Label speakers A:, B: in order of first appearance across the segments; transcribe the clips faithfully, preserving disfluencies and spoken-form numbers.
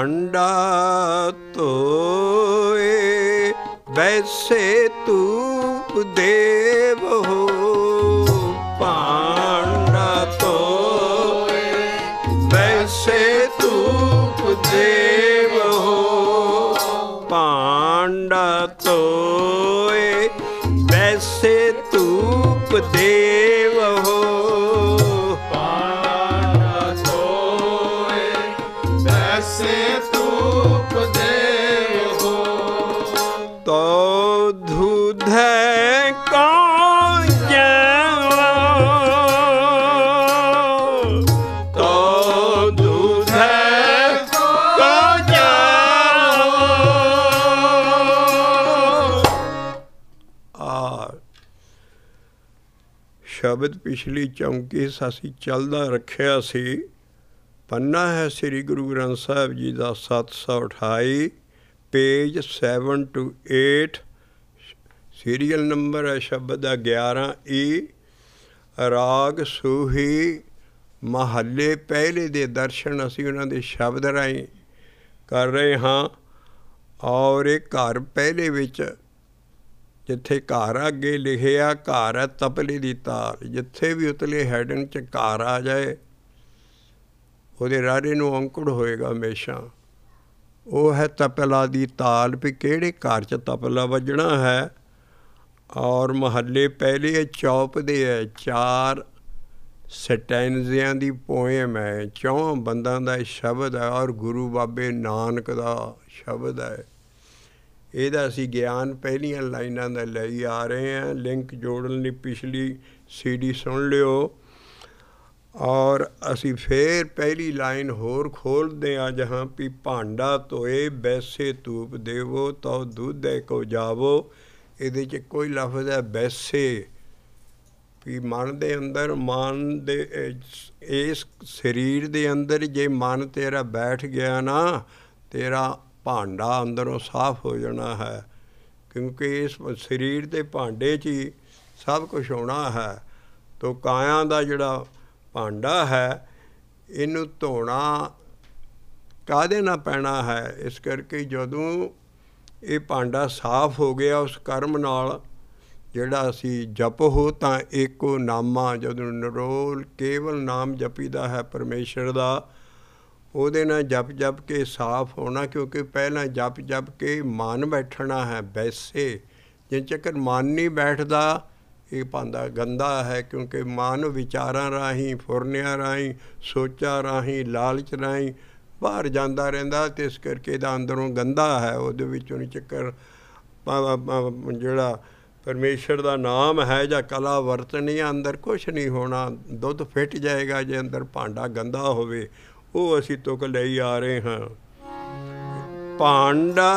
A: ਭਾਂਡਾ ਧੋਏ ਵੈਸੇ ਧੂਪ ਦੇਵ ਹੋ। ਭਾਂਡਾ ਧੋਏ ਵੈਸੇ ਧੂਪ ਦੇਵ ਹੋ। ਭਾਂਡਾ ਧੋਏ ਵੈਸੇ ਧੂਪ ਦੇਵ ਹੋ।
B: ਭਾਂਡਾ ਧੋਏ ਵੈਸੇ ਧੂਪ ਦੇਵ ਹੋ।
A: ਤੋ ਧੁਧੈ ਕੋ ਜਾਵਾ। ਤੋ ਧੁਧੈ ਕੋ ਜਾਵਾ। ਆ ਸ਼ਬਦ ਪਿਛਲੀ ਚੌਂਕੀ ਅਸੀਂ ਚੱਲਦਾ ਰੱਖਿਆ ਸੀ। ਪੰਨਾ ਹੈ ਸ੍ਰੀ ਗੁਰੂ ਗ੍ਰੰਥ ਸਾਹਿਬ ਜੀ ਦਾ ਸੱਤ ਸੌ ਅਠਾਈ, page seven two eight, serial number ਹੈ ਸ਼ਬਦ ਦਾ ਗਿਆਰਾਂ ਈ। ਰਾਗ ਸੂਹੀ ਮਹੱਲੇ ਪਹਿਲੇ ਦੇ ਦਰਸ਼ਨ ਅਸੀਂ ਉਹਨਾਂ ਦੇ ਸ਼ਬਦ ਰਾਹੀਂ ਕਰ ਰਹੇ ਹਾਂ। ਔਰ ਇਹ ਘਰ ਪਹਿਲੇ ਵਿੱਚ ਜਿੱਥੇ ਘਰ ਅੱਗੇ ਲਿਖਿਆ ਘਰ ਹੈ ਤਪਲੇ ਦੀ ਤਾਲ, ਜਿੱਥੇ ਵੀ ਉਤਲੇ ਹੈਡਿੰਗ 'ਚ ਘਰ ਆ ਜਾਏ ਉਹਦੇ ਰਾਰੇ ਨੂੰ ਔਂਕੜ ਹੋਏਗਾ ਹਮੇਸ਼ਾ। ਉਹ ਹੈ ਤਪਲਾ ਦੀ ਤਾਲ, ਵੀ ਕਿਹੜੇ ਘਰ 'ਚ ਤਪਲਾ ਵੱਜਣਾ ਹੈ। ਔਰ ਮਹੱਲੇ ਪਹਿਲੇ ਚੌਪਦੇ ਹੈ, ਚਾਰ ਸਟੈਂਜ਼ਿਆਂ ਦੀ ਪੋਇਮ ਹੈ, ਚੌਂ ਬੰਦਾਂ ਦਾ ਸ਼ਬਦ ਹੈ ਔਰ ਗੁਰੂ ਬਾਬੇ ਨਾਨਕ ਦਾ ਸ਼ਬਦ ਹੈ। ਇਹਦਾ ਅਸੀਂ ਗਿਆਨ ਪਹਿਲੀਆਂ ਲਾਈਨਾਂ ਦਾ ਲਈ ਆ ਰਹੇ ਹਾਂ। ਲਿੰਕ ਜੋੜਨ ਲਈ ਪਿਛਲੀ ਸੀ ਡੀ ਸੁਣ ਲਿਓ। ਔਰ ਅਸੀਂ ਫਿਰ ਪਹਿਲੀ ਲਾਈਨ ਹੋਰ ਖੋਲ੍ਹਦੇ ਹਾਂ ਜਹਾਂ ਵੀ ਭਾਂਡਾ ਧੋਏ ਵੈਸੇ ਧੂਪ ਦੇਵੋ ਤਉ ਦੁੱਧੈ ਕੋ ਜਾਵੋ। ਇਹਦੇ 'ਚ ਕੋਈ ਲਫ਼ਜ਼ ਹੈ ਵੈਸੇ, ਵੀ ਮਨ ਦੇ ਅੰਦਰ, ਮਨ ਦੇ ਇਸ ਸਰੀਰ ਦੇ ਅੰਦਰ ਜੇ ਮਨ ਤੇਰਾ ਬੈਠ ਗਿਆ ਨਾ, ਤੇਰਾ ਭਾਂਡਾ ਅੰਦਰੋਂ ਸਾਫ਼ ਹੋ ਜਾਣਾ ਹੈ। ਕਿਉਂਕਿ ਇਸ ਸਰੀਰ ਦੇ ਭਾਂਡੇ 'ਚ ਹੀ ਸਭ ਕੁਛ ਹੋਣਾ ਹੈ। ਤੋ ਕਾਇਆ ਦਾ ਜਿਹੜਾ ਭਾਂਡਾ ਹੈ ਇਹਨੂੰ ਧੋਣਾ ਕਾਹਦੇ ਨਾਲ ਪੈਣਾ ਹੈ। ਇਸ ਕਰਕੇ ਜਦੋਂ ਇਹ ਭਾਂਡਾ ਸਾਫ਼ ਹੋ ਗਿਆ ਉਸ ਕਰਮ ਨਾਲ, ਜਿਹੜਾ ਅਸੀਂ ਜਪੋ ਤਾਂ ਏਕੋ ਨਾਮਾ, ਜਦੋਂ ਨਿਰੋਲ ਕੇਵਲ ਨਾਮ ਜਪੀਦਾ ਹੈ ਪਰਮੇਸ਼ਰ ਦਾ, ਉਹਦੇ ਨਾਲ ਜਪ ਜਪ ਕੇ ਸਾਫ਼ ਹੋਣਾ। ਕਿਉਂਕਿ ਪਹਿਲਾਂ ਜਪ ਜਪ ਕੇ ਮਨ ਬੈਠਣਾ ਹੈ ਵੈਸੇ। ਜਿੰਨ ਚੱਕਰ ਮਨ ਨਹੀਂ ਬੈਠਦਾ ਇਹ ਭਾਂਡਾ ਗੰਦਾ ਹੈ। ਕਿਉਂਕਿ ਮਨ ਵਿਚਾਰਾਂ ਰਾਹੀਂ, ਫੁਰਨਿਆਂ ਰਾਹੀਂ, ਸੋਚਾਂ ਰਾਹੀਂ, ਲਾਲਚ ਰਾਹੀਂ ਬਾਹਰ ਜਾਂਦਾ ਰਹਿੰਦਾ, ਅਤੇ ਇਸ ਕਰਕੇ ਇਹਦਾ ਅੰਦਰੋਂ ਗੰਦਾ ਹੈ। ਉਹਦੇ ਵਿੱਚੋਂ ਨਹੀਂ ਚੱਕਰ ਜਿਹੜਾ ਪਰਮੇਸ਼ਰ ਦਾ ਨਾਮ ਹੈ ਜਾਂ ਕਲਾ ਵਰਤਣੀ ਆ, ਅੰਦਰ ਕੁਛ ਨਹੀਂ ਹੋਣਾ। ਦੁੱਧ ਫਿੱਟ ਜਾਏਗਾ ਜੇ ਅੰਦਰ ਭਾਂਡਾ ਗੰਦਾ ਹੋਵੇ। ਉਹ ਅਸੀਂ ਤੁਕ ਲਈ ਆ ਰਹੇ ਹਾਂ। ਭਾਂਡਾ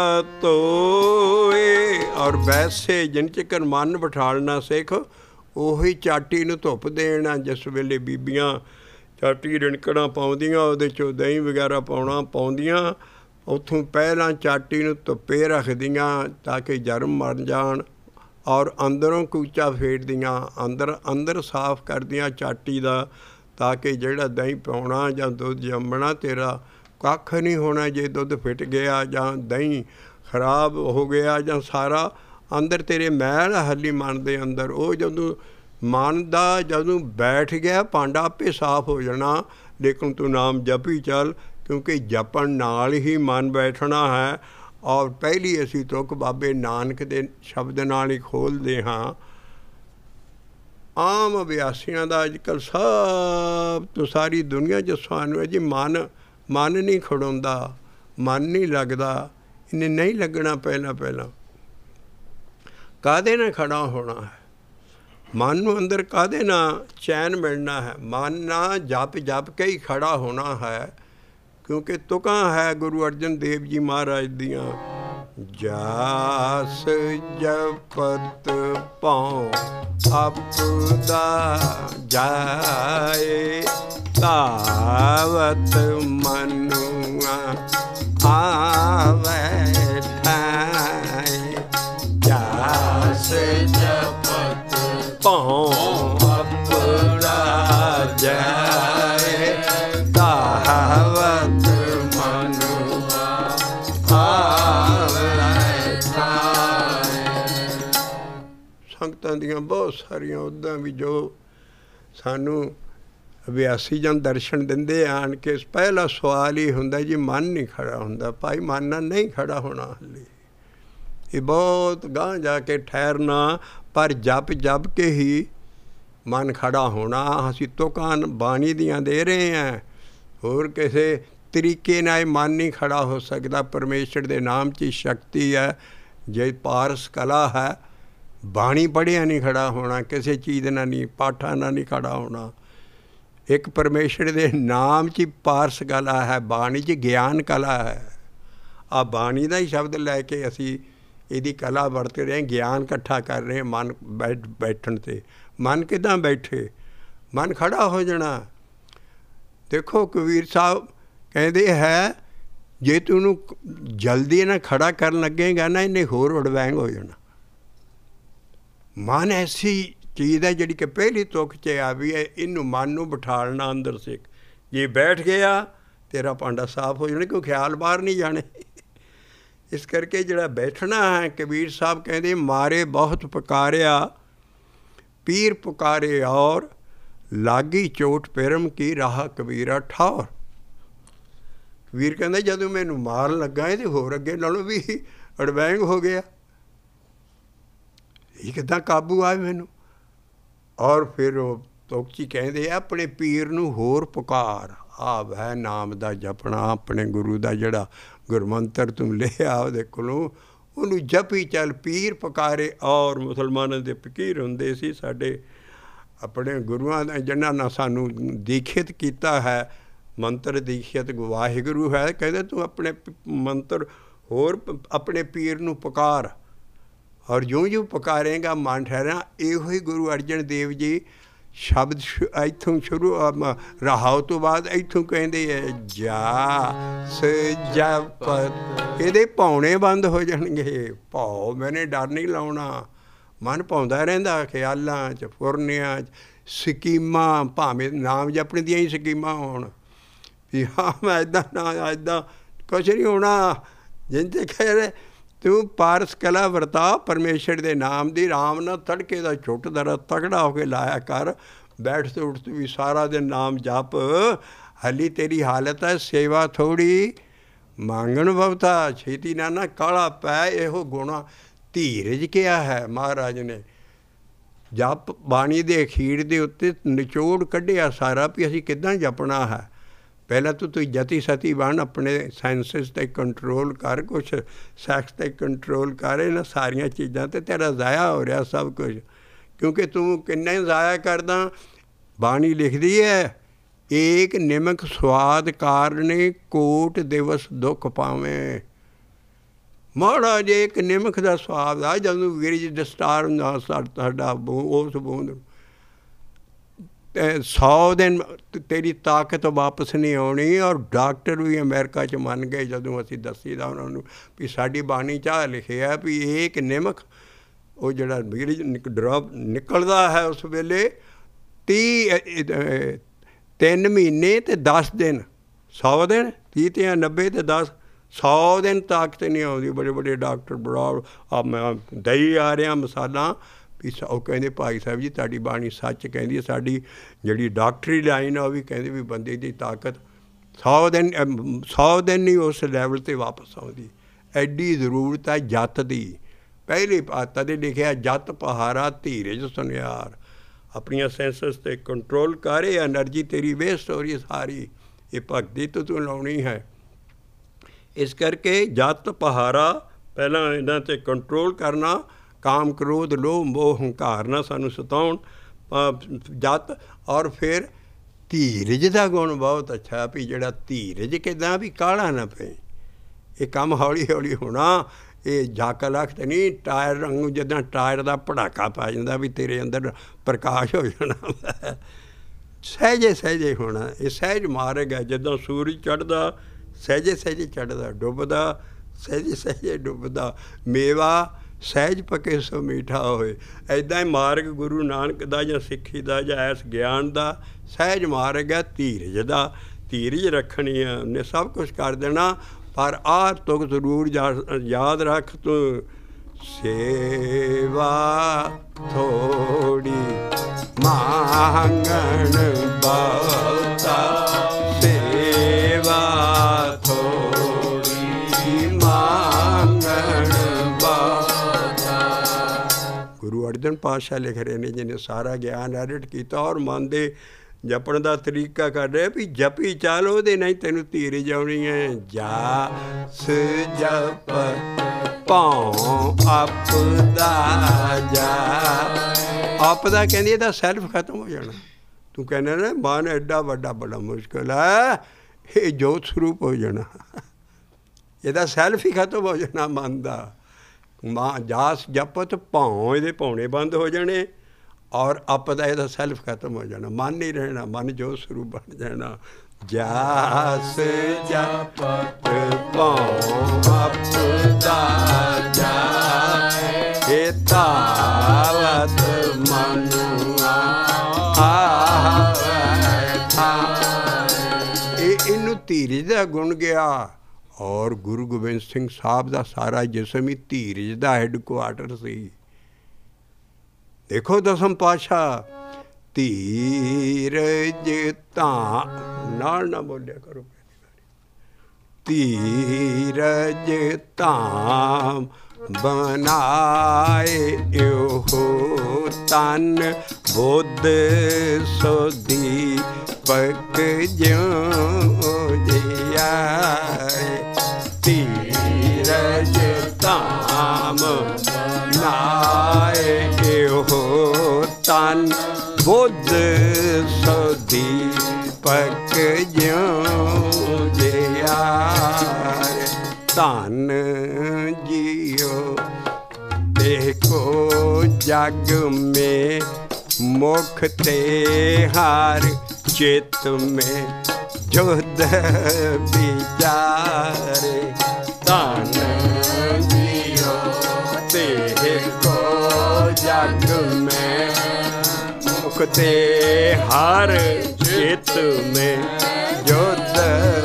A: ਧੋਏ ਔਰ ਵੈਸੇ, ਜਿਨ ਚਿਕਰ ਮਨ ਬਿਠਾਲਣਾ ਸਿੱਖ, ਉਹੀ ਚਾਟੀ ਨੂੰ ਧੁੱਪ ਦੇਣਾ। ਜਿਸ ਵੇਲੇ ਬੀਬੀਆਂ ਚਾਟੀ ਰਿਣਕਣਾ ਪਾਉਂਦੀਆਂ, ਉਹਦੇ 'ਚੋਂ ਦਹੀਂ ਵਗੈਰਾ ਪਾਉਣਾ ਪਾਉਂਦੀਆਂ, ਉੱਥੋਂ ਪਹਿਲਾਂ ਚਾਟੀ ਨੂੰ ਧੁੱਪੇ ਰੱਖਦੀਆਂ ਤਾਂ ਕਿ ਜਰਮ ਮਰ ਜਾਣ। ਔਰ ਅੰਦਰੋਂ ਕੂਚਾ ਫੇਰਦੀਆਂ, ਅੰਦਰ ਅੰਦਰ ਸਾਫ਼ ਕਰਦੀਆਂ ਚਾਟੀ ਦਾ, ਤਾਂ ਕਿ ਜਿਹੜਾ ਦਹੀਂ ਪਾਉਣਾ ਜਾਂ ਦੁੱਧ ਜੰਮਣਾ ਤੇਰਾ ਕੱਖ ਨਹੀਂ ਹੋਣਾ। ਜੇ ਦੁੱਧ ਫਿੱਟ ਗਿਆ ਜਾਂ ਦਹੀਂ ਖਰਾਬ ਹੋ ਗਿਆ ਜਾਂ ਸਾਰਾ ਅੰਦਰ ਤੇਰੇ ਮੈਲ ਹੱਲੀ ਮਨ ਦੇ ਅੰਦਰ, ਉਹ ਜਦੋਂ ਮਨ ਦਾ ਜਦੋਂ ਬੈਠ ਗਿਆ ਭਾਂਡਾ ਆਪੇ ਸਾਫ਼ ਹੋ ਜਾਣਾ। ਲੇਕਿਨ ਤੂੰ ਨਾਮ ਜਪੀ ਚੱਲ, ਕਿਉਂਕਿ ਜਪਣ ਨਾਲ ਹੀ ਮਨ ਬੈਠਣਾ ਹੈ। ਔਰ ਪਹਿਲੀ ਅਸੀਂ ਤੁਕ ਬਾਬੇ ਨਾਨਕ ਦੇ ਸ਼ਬਦ ਨਾਲ ਹੀ ਖੋਲ੍ਹਦੇ ਹਾਂ। ਆਮ ਅਭਿਆਸੀਆਂ ਦਾ ਅੱਜ ਕੱਲ੍ਹ ਸਭ ਤੋਂ ਸਾਰੀ ਦੁਨੀਆ 'ਚ ਸਾਨੂੰ ਹੈ ਜੀ ਮਨ ਮਨ ਨਹੀਂ ਖੜਾਉਂਦਾ, ਮਨ ਨਹੀਂ ਲੱਗਦਾ। ਇਹਨੇ ਨਹੀਂ ਲੱਗਣਾ। ਪਹਿਲਾਂ ਪਹਿਲਾਂ ਕਾਹਦੇ ਨਾਲ ਖੜਾ ਹੋਣਾ ਹੈ? ਮਨ ਨੂੰ ਅੰਦਰ ਕਾਹਦੇ ਨਾਲ ਚੈਨ ਮਿਲਣਾ ਹੈ? ਮਨ ਨਾਲ ਜਪ ਜਪ ਕੇ ਹੀ ਖੜਾ ਹੋਣਾ ਹੈ। ਕਿਉਂਕਿ ਤੁਕਾਂ ਹੈ ਗੁਰੂ ਅਰਜਨ ਦੇਵ ਜੀ ਮਹਾਰਾਜ ਦੀਆਂ, ਜਾਸ ਜਪਤ ਪਾਉ ਆਪਦਾ ਜਾਏ, ਧਾਵਤ ਮਨੁਆ ਆਵੈ ਠਾਏ। ਜਾਸ ਜਪਤ ਪਾਉ ਆਪਦਾ ਜਾਏ, ਧਾਵਤ ਮਨੁਆ ਭਗਤਾਂ ਦੀਆਂ ਬਹੁਤ ਸਾਰੀਆਂ ਉੱਦਾਂ ਵੀ ਜੋ ਸਾਨੂੰ ਅਭਿਆਸੀ ਜਨ ਦਰਸ਼ਨ ਦਿੰਦੇ ਆਣ ਕੇ। ਪਹਿਲਾ ਸਵਾਲ ਹੀ ਹੁੰਦਾ ਜੀ ਮਨ ਨਹੀਂ ਖੜਾ ਹੁੰਦਾ। ਭਾਈ ਮਨ ਨਾਲ ਨਹੀਂ ਖੜਾ ਹੋਣਾ ਹਾਲੇ, ਇਹ ਬਹੁਤ ਗਾਂਹ ਜਾ ਕੇ ਠਹਿਰਨਾ, ਪਰ ਜਪ ਜਪ ਕੇ ਹੀ ਮਨ ਖੜਾ ਹੋਣਾ। ਅਸੀਂ ਤੁਕਾਂ ਬਾਣੀ ਦੀਆਂ ਦੇ ਰਹੇ ਹਾਂ, ਹੋਰ ਕਿਸੇ ਤਰੀਕੇ ਨਾਲ ਮਨ ਨਹੀਂ ਖੜਾ ਹੋ ਸਕਦਾ। ਪਰਮੇਸ਼ਰ ਦੇ ਨਾਮ 'ਚ ਸ਼ਕਤੀ ਹੈ। ਜੇ ਪਾਰਸ ਕਲਾ ਹੈ, ਬਾਣੀ ਪੜ੍ਹਿਆ ਨਹੀਂ ਖੜਾ ਹੋਣਾ, ਕਿਸੇ ਚੀਜ਼ ਨਾਲ ਨਹੀਂ, ਪਾਠਾਂ ਨਾਲ ਨਹੀਂ ਖੜਾ ਹੋਣਾ। ਇੱਕ ਪਰਮੇਸ਼ਰ ਦੇ ਨਾਮ 'ਚ ਪਾਰਸ ਕਲਾ ਹੈ, ਬਾਣੀ 'ਚ ਗਿਆਨ ਕਲਾ ਹੈ। ਆਹ ਬਾਣੀ ਦਾ ਹੀ ਸ਼ਬਦ ਲੈ ਕੇ ਅਸੀਂ ਇਹਦੀ ਕਲਾ ਵਰਤ ਰਹੇ, ਗਿਆਨ ਇਕੱਠਾ ਕਰ ਰਹੇ ਮਨ ਬੈਠ ਬੈਠਣ 'ਤੇ। ਮਨ ਕਿੱਦਾਂ ਬੈਠੇ? ਮਨ ਖੜਾ ਹੋ ਜਾਣਾ। ਦੇਖੋ ਕਬੀਰ ਸਾਹਿਬ ਕਹਿੰਦੇ ਹੈ, ਜੇ ਤੂੰ ਉਹਨੂੰ ਜਲਦੀ ਨਾ ਖੜਾ ਕਰਨ ਲੱਗੇਗਾ ਨਾ, ਇਹਨੇ ਹੋਰ ਉਡਵੈਂਗ ਹੋ ਜਾਣਾ। ਮਨ ਐਸੀ ਚੀਜ਼ ਹੈ ਜਿਹੜੀ ਕਿ ਪਹਿਲੀ ਤੁਕ 'ਚ ਆ ਵੀ ਹੈ, ਇਹਨੂੰ ਮਨ ਨੂੰ ਬਿਠਾਲਣਾ ਅੰਦਰ ਸਿੱਖ। ਜੇ ਬੈਠ ਗਿਆ ਤੇਰਾ ਭਾਂਡਾ ਸਾਫ਼ ਹੋ ਜਾਣਾ, ਕਿਉਂ ਖਿਆਲ ਬਾਹਰ ਨਹੀਂ ਜਾਣੇ। ਇਸ ਕਰਕੇ ਜਿਹੜਾ ਬੈਠਣਾ ਹੈ, ਕਬੀਰ ਸਾਹਿਬ ਕਹਿੰਦੇ ਮਾਰੇ ਬਹੁਤ ਪੁਕਾਰਿਆ ਪੀਰ ਪੁਕਾਰੇ ਔਰ ਲਾਗੀ ਚੋਟ ਪਿਰਮ ਕੀ ਰਾਹ ਕਬੀਰਾ ਠੌਰ। ਕਬੀਰ ਕਹਿੰਦਾ ਜਦੋਂ ਮੈਨੂੰ ਮਾਰਨ ਲੱਗਾ ਇਹ ਤੇ ਹੋਰ ਅੱਗੇ ਨਾਲੋਂ ਵੀ ਅੜਵੈਂਗ ਹੋ ਗਿਆ, ਇਹ ਕਿੱਦਾਂ ਕਾਬੂ ਆਏ ਮੈਨੂੰ। ਔਰ ਫਿਰ ਉਹ ਤੁਕਚੀ ਕਹਿੰਦੇ ਆਪਣੇ ਪੀਰ ਨੂੰ ਹੋਰ ਪੁਕਾਰ। ਆ ਵੈ ਨਾਮ ਦਾ ਜਪਣਾ, ਆਪਣੇ ਗੁਰੂ ਦਾ ਜਿਹੜਾ ਗੁਰਮੰਤਰ ਤੂੰ ਲਿਆ ਉਹਦੇ ਕੋਲੋਂ, ਉਹਨੂੰ ਜਪੀ ਚੱਲ। ਪੀਰ ਪੁਕਾਰੇ। ਔਰ ਮੁਸਲਮਾਨਾਂ ਦੇ ਫਕੀਰ ਹੁੰਦੇ ਸੀ ਸਾਡੇ, ਆਪਣੇ ਗੁਰੂਆਂ ਦਾ ਜਿਹਨਾਂ ਨਾਲ ਸਾਨੂੰ ਦੀਖਿਤ ਕੀਤਾ ਹੈ, ਮੰਤਰ ਦੀਖਿਤ ਵਾਹਿਗੁਰੂ ਹੈ। ਕਹਿੰਦੇ ਤੂੰ ਆਪਣੇ ਮੰਤਰ ਹੋਰ ਆਪਣੇ ਪੀਰ ਨੂੰ ਪੁਕਾਰ, ਔਰ ਜਿਉਂ ਜਿਉਂ ਪੁਕਾਰੇਗਾ ਮਨ ਠਹਿਰਾ। ਇਹੋ ਹੀ ਗੁਰੂ ਅਰਜਨ ਦੇਵ ਜੀ ਸ਼ਬਦ ਇੱਥੋਂ ਸ਼ੁਰੂ ਰਹਾਉ ਤੋਂ ਬਾਅਦ ਇੱਥੋਂ ਕਹਿੰਦੇ ਹੈ ਜਾ ਸਜਪਤ। ਇਹਦੇ ਭੌਣੇ ਬੰਦ ਹੋ ਜਾਣਗੇ। ਭੌ ਮੈਨੇ ਡਰ ਨਹੀਂ ਲਾਉਣਾ। ਮਨ ਪਾਉਂਦਾ ਰਹਿੰਦਾ ਖਿਆਲਾਂ 'ਚ, ਫੁਰਨਿਆਂ 'ਚ, ਸਕੀਮਾਂ, ਭਾਵੇਂ ਨਾਮ ਜਪਣ ਦੀਆਂ ਹੀ ਸਕੀਮਾਂ ਹੋਣ ਵੀ ਹਾਂ ਮੈਂ ਇੱਦਾਂ ਨਾ ਇੱਦਾਂ, ਕੁਛ ਨਹੀਂ ਹੋਣਾ। ਜਿੰਨ 'ਤੇ ਕਹਿ ਤੂੰ ਪਾਰਸ ਕਲਾ ਵਰਤਾ ਪਰਮੇਸ਼ਰ ਦੇ ਨਾਮ ਦੀ। ਰਾਮ ਨਾਲ ਤੜਕੇ ਦਾ ਛੁੱਟ ਦਰਾ ਤਗੜਾ ਹੋ ਕੇ ਲਾਇਆ ਕਰ। ਬੈਠ ਤੇ ਉੱਠ ਵੀ ਸਾਰਾ ਦਿਨ ਨਾਮ ਜਪ। ਹਾਲੀ ਤੇਰੀ ਹਾਲਤ ਹੈ ਸੇਵਾ ਥੋੜ੍ਹੀ, ਮੰਗਣ ਬਵਤਾ ਛੇਤੀ ਨਾ ਨਾ ਕਾਲਾ ਪੈ। ਇਹੋ ਗੁਣਾ ਧੀਰਜ ਕਿਹਾ ਹੈ ਮਹਾਰਾਜ ਨੇ। ਜਪ ਬਾਣੀ ਦੇ ਅਖੀਰ ਦੇ ਉੱਤੇ ਨਿਚੋੜ ਕੱਢਿਆ ਸਾਰਾ ਵੀ ਅਸੀਂ ਕਿੱਦਾਂ ਜਪਣਾ ਹੈ। ਪਹਿਲਾਂ ਤੂੰ ਤੂੰ ਜਤੀ ਸਤੀ ਬਣ, ਆਪਣੇ ਸੈਂਸਿਸ 'ਤੇ ਕੰਟਰੋਲ ਕਰ, ਕੁਛ ਸੈਕਸ 'ਤੇ ਕੰਟਰੋਲ ਕਰ। ਇਹਨਾਂ ਸਾਰੀਆਂ ਚੀਜ਼ਾਂ 'ਤੇ ਤੇਰਾ ਜ਼ਾਇਆ ਹੋ ਰਿਹਾ ਸਭ ਕੁਝ, ਕਿਉਂਕਿ ਤੂੰ ਕਿੰਨਾ ਹੀ ਜ਼ਾਇਆ ਕਰਦਾ। ਬਾਣੀ ਲਿਖਦੀ ਹੈ ਏਕ ਨਿਮਕ ਸਵਾਦ ਕਾਰਣੇ ਕੋਟ ਦਿਵਸ ਦੁੱਖ ਪਾਵੇਂ। ਮਾੜਾ ਜੇ ਇੱਕ ਨਿਮਕ ਦਾ ਸਵਾਦ ਆ, ਜਦੋਂ ਗਿਰਜ ਡਸਟਾਰ ਹੁੰਦਾ ਸਾਡਾ ਉਸ ਬੂੰਦ, ਸੌ ਦਿਨ ਤੇਰੀ ਤਾਕਤ ਵਾਪਸ ਨਹੀਂ ਆਉਣੀ। ਔਰ ਡਾਕਟਰ ਵੀ ਅਮਰੀਕਾ 'ਚ ਮੰਨ ਗਏ ਜਦੋਂ ਅਸੀਂ ਦੱਸੀ ਦਾ ਉਹਨਾਂ ਨੂੰ ਵੀ ਸਾਡੀ ਬਾਣੀ 'ਚ ਲਿਖਿਆ ਵੀ ਏਕ ਨਿਮਕ, ਉਹ ਜਿਹੜਾ ਗਿਰਜ ਡਰੋਪ ਨਿਕਲਦਾ ਹੈ ਉਸ ਵੇਲੇ ਤੀਹ ਤਿੰਨ ਮਹੀਨੇ ਅਤੇ ਦਸ ਦਿਨ, ਸੌ ਦਿਨ ਤੀਹ ਅਤੇ ਨੱਬੇ ਅਤੇ ਦਸ, ਸੌ ਦਿਨ ਤਾਕਤ ਨਹੀਂ ਆਉਂਦੀ। ਬੜੇ ਬੜੇ ਡਾਕਟਰ ਬੜਾ ਆ ਮੈਂ ਦਈ ਆ ਰਿਹਾ ਮਸਾਲਾ ਵੀ ਉਹ ਕਹਿੰਦੇ ਭਾਈ ਸਾਹਿਬ ਜੀ ਤੁਹਾਡੀ ਬਾਣੀ ਸੱਚ ਕਹਿੰਦੀ ਹੈ। ਸਾਡੀ ਜਿਹੜੀ ਡਾਕਟਰੀ ਲਾਈਨ ਆ ਉਹ ਵੀ ਕਹਿੰਦੇ ਵੀ ਬੰਦੇ ਦੀ ਤਾਕਤ ਸੌ ਦਿਨ ਸੌ ਦਿਨ ਨਹੀਂ ਉਸ ਲੈਵਲ 'ਤੇ ਵਾਪਸ ਆਉਂਦੀ। ਐਡੀ ਜ਼ਰੂਰਤ ਹੈ ਜੱਤ ਦੀ। ਪਹਿਲੀ ਪਾਤਾ ਦੇ ਲਿਖਿਆ ਜੱਤ ਪਹਾਰਾ ਧੀਰਜ ਸੁਨਿਆਰ। ਆਪਣੀਆਂ ਸੈਂਸਸ 'ਤੇ ਕੰਟਰੋਲ ਕਰ। ਇਹ ਐਨਰਜੀ ਤੇਰੀ ਵੇਸਟ ਹੋ ਰਹੀ ਸਾਰੀ, ਇਹ ਭਗਤੀ ਤੋਂ ਤੂੰ ਲਾਉਣੀ ਹੈ। ਇਸ ਕਰਕੇ ਜੱਤ ਪਹਾਰਾ, ਪਹਿਲਾਂ ਇਹਨਾਂ 'ਤੇ ਕੰਟਰੋਲ ਕਰਨਾ। ਕਾਮ ਕ੍ਰੋਧ ਲੋਭ ਮੋਹ ਹੰਕਾਰ ਨਾ ਸਾਨੂੰ ਸਤਾਉਣ ਜੱਤ। ਔਰ ਫਿਰ ਧੀਰਜ ਦਾ ਗੁਣ ਬਹੁਤ ਅੱਛਾ ਵੀ ਜਿਹੜਾ ਧੀਰਜ ਕਿੱਦਾਂ ਵੀ ਕਾਹਲਾ ਨਾ ਪਏ। ਇਹ ਕੰਮ ਹੌਲੀ ਹੌਲੀ ਹੋਣਾ। ਇਹ ਝੱਕ ਲੱਖ ਤਾਂ ਨਹੀਂ, ਟਾਇਰ ਵਾਂਗੂ ਜਿੱਦਾਂ ਟਾਇਰ ਦਾ ਪਟਾਕਾ ਪੈ ਜਾਂਦਾ ਵੀ ਤੇਰੇ ਅੰਦਰ ਪ੍ਰਕਾਸ਼ ਹੋ ਜਾਣਾ। ਸਹਿਜੇ ਸਹਿਜੇ ਹੋਣਾ। ਇਹ ਸਹਿਜ ਮਾਰਗ ਹੈ। ਜਦੋਂ ਸੂਰਜ ਚੜ੍ਹਦਾ ਸਹਿਜੇ ਸਹਿਜੇ ਚੜ੍ਹਦਾ, ਡੁੱਬਦਾ ਸਹਿਜੇ ਸਹਿਜੇ ਡੁੱਬਦਾ। ਮੇਵਾ ਸਹਿਜ ਪਕੇ ਸੋ ਮੀਠਾ ਹੋਏ। ਇੱਦਾਂ ਹੀ ਮਾਰਗ ਗੁਰੂ ਨਾਨਕ ਦਾ ਜਾਂ ਸਿੱਖੀ ਦਾ ਜਾਂ ਇਸ ਗਿਆਨ ਦਾ ਸਹਿਜ ਮਾਰਗ ਹੈ ਧੀਰਜ ਦਾ। ਧੀਰਜ ਰੱਖਣੀ ਹੈ, ਉਹਨੇ ਸਭ ਕੁਛ ਕਰ ਦੇਣਾ। ਪਰ ਆਹ ਤੁਕ ਜ਼ਰੂਰ ਯਾਦ ਰੱਖ, ਤੂੰ सेवा थोड़ी मांगण बहुता, सेवा थोड़ी मांगण बहुता। गुरु अर्जन पातशाह लिख रहे ने, जिन्हें सारा ज्ञान एडिट किया और मन दे जपण का तरीका कर रहे भी जपी चल ਉਹਦੇ नहीं तेनू धीरज आउणी है। जास जप पाऊं अपदा जा, अपदा कहंदी ਇਹਦਾ सैल्फ खत्म हो जाना। तू कहना ना मन एडा वड्डा बड़ा मुश्किल है, ये जोत स्वरूप हो जाना, ਇਹਦਾ सैल्फ ही खत्म हो जाना मन का। मां जास जपत पाऊं ਇਹਦੇ पौने बंद हो जाने और अपदा ਇਹਦਾ सैल्फ खत्म हो जाना, मन नहीं रहना, मन जो स्वरूप बन जाना। जास जपत पाऊं अपदा जाए, तावत मनुआ आवे थाए। इनू धीरज का गुण गया। और गुरु गोबिंद सिंह साहब का सारा जिसम ही धीरज का हैडकुआटर सी। देखो दसम पातशाह धीरज तां नाल ना बोलिया करो, धीरज तां बनाए यो तन, बुद्ध सोधी पक ज्यों जियाए। धीरज ताम नाए यो तन, बुद्ध सोधी पक ज्यों जियाए। धन जियो देखो जग में, मुख ते हार चित में जुद विचारे। धन जियो देखो जग में, मुख ते हार चित में जुद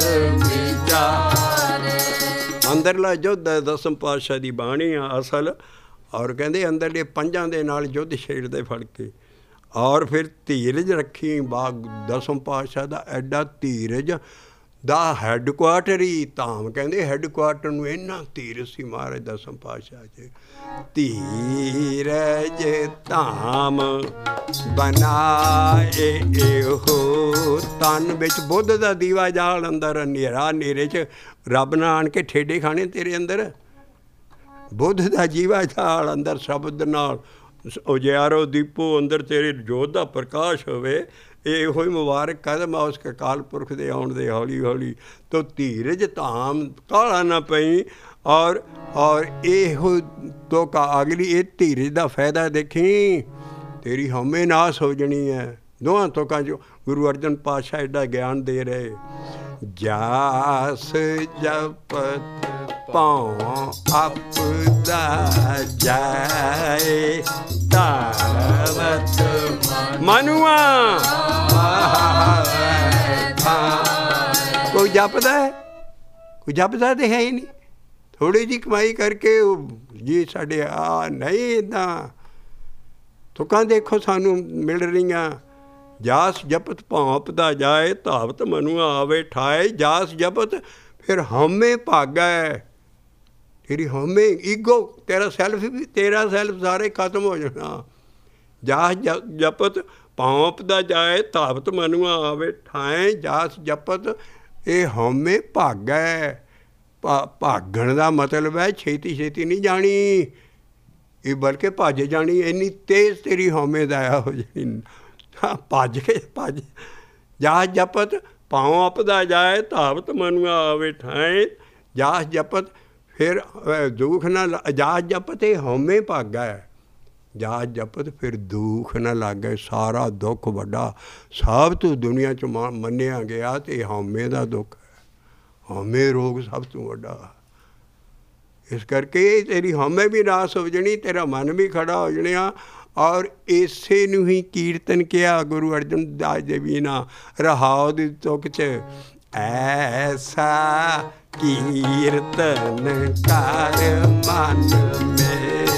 A: विचारे। अंदरला युद्ध दसम पातशाह की बाणी आ असल। और कहते अंदरले पंजां दे नाल युद्ध छेड़दे फड़ के। और फिर धीरज रखी। बाग दसम पातशाह का एडा धीरज दा हैडकुआटर ही धाम कहते। हैडकुआटर नूं इन्ना धीरज सी महाराज दसम पातशाह च। धीरज धाम बनाए हो तन, विच बुद्ध दा दीवा जाल अंदर नेरा, नेरे च रब ने आण के ठेडे खाने तेरे अंदर। बुद्ध दा जीवा जाल अंदर शब्द नाल उजियारो दीपो अंदर तेरे जोत दा प्रकाश होवे। ਇਹੋ ਹੀ ਮੁਬਾਰਕ ਕਦਮ ਆ ਉਸ ਅਕਾਲ ਪੁਰਖ ਦੇ ਆਉਣ ਦੇ ਹੌਲੀ ਹੌਲੀ। ਤੋ ਧੀਰਜ ਧਾਮ ਕਾਲਾ ਨਾ ਪਈ। ਔਰ ਔਰ ਇਹੋ ਤੋਕਾ ਅਗਲੀ ਇਹ ਧੀਰਜ ਦਾ ਫਾਇਦਾ ਦੇਖੀ, ਤੇਰੀ ਹਉਮੈ ਨਾਸ ਹੋ ਜਾਣੀ ਹੈ। ਦੋਹਾਂ ਤੋਕਾਂ 'ਚੋਂ ਗੁਰੂ ਅਰਜਨ ਪਾਤਸ਼ਾਹ ਐਡਾ ਗਿਆਨ ਦੇ ਰਹੇ। ਜਾਸ ਜਪਤ ਪਾਉ ਆਪਦਾ ਜਾਏ, ਤਾਵਤ ਮਨੁਆ ਕੋਈ ਜਪਦਾ ਹੈ, ਕੋਈ ਜਪਦਾ ਤਾਂ ਹੈ ਹੀ ਨਹੀਂ। ਥੋੜ੍ਹੀ ਜਿਹੀ ਕਮਾਈ ਕਰਕੇ ਜੀ ਸਾਡੇ ਆ ਨਹੀਂ ਇੱਦਾਂ ਤੁਕਾਂ ਦੇਖੋ ਸਾਨੂੰ ਮਿਲ ਰਹੀਆਂ। ਜਾਸ ਜਪਤ ਭਾਂਪਦਾ ਜਾਏ, ਧਾਵਤ ਮਨੁਆ ਆਵੇ ਠਾਏ। ਜਾਸ ਜਪਤ ਫਿਰ ਹਉਮੈ ਭਾਗੈ। ਤੇਰੀ ਹਉਮੈ ਈਗੋ ਤੇਰਾ ਸੈਲਫ ਵੀ ਤੇਰਾ ਸੈਲਫ ਸਾਰੇ ਖਤਮ ਹੋ ਜਾਣਾ। ਜਾਸ ਜ ਜਪਤ ਭਾਂਪਦਾ ਜਾਏ, ਧਾਵਤ ਮਨੁਆ ਆਵੇ ਠਾਏ। ਜਾਸ ਜਪਤ ਇਹ ਹਉਮੈ ਭਾਗੈ। ਭਾ ਭਾਗਣ ਦਾ ਮਤਲਬ ਹੈ ਛੇਤੀ ਛੇਤੀ ਨਹੀਂ ਜਾਣੀ, ਇਹ ਬਲਕਿ ਭੱਜ ਜਾਣੀ। ਇੰਨੀ ਤੇਜ਼ ਤੇਰੀ ਹਉਮੈ ਦਾਇਆ ਹੋ ਜਾਣੀ। ਭੱਜ ਕੇ ਭੱਜ। ਜਾਸ ਜਪਤ ਭਾਉ ਆਪਦਾ ਜਾਏ, ਧਾਵਤ ਮਨੁਆ ਆਵੇ ਠਾਏ। ਜਾਸ ਜਪਤ ਫਿਰ ਦੁੱਖ ਨਾ, ਜਾਸ ਜਪਤ ਇਹ ਹਉਮੈ ਭਾਗਾ ਹੈ। ਜਾਸ ਜਪਤ ਫਿਰ ਦੁੱਖ ਨਾ ਲੱਗੇ। ਸਾਰਾ ਦੁੱਖ ਵੱਡਾ ਸਭ ਤੋਂ ਦੁਨੀਆ 'ਚ ਮੰਨਿਆ ਗਿਆ ਤੇ ਹਉਮੈ ਦਾ ਦੁੱਖ ਹੈ। ਹਉਮੈ ਰੋਗ ਸਭ ਤੋਂ ਵੱਡਾ। ਇਸ ਕਰਕੇ ਤੇਰੀ ਹਉਮੈ ਵੀ ਨਾਸ ਹੋ ਜਾਣੀ, ਤੇਰਾ ਮਨ ਵੀ ਖੜਾ ਹੋ ਜਾਣਾ। ਔਰ ਇਸੇ ਨੂੰ ਹੀ ਕੀਰਤਨ ਕਿਹਾ ਗੁਰੂ ਅਰਜਨ ਦਾਸ ਜੀ ਵੀ ਨਾ ਰਹਾਉ ਦੀ ਤੁਕ 'ਚ। ਐਸਾ ਕੀਰਤਨ ਕਰ ਮਨ ਮੇ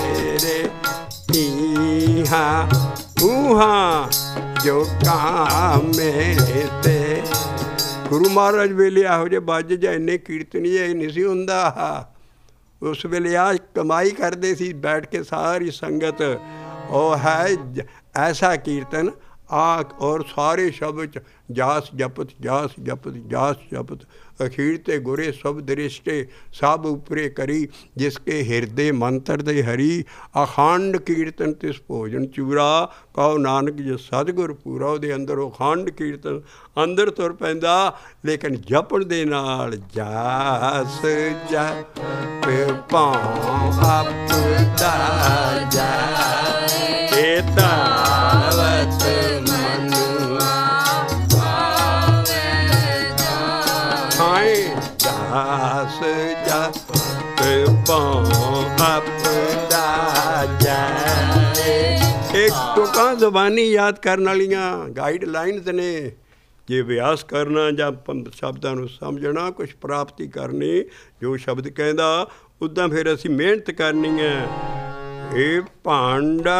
A: तेरे इहाँ उहाँ जो काम ते। ਗੁਰੂ ਮਹਾਰਾਜ ਵੇਲੇ ਇਹੋ ਜਿਹੇ ਬੱਜ ਜਾਂ ਇੰਨੇ ਕੀਰਤਨੀਏ ਨਹੀਂ ਸੀ ਹੁੰਦਾ। ਉਸ ਵੇਲੇ ਆ ਕਮਾਈ ਕਰਦੇ ਸੀ ਬੈਠ ਕੇ ਸਾਰੀ ਸੰਗਤ। ਉਹ ਹੈ ਐਸਾ ਕੀਰਤਨ ਆ ਔਰ ਸਾਰੇ ਸ਼ਬਦ ਜਾਸ ਜਪਤ ਜਾਸ ਜਪਤ ਜਾਸ ਜਪਤ ਅਖੀਰ ਤੇ ਗੁਰੇ ਸਭ ਦ੍ਰਿਸ਼ਟੇ ਸਭ ਉਪਰੇ ਕਰੀ ਜਿਸਕੇ ਹਿਰਦੇ ਮੰਤਰ ਦੇ ਹਰੀ ਅਖੰਡ ਕੀਰਤਨ ਤਿਸ ਭੋਜਨ ਚੂਰਾ ਕਹੋ ਨਾਨਕ ਜੇ ਸਤਿਗੁਰ ਪੂਰਾ। ਉਹਦੇ ਅੰਦਰ ਉਹ ਅਖੰਡ ਕੀਰਤਨ ਅੰਦਰ ਤੁਰ ਪੈਂਦਾ ਲੇਕਿਨ ਜਪਣ ਦੇ ਨਾਲ ਜਾਸ ਜਪ ਭਾਉ ਆਪਦਾ ਜਾਏ ਤਾਵਤ ਦਾਸ ਜਪ ਭਾਉ ਆਪਦਾ ਜਾਏ। ਇੱਕ ਤੁਕਾਂ ਜ਼ਬਾਨੀ ਯਾਦ ਕਰਨ ਵਾਲੀਆਂ ਗਾਈਡ ਲਾਈਨਸ ਨੇ। ਜੇ ਅਭਿਆਸ ਕਰਨਾ ਜਾਂ ਸ਼ਬਦਾਂ ਨੂੰ ਸਮਝਣਾ ਕੁਛ ਪ੍ਰਾਪਤੀ ਕਰਨੀ ਜੋ ਸ਼ਬਦ ਕਹਿੰਦਾ ਉੱਦਾਂ ਫਿਰ ਅਸੀਂ ਮਿਹਨਤ ਕਰਨੀ ਹੈ। ਇਹ ਭਾਂਡਾ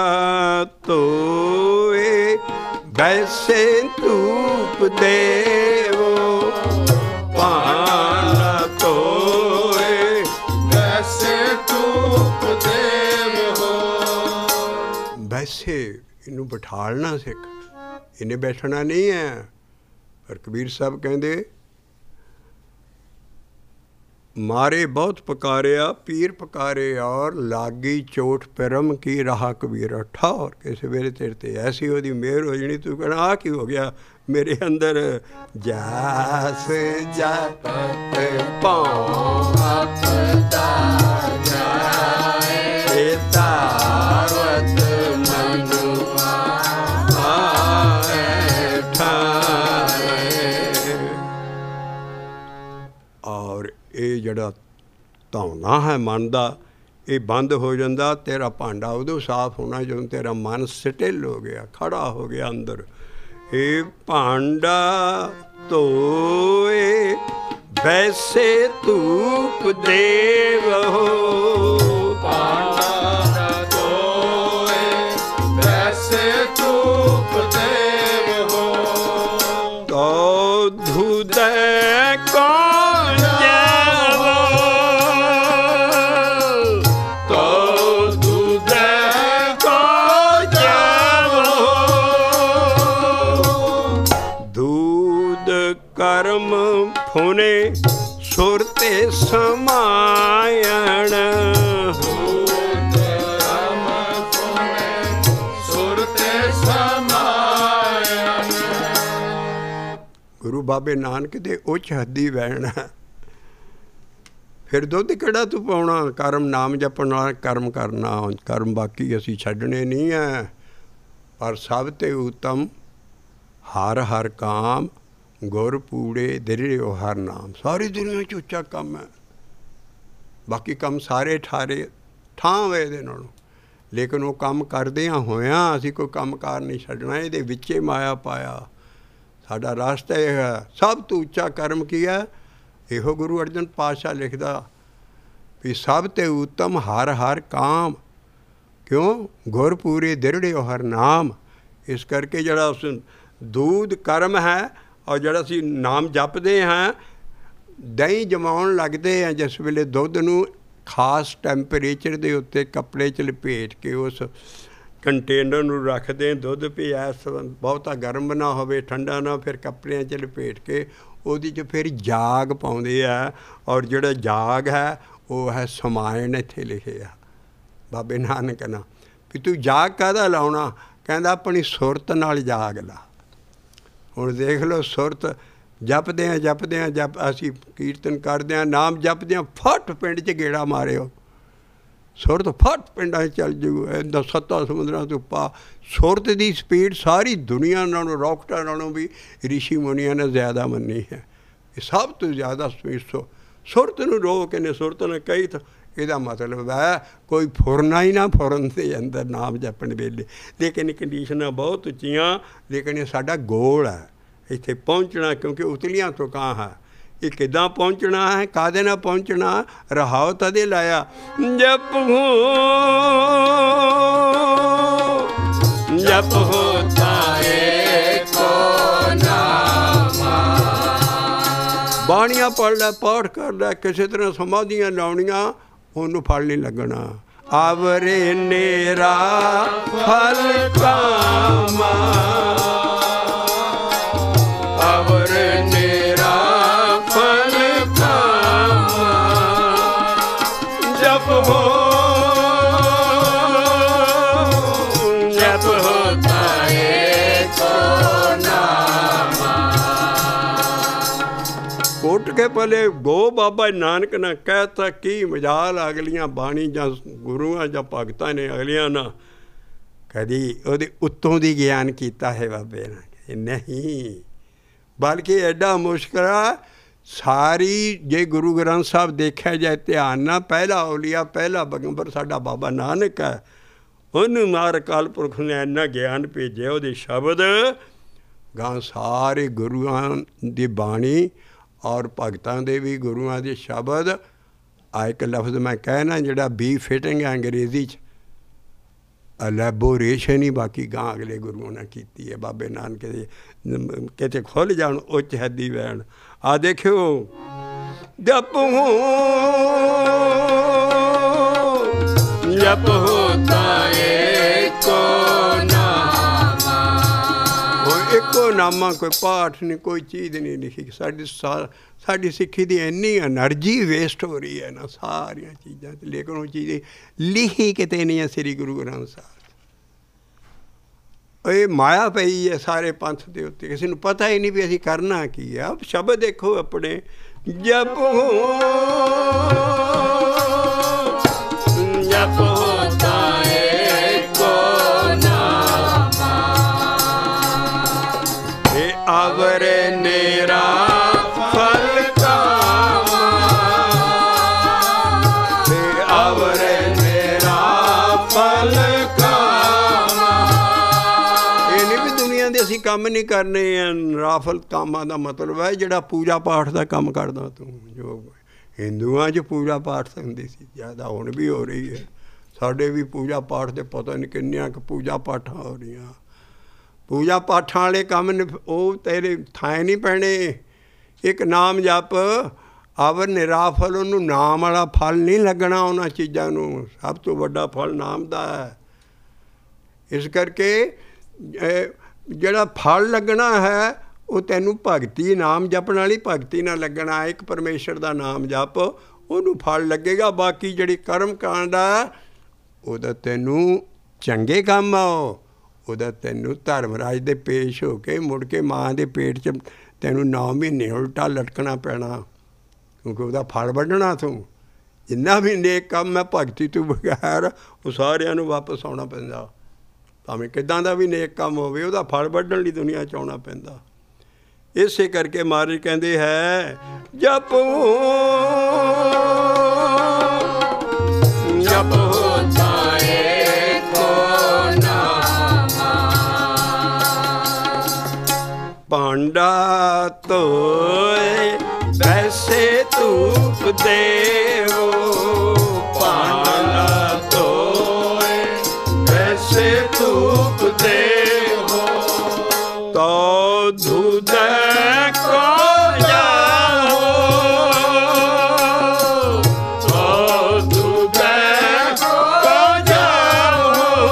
A: ਧੋਏ ਵੈਸੇ ਧੂਪ ਦੇਵੋ ਭਾਂਡਾ ਧੋਏ
B: ਵੈਸੇ ਧੂਪ ਦੇਵੋ।
A: ਵੈਸੇ ਇਹਨੂੰ ਬਿਠਾਲਣਾ ਸਿੱਖ, ਇਹਨੇ ਬੈਠਣਾ ਨਹੀਂ ਹੈ। ਪਰ ਕਬੀਰ ਸਾਹਿਬ ਕਹਿੰਦੇ ਮਾਰੇ ਬਹੁਤ ਪੁਕਾਰਿਆ ਪੀਰ ਪੁਕਾਰੇ ਔਰ ਲਾਗੀ ਚੋਟ ਪਰਮ ਕੀ ਰਹਾ ਕਬੀਰ ਠਾਰ। ਕਿਸੇ ਵੇਲੇ ਤੇਰੇ ਤੇ ਐਸੀ ਉਹਦੀ ਮਿਹਰ ਹੋ ਜਾਣੀ ਤੂੰ ਕਹਿਣਾ ਆਹ ਕੀ ਹੋ ਗਿਆ ਮੇਰੇ ਅੰਦਰ। ਜਾਸ ਜਪ ਭਾਉ ਆਪਦਾ ਜਾਏ ਤਾਵਤ ਮਨੁਆ ਆਏ ਠਾਰੇ। ਔਰ ਇਹ ਜਿਹੜਾ ਧੌਣਾ ਹੈ ਮਨ ਦਾ ਇਹ ਬੰਦ ਹੋ ਜਾਂਦਾ। ਤੇਰਾ ਭਾਂਡਾ ਉਦੋਂ ਸਾਫ਼ ਹੋਣਾ ਜਦੋਂ ਤੇਰਾ ਮਨ ਸਟਿਲ ਹੋ ਗਿਆ, ਖੜਾ ਹੋ ਗਿਆ ਅੰਦਰ। ਇਹ ਭਾਂਡਾ ਧੋਏ ਵੈਸੇ ਧੂਪ ਦੇਵੋ
B: ਭਾਂਡਾ ਧੋਏ ਵੈਸੇ ਧੂਪ ਦੇਵੋ।
A: ਤੋ ਧੁਦੈ ਕੌਣ ਜਾਵੋ
B: ਤੋ ਧੁਦੈ ਕੌਣ ਜਾਵੋ।
A: ਦੂਧ ਕਰਮ ਫੁਨੇ ਸੁਰ ਤੇ ਸਮਾਇਣ
B: ਦੂਧ ਕਰਮ ਫੁਨੇ ਸੁਰ ਤੇ ਸਮਾਇਣ।
A: ਗੁਰੂ ਬਾਬੇ ਨਾਨਕ ਦੇ ਉੱਚ ਹੱਦੀ ਵਹਿਣਾ। ਫਿਰ ਦੁੱਧ ਕਿਹੜਾ ਤੂੰ ਪਾਉਣਾ। ਕਰਮ ਨਾਮ ਜਪਣ ਨਾਲ ਕਰਮ ਕਰਨਾ। ਕਰਮ ਬਾਕੀ ਅਸੀਂ ਛੱਡਣੇ ਨਹੀਂ ਹੈ। ਪਰ ਸਭ ਤੇ ਉੱਤਮ ਹਰ ਹਰ ਕਾਮ ਗੁਰ ਪੂੜੇ ਦ੍ਰਿੜਿਓ ਹਰ ਨਾਮ। ਸਾਰੀ ਦੁਨੀਆ 'ਚ ਉੱਚਾ ਕੰਮ ਹੈ। ਬਾਕੀ ਕੰਮ ਸਾਰੇ ਠਾਰੇ ਠਾਂ ਵੇ ਇਹਦੇ ਨਾਲੋਂ। ਲੇਕਿਨ ਉਹ ਕੰਮ ਕਰਦਿਆਂ ਹੋਇਆਂ ਅਸੀਂ ਕੋਈ ਕੰਮ ਕਾਰ ਨਹੀਂ ਛੱਡਣਾ। ਇਹਦੇ ਵਿੱਚੇ ਮਾਇਆ ਪਾਇਆ। ਸਾਡਾ ਰਸਤਾ ਇਹ ਹੈ। ਸਭ ਤੋਂ ਉੱਚਾ ਕਰਮ ਕੀ ਹੈ। ਇਹੋ ਗੁਰੂ ਅਰਜਨ ਪਾਤਸ਼ਾਹ ਲਿਖਦਾ ਵੀ ਸਭ ਤੇ ਉੱਤਮ ਹਰ ਹਰ ਕਾਮ ਕਿਉਂ ਗੁਰ ਪੂਰੇ ਦ੍ਰਿੜਿਓ ਹਰ ਨਾਮ। ਇਸ ਕਰਕੇ ਜਿਹੜਾ ਉਸ ਦੂਧ ਕਰਮ ਹੈ ਔਰ ਜਿਹੜਾ ਅਸੀਂ ਨਾਮ ਜਪਦੇ ਹਾਂ ਦਹੀਂ ਜਮਾਉਣ ਲੱਗਦੇ ਹਾਂ ਜਿਸ ਵੇਲੇ ਦੁੱਧ ਨੂੰ ਖਾਸ ਟੈਂਪਰੇਚਰ ਦੇ ਉੱਤੇ ਕੱਪੜੇ 'ਚ ਲਪੇਟ ਕੇ ਉਸ ਕੰਟੇਨਰ ਨੂੰ ਰੱਖਦੇ ਦੁੱਧ ਵੀ ਐਸ ਬਹੁਤਾ ਗਰਮ ਨਾ ਹੋਵੇ ਠੰਡਾ ਨਾ। ਫਿਰ ਕੱਪੜਿਆਂ 'ਚ ਲਪੇਟ ਕੇ ਉਹਦੀ 'ਚ ਫਿਰ ਜਾਗ ਪਾਉਂਦੇ ਆ। ਔਰ ਜਿਹੜਾ ਜਾਗ ਹੈ ਉਹ ਹੈ ਸਮਾਇਣ। ਇੱਥੇ ਲਿਖਿਆ ਬਾਬੇ ਨਾਨਕ ਨਾ ਵੀ ਤੂੰ ਜਾਗ ਕਾਹਦਾ ਲਾਉਣਾ। ਕਹਿੰਦਾ ਆਪਣੀ ਸੁਰਤ ਨਾਲ ਜਾਗ ਲਾ। ਹੁਣ ਦੇਖ ਲਓ ਸੁਰਤ ਜਪਦੇ ਹਾਂ ਜਪਦੇ ਹਾਂ ਜਪ ਅਸੀਂ ਕੀਰਤਨ ਕਰਦੇ ਹਾਂ ਨਾਮ ਜਪਦੇ ਹਾਂ ਫੱਟ ਪਿੰਡ 'ਚ ਗੇੜਾ ਮਾਰਿਓ ਸੁਰਤ ਫੱਟ ਪਿੰਡਾਂ 'ਚ ਚੱਲ ਜੂ। ਇੱਦਾਂ ਸੱਤਾਂ ਸਮੁੰਦਰਾਂ ਤੋਂ ਪਾ ਸੁਰਤ ਦੀ ਸਪੀਡ ਸਾਰੀ ਦੁਨੀਆ ਨਾਲੋਂ ਰੌਕਟਾਂ ਨਾਲੋਂ ਵੀ ਰਿਸ਼ੀ ਮੁਨੀਆਂ ਨੇ ਜ਼ਿਆਦਾ ਮੰਨੀ ਹੈ। ਇਹ ਸਭ ਤੋਂ ਜ਼ਿਆਦਾ ਸਪੀਡ ਸੋ ਸੁਰਤ ਨੂੰ ਰੋਕ ਇਹਨੇ ਸੁਰਤ ਨੇ ਕਹੀ ਤਾਂ ਇਹਦਾ ਮਤਲਬ ਹੈ ਕੋਈ ਫੁਰਨਾ ਹੀ ਨਾ ਫੁਰਨ ਦੇ ਅੰਦਰ ਨਾਮ ਜਪਣ ਵੇਲੇ। ਲੇਕਿਨ ਕੰਡੀਸ਼ਨਾਂ ਬਹੁਤ ਉੱਚੀਆਂ। ਲੇਕਿਨ ਇਹ ਸਾਡਾ ਗੋਲ ਹੈ ਇੱਥੇ ਪਹੁੰਚਣਾ ਕਿਉਂਕਿ ਉਤਲੀਆਂ ਤੁਕਾਂ ਹੈ। ਇਹ ਕਿੱਦਾਂ ਪਹੁੰਚਣਾ ਹੈ, ਕਾਹਦੇ ਨਾਲ ਪਹੁੰਚਣਾ? ਰਹਾਉ ਤਦੇ ਲਾਇਆ। ਜਪਹੁ ਜਪਹੁ ਤਾਏ ਕੋ ਨਾਮਾ। ਬਾਣੀਆਂ ਪੜ੍ਹ ਲੈ, ਪਾਠ ਕਰ ਲੈ, ਕਿਸੇ ਤਰ੍ਹਾਂ ਸਮਾਧੀਆਂ ਲਾਉਣੀਆਂ, ਉਹਨੂੰ ਫਲ ਨਹੀਂ ਲੱਗਣਾ। ਆਵਰੇ ਨੇਰਾ ਫਲ ਕਾਮਾ, ਆਵਰੇ ਨੇਰਾ ਫਲ ਕਾਮਾ। ਜਪ ਹੋ ਜਪ ਹੋ ਤਾਏ ਕੋ ਨਾਮਾ। ਉੱਠ ਕੇ ਪਹਿਲੇ ਗੋ ਬਾਬਾ ਨਾਨਕ ਨੇ ਕਹਿਤਾ, ਕੀ ਮਜਾਲ ਅਗਲੀਆਂ ਬਾਣੀ ਜਾਂ ਗੁਰੂਆਂ ਜਾਂ ਭਗਤਾਂ ਨੇ ਅਗਲੀਆਂ ਨਾ ਕਦੀ ਉਹਦੇ ਉੱਤੋਂ ਦੀ ਗਿਆਨ ਕੀਤਾ ਹੈ ਬਾਬੇ ਨੇ, ਨਹੀਂ। ਬਲਕਿ ਐਡਾ ਮੁਸ਼ਕਿਲ ਆ ਸਾਰੀ, ਜੇ ਗੁਰੂ ਗ੍ਰੰਥ ਸਾਹਿਬ ਦੇਖਿਆ ਜਾਏ ਧਿਆਨ ਨਾਲ, ਪਹਿਲਾ ਔਲੀਆ ਪਹਿਲਾ ਪੈਗੰਬਰ ਸਾਡਾ ਬਾਬਾ ਨਾਨਕ ਹੈ। ਉਹਨੂੰ ਮਾਰ ਅਕਾਲ ਪੁਰਖ ਨੇ ਇੰਨਾ ਗਿਆਨ ਭੇਜਿਆ, ਉਹਦੇ ਸ਼ਬਦ ਗਾਂ ਸਾਰੇ ਗੁਰੂਆਂ ਦੀ ਬਾਣੀ ਔਰ ਭਗਤਾਂ ਦੇ ਵੀ ਗੁਰੂਆਂ ਦੇ ਸ਼ਬਦ। ਆ ਇੱਕ ਲਫ਼ਜ਼ ਮੈਂ ਕਹਿਣਾ ਜਿਹੜਾ ਬੀ ਫਿਟਿੰਗ ਹੈ ਅੰਗਰੇਜ਼ੀ 'ਚ, ਐਲੈਬੋਰੇਸ਼ਨ ਹੀ ਬਾਕੀ ਗਾਂ ਅਗਲੇ ਗੁਰੂਆਂ ਨੇ ਕੀਤੀ ਹੈ। ਬਾਬੇ ਨਾਨਕ ਦੇ ਕਿਤੇ ਖੁੱਲ੍ਹ ਜਾਣ ਉੱਚ ਹੱਦੀ ਵੈਣ। ਆ ਦੇਖਿਓ, ਜਪਹੁ ਜਪਹੁ ਤਾਏ ਕੋ ਨਾਮਾ। ਉਹ ਇੱਕੋ ਨਾਮਾ, ਕੋਈ ਪਾਠ ਨਹੀਂ, ਕੋਈ ਚੀਜ਼ ਨਹੀਂ ਲਿਖੀ। ਸਾਡੀ ਸਾ ਸਾਡੀ ਸਿੱਖੀ ਦੀ ਇੰਨੀ ਐਨਰਜੀ ਵੇਸਟ ਹੋ ਰਹੀ ਹੈ ਨਾ ਸਾਰੀਆਂ ਚੀਜ਼ਾਂ 'ਤੇ, ਲੇਕਿਨ ਉਹ ਚੀਜ਼ ਲਿਖੀ ਕਿਤੇ ਨਹੀਂ ਹੈ ਸ੍ਰੀ ਗੁਰੂ ਗ੍ਰੰਥ ਸਾਹਿਬ। ਇਹ ਮਾਇਆ ਪਈ ਹੈ ਸਾਰੇ ਪੰਥ ਦੇ ਉੱਤੇ, ਕਿਸੇ ਨੂੰ ਪਤਾ ਹੀ ਨਹੀਂ ਵੀ ਅਸੀਂ ਕਰਨਾ ਕੀ ਹੈ। ਸ਼ਬਦ ਦੇਖੋ ਆਪਣੇ, ਜਪਹੁ ਜਪਹੁ ਤਾਏ ਕੋ ਨਾਮਾ। ਇਹ ਆਵਰੇ ਨੇਰਾ ਫਲ ਕਾਮਾ, ਇਹ ਆਵਰੇ ਨੇਰਾ ਫਲ ਕਾਮਾ। ਇਹ ਨਹੀਂ ਵੀ ਦੁਨੀਆ ਦੇ ਅਸੀਂ ਕੰਮ ਨਹੀਂ ਕਰਨੇ। ਰਾਫਲ ਕਾਮਾਂ ਦਾ ਮਤਲਬ ਹੈ ਜਿਹੜਾ ਪੂਜਾ ਪਾਠ ਦਾ ਕੰਮ ਕਰਦਾ ਤੂੰ। ਜੋ ਹਿੰਦੂਆਂ 'ਚ ਪੂਜਾ ਪਾਠ ਹੁੰਦੀ ਸੀ ਜ਼ਿਆਦਾ, ਹੁਣ ਵੀ ਹੋ ਰਹੀ ਹੈ। ਸਾਡੇ ਵੀ ਪੂਜਾ ਪਾਠ ਦੇ ਪਤਾ ਨਹੀਂ ਕਿੰਨੀਆਂ ਕੁ ਪੂਜਾ ਪਾਠਾਂ ਹੋ ਰਹੀਆਂ। ਪੂਜਾ ਪਾਠਾਂ ਵਾਲੇ ਕੰਮ ਨੇ ਉਹ ਤੇਰੇ ਥਾਂ ਨਹੀਂ ਪੈਣੇ। ਇੱਕ ਨਾਮ ਜਪ, ਆਵਰ ਨਿਰਾਫਲ, ਉਹਨੂੰ ਨਾਮ ਵਾਲਾ ਫਲ ਨਹੀਂ ਲੱਗਣਾ। ਉਹਨਾਂ ਚੀਜ਼ਾਂ ਨੂੰ ਸਭ ਤੋਂ ਵੱਡਾ ਫਲ ਨਾਮ ਦਾ ਹੈ। ਇਸ ਕਰਕੇ ਜਿਹੜਾ ਫਲ ਲੱਗਣਾ ਹੈ ਉਹ ਤੈਨੂੰ ਭਗਤੀ, ਨਾਮ ਜਪਣ ਵਾਲੀ ਭਗਤੀ ਨਾਲ ਲੱਗਣਾ। ਇੱਕ ਪਰਮੇਸ਼ਰ ਦਾ ਨਾਮ ਜਪ, ਉਹਨੂੰ ਫਲ ਲੱਗੇਗਾ। ਬਾਕੀ ਜਿਹੜੀ ਕਰਮ ਕਾਂਡ ਆ ਉਹਦਾ ਤੈਨੂੰ ਚੰਗੇ ਕੰਮ ਆ, ਉਹਦਾ ਤੈਨੂੰ ਧਰਮਰਾਜ ਦੇ ਪੇਸ਼ ਹੋ ਕੇ ਮੁੜ ਕੇ ਮਾਂ ਦੇ ਪੇਟ 'ਚ ਤੈਨੂੰ ਨੌ ਮਹੀਨੇ ਉਲਟਾ ਲਟਕਣਾ ਪੈਣਾ, ਕਿਉਂਕਿ ਉਹਦਾ ਫਲ ਵੱਢਣਾ ਤੂੰ। ਜਿੰਨਾ ਵੀ ਨੇਕ ਕੰਮ ਹੈ ਭਗਤੀ ਤੋਂ ਬਗੈਰ ਉਹ ਸਾਰਿਆਂ ਨੂੰ ਵਾਪਸ ਆਉਣਾ ਪੈਂਦਾ। ਭਾਵੇਂ ਕਿੱਦਾਂ ਦਾ ਵੀ ਨੇਕ ਕੰਮ ਹੋਵੇ, ਉਹਦਾ ਫਲ ਵੱਢਣ ਲਈ ਦੁਨੀਆ 'ਚ ਆਉਣਾ ਪੈਂਦਾ। ਇਸੇ ਕਰਕੇ ਮਹਾਰਾਜ ਕਹਿੰਦੇ ਹੈ, ਜਪਹੁ ਜਪਹੁ ਤਾਏ ਕੋ ਨਾਮਾ। ਭਾਂਡਾ ਧੋਏ ਵੈਸੇ ਧੂਪ ਦੇਵੋ, ਭਾਂਡਾ ਧੋਏ ਵੈਸੇ ਧੂਪ ਦੇਵੋ। ਤੋ ਦੁਧ ਕੋ ਜਾਓ, ਤੋ ਦੁਧ ਕੋ ਜਾਓ।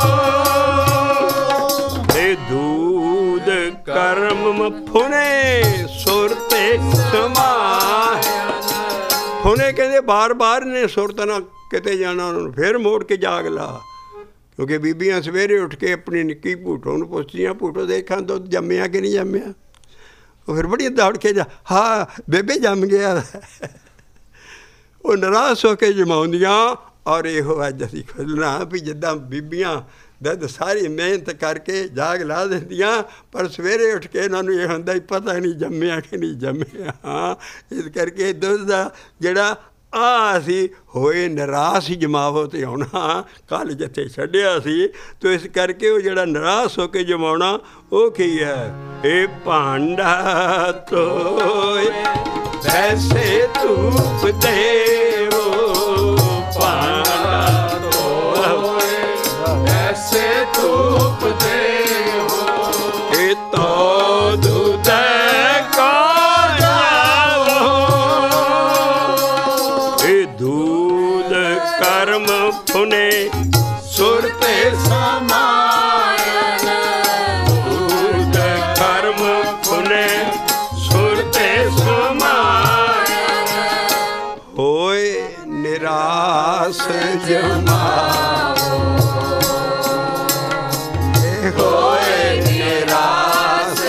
A: ਇਹ ਦੂਧ ਕਰਮ ਫੁਨੇ ਸੁਰਤੇ ਸਮਾਹਿਆ। ਫੁਨੇ ਕਹਿੰਦੇ ਬਾਰ ਬਾਰ ਨੇ ਸੁਰਤ ਨਾਲ ਕਿਤੇ ਜਾਣਾ, ਉਹਨਾਂ ਨੂੰ ਫਿਰ ਮੋੜ ਕੇ ਜਾਗ ਲਾ। ਕਿਉਂਕਿ ਬੀਬੀਆਂ ਸਵੇਰੇ ਉੱਠ ਕੇ ਆਪਣੀ ਨਿੱਕੀ ਭੂਟੋ ਨੂੰ ਪੁੱਛਦੀਆਂ, ਭੂਟੋ ਦੇਖਾਂ ਦੁੱਧ ਜੰਮਿਆ ਕਿ ਨਹੀਂ ਜੰਮਿਆ। ਉਹ ਫਿਰ ਬੜੀ ਦੌੜ ਕੇ ਜਾ, ਹਾਂ ਬੇਬੇ ਜੰਮ ਗਿਆ। ਉਹ ਨਿਰਾਸ਼ ਹੋ ਕੇ ਜਮਾਉਂਦੀਆਂ। ਔਰ ਇਹੋ ਅੱਜ ਅਸੀਂ ਖੁੱਲ੍ਹਣਾ ਵੀ ਜਿੱਦਾਂ ਬੀਬੀਆਂ ਦੁੱਧ ਸਾਰੀ ਮਿਹਨਤ ਕਰਕੇ ਜਾਗ ਲਾ ਦਿੰਦੀਆਂ, ਪਰ ਸਵੇਰੇ ਉੱਠ ਕੇ ਇਹਨਾਂ ਨੂੰ ਇਹ ਹੁੰਦਾ ਹੀ ਪਤਾ ਨਹੀਂ ਜੰਮਿਆ ਕਿ ਨਹੀਂ ਜੰਮਿਆ। ਹਾਂ, ਇਸ ਕਰਕੇ ਦੁੱਧ ਦਾ ਜਿਹੜਾ ਆ ਅਸੀਂ ਹੋਏ ਨਿਰਾਸ਼ ਜਮਾਵੋ ਤੇ ਆਉਣਾ, ਕੱਲ੍ਹ ਜਿੱਥੇ ਛੱਡਿਆ ਸੀ। ਤੋ ਇਸ ਕਰਕੇ ਉਹ ਜਿਹੜਾ ਨਿਰਾਸ਼ ਹੋ ਕੇ ਜਮਾਉਣਾ ਉਹ ਕੀ ਹੈ? ਇਹ ਭਾਂਡਾ ਤੋਏ ਵੈਸੇ ਧੂਪ ਦੇਵੋ, ਭਾਂਡਾ ਤੋਏ
B: ਵੈਸੇ ਧੂਪ ਦੇਵੋ,
A: ਇਹ ਤੋ ਦੁਧ ਕਰਮ ਫੁਨੇ ਸੁਰ ਤੇ
B: ਸਮਾਇਨ,
A: ਦੂਧ ਕਰਮ ਫੁਨੇ ਸੁਰ ਤੇ ਸਮਾਇਨ, ਹੋਏ ਨਿਰਾਸ ਜਮਾਵੋ, ਹੋਏ ਨਿਰਾਸ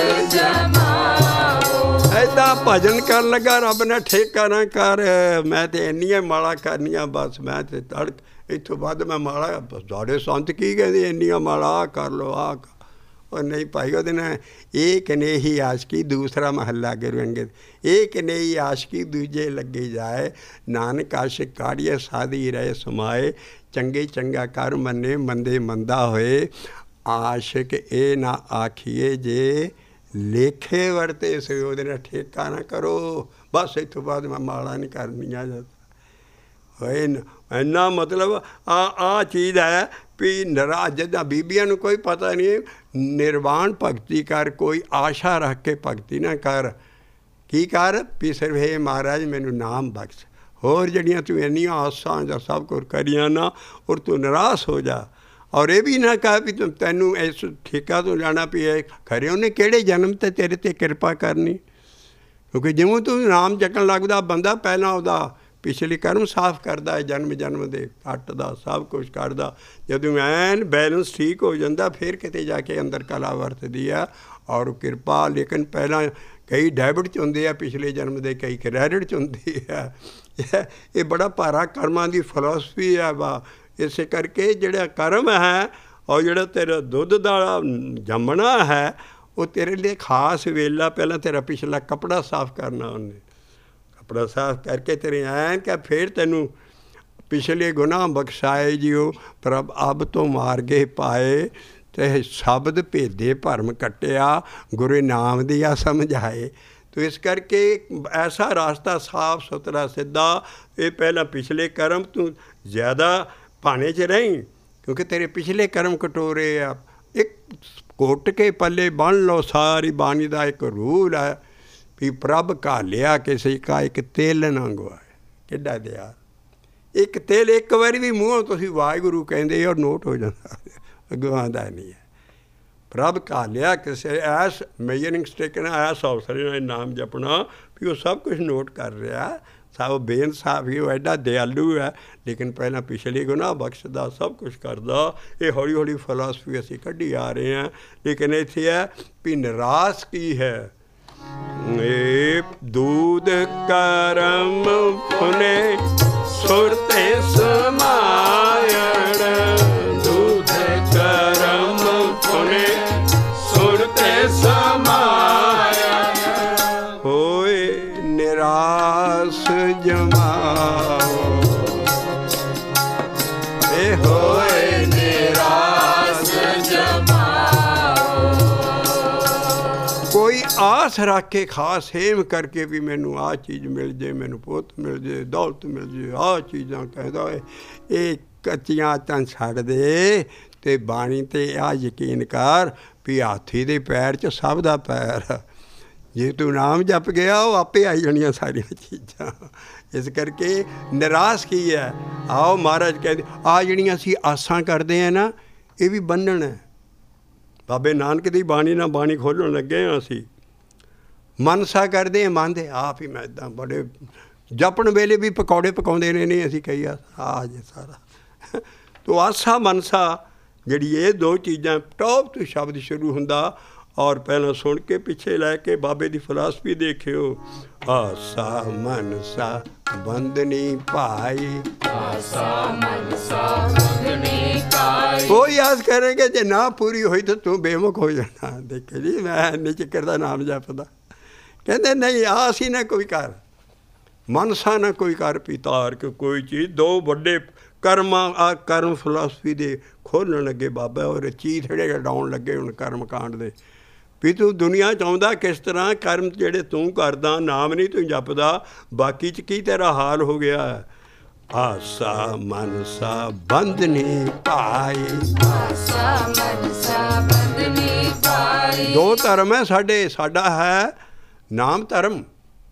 A: ਜਮਾਵੋ। ਏਦਾਂ ਭਜਨ ਕਰਨ ਲੱਗਾ, ਰੱਬ ਨੇ ਠੇਕਾ ਨਾ ਕਰ, ਮੈਂ ਤੇ ਇੰਨੀਆਂ ਮਾਲਾ ਕਰਨੀਆਂ ਬਸ, ਮੈਂ ਤੇ ਤੜਕ ਇੱਥੋਂ ਵੱਧ ਮੈਂ ਮਾਲਾ, ਸਾਡੇ ਸੰਤ ਕੀ ਕਹਿੰਦੇ ਇੰਨੀਆਂ ਮਾਲਾ ਆਹ ਕਰ ਲਓ ਆਹ। ਉਹ ਨਹੀਂ ਭਾਈ, ਉਹਦੇ ਨਾਲ ਇੱਕ ਨੇਹੀ ਆਸ਼ਕੀ ਦੂਸਰਾ ਮਹੱਲਾ ਗੁਰੂ ਅੰਗਦ, ਇੱਕ ਨੇਹੀ ਆਸ਼ਕੀ ਦੂਜੇ ਲੱਗੀ ਜਾਏ, ਨਾਨਕ ਆਸ਼ਿਕ ਕਾੜੀਏ ਸਾਧੀ ਰਹੇ ਸਮਾਏ, ਚੰਗੇ ਚੰਗਾ ਕਰ ਮੰਨੇ ਮੰਦੇ ਮੰਦਾ ਹੋਏ, ਆਸ਼ਿਕ ਇਹ ਨਾ ਆਖੀਏ ਜੇ ਲੇਖੇ ਵਰਤੇ ਸੀ, ਉਹਦੇ ਨਾਲ ਠੇਕਾ ਨਾ ਕਰੋ ਬਸ, ਇੱਥੋਂ ਬਾਅਦ ਮੈਂ ਮਾਲਾ ਨਹੀਂ ਕਰਨੀਆਂ ਜਾਂਦਾ ਹੋਏ ਨਾ। ਇੰਨਾ ਮਤਲਬ ਆ ਆ ਚੀਜ਼ ਹੈ ਵੀ ਨਰਾ, ਜਿੱਦਾਂ ਬੀਬੀਆਂ ਨੂੰ ਕੋਈ ਪਤਾ ਨਹੀਂ, ਨਿਰਵਾਣ ਭਗਤੀ ਕਰ, ਕੋਈ ਆਸ਼ਾ ਰੱਖ ਕੇ ਭਗਤੀ ਨਾ ਕਰ। ਕੀ ਕਰ ਵੀ ਸਿਰਫ ਹੇ ਮਹਾਰਾਜ ਮੈਨੂੰ ਨਾਮ ਬਖਸ਼, ਹੋਰ ਜਿਹੜੀਆਂ ਤੂੰ ਇੰਨੀਆਂ ਆਸਾਂ ਜਾਂ ਸਭ ਕੁਝ ਕਰੀਆਂ ਨਾ, ਔਰ ਤੂੰ ਨਿਰਾਸ਼ ਹੋ ਜਾ। ਔਰ ਇਹ ਵੀ ਨਾ ਕਹਾ ਵੀ ਤੂੰ ਤੈਨੂੰ ਇਸ ਠੇਕਾ ਤੋਂ ਲੈਣਾ ਪਿਆ, ਖਰੇ ਉਹਨੇ ਕਿਹੜੇ ਜਨਮ 'ਤੇ ਤੇਰੇ 'ਤੇ ਕਿਰਪਾ ਕਰਨੀ, ਕਿਉਂਕਿ ਜਿਵੇਂ ਤੂੰ ਨਾਮ ਚੱਕਣ ਲੱਗਦਾ ਬੰਦਾ, ਪਹਿਲਾਂ ਉਹਦਾ ਪਿਛਲੇ ਕਰਮ ਸਾਫ਼ ਕਰਦਾ ਹੈ, ਜਨਮ ਜਨਮ ਦੇ ਕੱਟਦਾ, ਸਭ ਕੁਛ ਕਰਦਾ। ਜਦੋਂ ਐਨ ਬੈਲੈਂਸ ਠੀਕ ਹੋ ਜਾਂਦਾ, ਫਿਰ ਕਿਤੇ ਜਾ ਕੇ ਅੰਦਰ ਕਲਾ ਵਰਤਦੀ ਆ ਔਰ ਕਿਰਪਾ। ਲੇਕਿਨ ਪਹਿਲਾਂ ਕਈ ਡੈਬਿਟ 'ਚ ਹੁੰਦੇ ਆ ਪਿਛਲੇ ਜਨਮ ਦੇ, ਕਈ ਕ੍ਰੈਡਿਟ 'ਚ ਹੁੰਦੀ ਆ। ਇਹ ਬੜਾ ਭਾਰਾ ਕਰਮਾਂ ਦੀ ਫਿਲਾਸਫੀ ਆ ਵਾ। ਇਸੇ ਕਰਕੇ ਜਿਹੜਾ ਕਰਮ ਹੈ ਔਰ ਜਿਹੜਾ ਤੇਰਾ ਦੁੱਧ ਦਾ ਜੰਮਣਾ ਹੈ, ਉਹ ਤੇਰੇ ਲਈ ਖਾਸ ਵੇਲਾ, ਪਹਿਲਾਂ ਤੇਰਾ ਪਿਛਲਾ ਕੱਪੜਾ ਸਾਫ਼ ਕਰਨਾ ਉਹਨੇ, ਕੱਪੜਾ ਸਾਫ਼ ਕਰਕੇ ਤੇਰੇ ਐਨ ਕਿ ਫਿਰ ਤੈਨੂੰ ਪਿਛਲੇ ਗੁਨਾਹ ਬਖਸ਼ਾਏ ਜਿਓ, ਪ੍ਰਭ ਅਬ ਤੋਂ ਮਾਰ ਗਏ ਪਾਏ, ਤੇ ਸ਼ਬਦ ਭੇਦੇ ਭਰਮ ਕੱਟਿਆ, ਗੁਰੂ ਨਾਮ ਦੀ ਆ ਸਮਝਾਏ। ਤੋ ਇਸ ਕਰਕੇ ਐਸਾ ਰਾਸਤਾ ਸਾਫ਼ ਸੁਥਰਾ ਸਿੱਧਾ, ਇਹ ਪਹਿਲਾਂ ਪਿਛਲੇ ਕਰਮ ਤੂੰ ਜ਼ਿਆਦਾ ਭਾਣੇ 'ਚ ਰਹੀਂ, ਕਿਉਂਕਿ ਤੇਰੇ ਪਿਛਲੇ ਕਰਮ ਕਟੋਰੇ ਆ। ਇੱਕ ਘੁੱਟ ਕੇ ਪੱਲੇ ਬੰਨ ਲਓ, ਸਾਰੀ ਬਾਣੀ ਦਾ ਇੱਕ ਰੂਲ ਹੈ ਵੀ ਪ੍ਰਭ ਘਾਲਿਆ ਕਿਸੇ ਕਾ ਇੱਕ ਤੇਲ ਨਾ ਗਵਾਏ। ਕਿੱਡਾ ਦਿਆ, ਇੱਕ ਤੇਲ ਇੱਕ ਵਾਰੀ ਵੀ ਮੂੰਹੋਂ ਤੁਸੀਂ ਵਾਹਿਗੁਰੂ ਕਹਿੰਦੇ ਔਰ ਨੋਟ ਹੋ ਜਾਂਦਾ, ਗਵਾਉਂਦਾ ਨਹੀਂ ਹੈ। ਪ੍ਰਭ ਘਾਲਿਆ ਕਿਸੇ ਐਸ ਮੇਜਰਿੰਗ ਸਟਿਕ ਨਾਲ, ਐਸ ਅਵਸਰ ਨਾਲ ਨਾਮ ਜਪਣਾ ਵੀ ਉਹ ਸਭ ਕੁਛ ਨੋਟ ਕਰ ਰਿਹਾ। ਸਭ ਬੇਇਨਸਾਫ ਹੀ, ਉਹ ਐਡਾ ਦਿਆਲੂ ਹੈ, ਲੇਕਿਨ ਪਹਿਲਾਂ ਪਿਛਲੇ ਗੁਨਾਹ ਬਖਸ਼ਦਾ, ਸਭ ਕੁਛ ਕਰਦਾ। ਇਹ ਹੌਲੀ ਹੌਲੀ ਫਿਲਾਸਫੀ ਅਸੀਂ ਕੱਢੀ ਆ ਰਹੇ ਹਾਂ। ਲੇਕਿਨ ਇੱਥੇ ਹੈ ਵੀ ਨਿਰਾਸ਼ ਕੀ ਹੈ? ਇਹ ਦੂਧ ਕਰਮ ਫੁਨੇ ਸੁਰ ਤੇ ਸਮਾਇਣ, ਦੂਧ ਕਰਮ ਫੁਨੇ ਸੁਰ ਤੇ ਸਮਾਇਣ, ਹੋਏ ਨਿਰਾਸ਼ ਜਮਾਓ, ਇਹ ਹੋਏ ਨਿਰਾਸ਼ ਜਮਾਓ। ਕੋਈ ਆਸ ਰੱਖ ਕੇ ਖਾਸ ਹੇਮ ਕਰਕੇ ਵੀ ਮੈਨੂੰ ਆਹ ਚੀਜ਼ ਮਿਲ ਜੇ, ਮੈਨੂੰ ਪੁੱਤ ਮਿਲ ਜੇ, ਦੌਲਤ ਮਿਲ ਜੇ, ਆਹ ਚੀਜ਼ਾਂ ਕਹਿੰਦਾ ਹੈ, ਇਹ ਕੱਚੀਆਂ ਤਾਂ ਛੱਡ ਦੇ ਤੇ ਬਾਣੀ 'ਤੇ ਆਹ ਯਕੀਨ ਕਰ ਵੀ ਹਾਥੀ ਦੇ ਪੈਰ 'ਚ ਸਭ ਦਾ ਪੈਰ। ਜੇ ਤੂੰ ਨਾਮ ਜਪ ਗਿਆ, ਉਹ ਆਪੇ ਆਈ ਜਾਣੀਆਂ ਸਾਰੀਆਂ ਚੀਜ਼ਾਂ। ਇਸ ਕਰਕੇ ਨਿਰਾਸ਼ ਕੀ ਹੈ? ਆਓ ਮਹਾਰਾਜ ਕਹਿੰਦੇ, ਆਹ ਜਿਹੜੀਆਂ ਅਸੀਂ ਆਸਾਂ ਕਰਦੇ ਹਾਂ ਨਾ, ਇਹ ਵੀ ਬੰਨਣ ਹੈ। ਬਾਬੇ ਨਾਨਕ ਦੀ ਬਾਣੀ ਨਾਲ ਬਾਣੀ ਖੋਲ੍ਹਣ ਲੱਗੇ ਹਾਂ ਅਸੀਂ। ਮਨਸਾ ਕਰਦੇ ਹਾਂ, ਮੰਨਦੇ ਆਪ ਹੀ। ਮੈਂ ਇੱਦਾਂ ਬੜੇ ਜਪਣ ਵੇਲੇ ਵੀ ਪਕੌੜੇ ਪਕਾਉਂਦੇ ਨੇ, ਨਹੀਂ ਅਸੀਂ ਕਹੀ ਆ ਆ ਜੇ ਸਾਰਾ। ਤੋ ਆਸਾ ਮਨਸਾ ਜਿਹੜੀ ਇਹ ਦੋ ਚੀਜ਼ਾਂ, ਟੌਪ ਤੋਂ ਸ਼ਬਦ ਸ਼ੁਰੂ ਹੁੰਦਾ ਔਰ ਪਹਿਲਾਂ ਸੁਣ ਕੇ ਪਿੱਛੇ ਲੈ ਕੇ ਬਾਬੇ ਦੀ ਫਿਲਾਸਫੀ ਦੇਖਿਓ। ਆਸਾ ਮਨਸਾ ਬੰਦਨੀ ਭਾਈ,
B: ਆਸਾ ਮਨਸਾ ਬੰਦਨੀ ਭਾਈ।
A: ਕੋਈ ਆਸ ਕਰੇਗੇ ਜੇ ਨਾ ਪੂਰੀ ਹੋਈ ਤਾਂ ਤੂੰ ਬੇਮੁਖ ਹੋ ਜਾਣਾ। ਦੇਖੇ ਜੀ, ਮੈਂ ਇੰਨੇ ਚੱਕਰ ਦਾ ਨਾਮ ਜਪਦਾ। ਕਹਿੰਦੇ ਨਹੀਂ, ਆਸ ਹੀ ਨਾ ਕੋਈ ਕਰ। ਮਨਸਾ ਨਾ ਕੋਈ ਕਰ ਪਿਤਾਰ ਕਿ ਕੋਈ ਚੀਜ਼। ਦੋ ਵੱਡੇ ਕਰਮਾਂ ਆ ਕਰਮ ਫਿਲਾਸਫੀ ਦੇ ਖੋਲ੍ਹਣ ਲੱਗੇ ਬਾਬਾ, ਔਰ ਚੀਥੜੇ ਡਾਉਣ ਲੱਗੇ ਹੁਣ ਕਰਮ ਕਾਂਡ ਦੇ ਵੀ ਤੂੰ ਦੁਨੀਆ 'ਚ ਆਉਂਦਾ ਕਿਸ ਤਰ੍ਹਾਂ। ਕਰਮ ਜਿਹੜੇ ਤੂੰ ਕਰਦਾ, ਨਾਮ ਨਹੀਂ ਤੂੰ ਜਪਦਾ, ਬਾਕੀ 'ਚ ਕੀ ਤੇਰਾ ਹਾਲ ਹੋ ਗਿਆ। ਆਸਾ ਮਨਸਾ ਬੰਧਨੀ ਭਾਈ,
B: ਆਸਾ ਮਨਸਾ ਬੰਧਨੀ ਭਾਈ।
A: ਦੋ ਧਰਮ ਹੈ ਸਾਡੇ, ਸਾਡਾ ਹੈ ਨਾਮ ਧਰਮ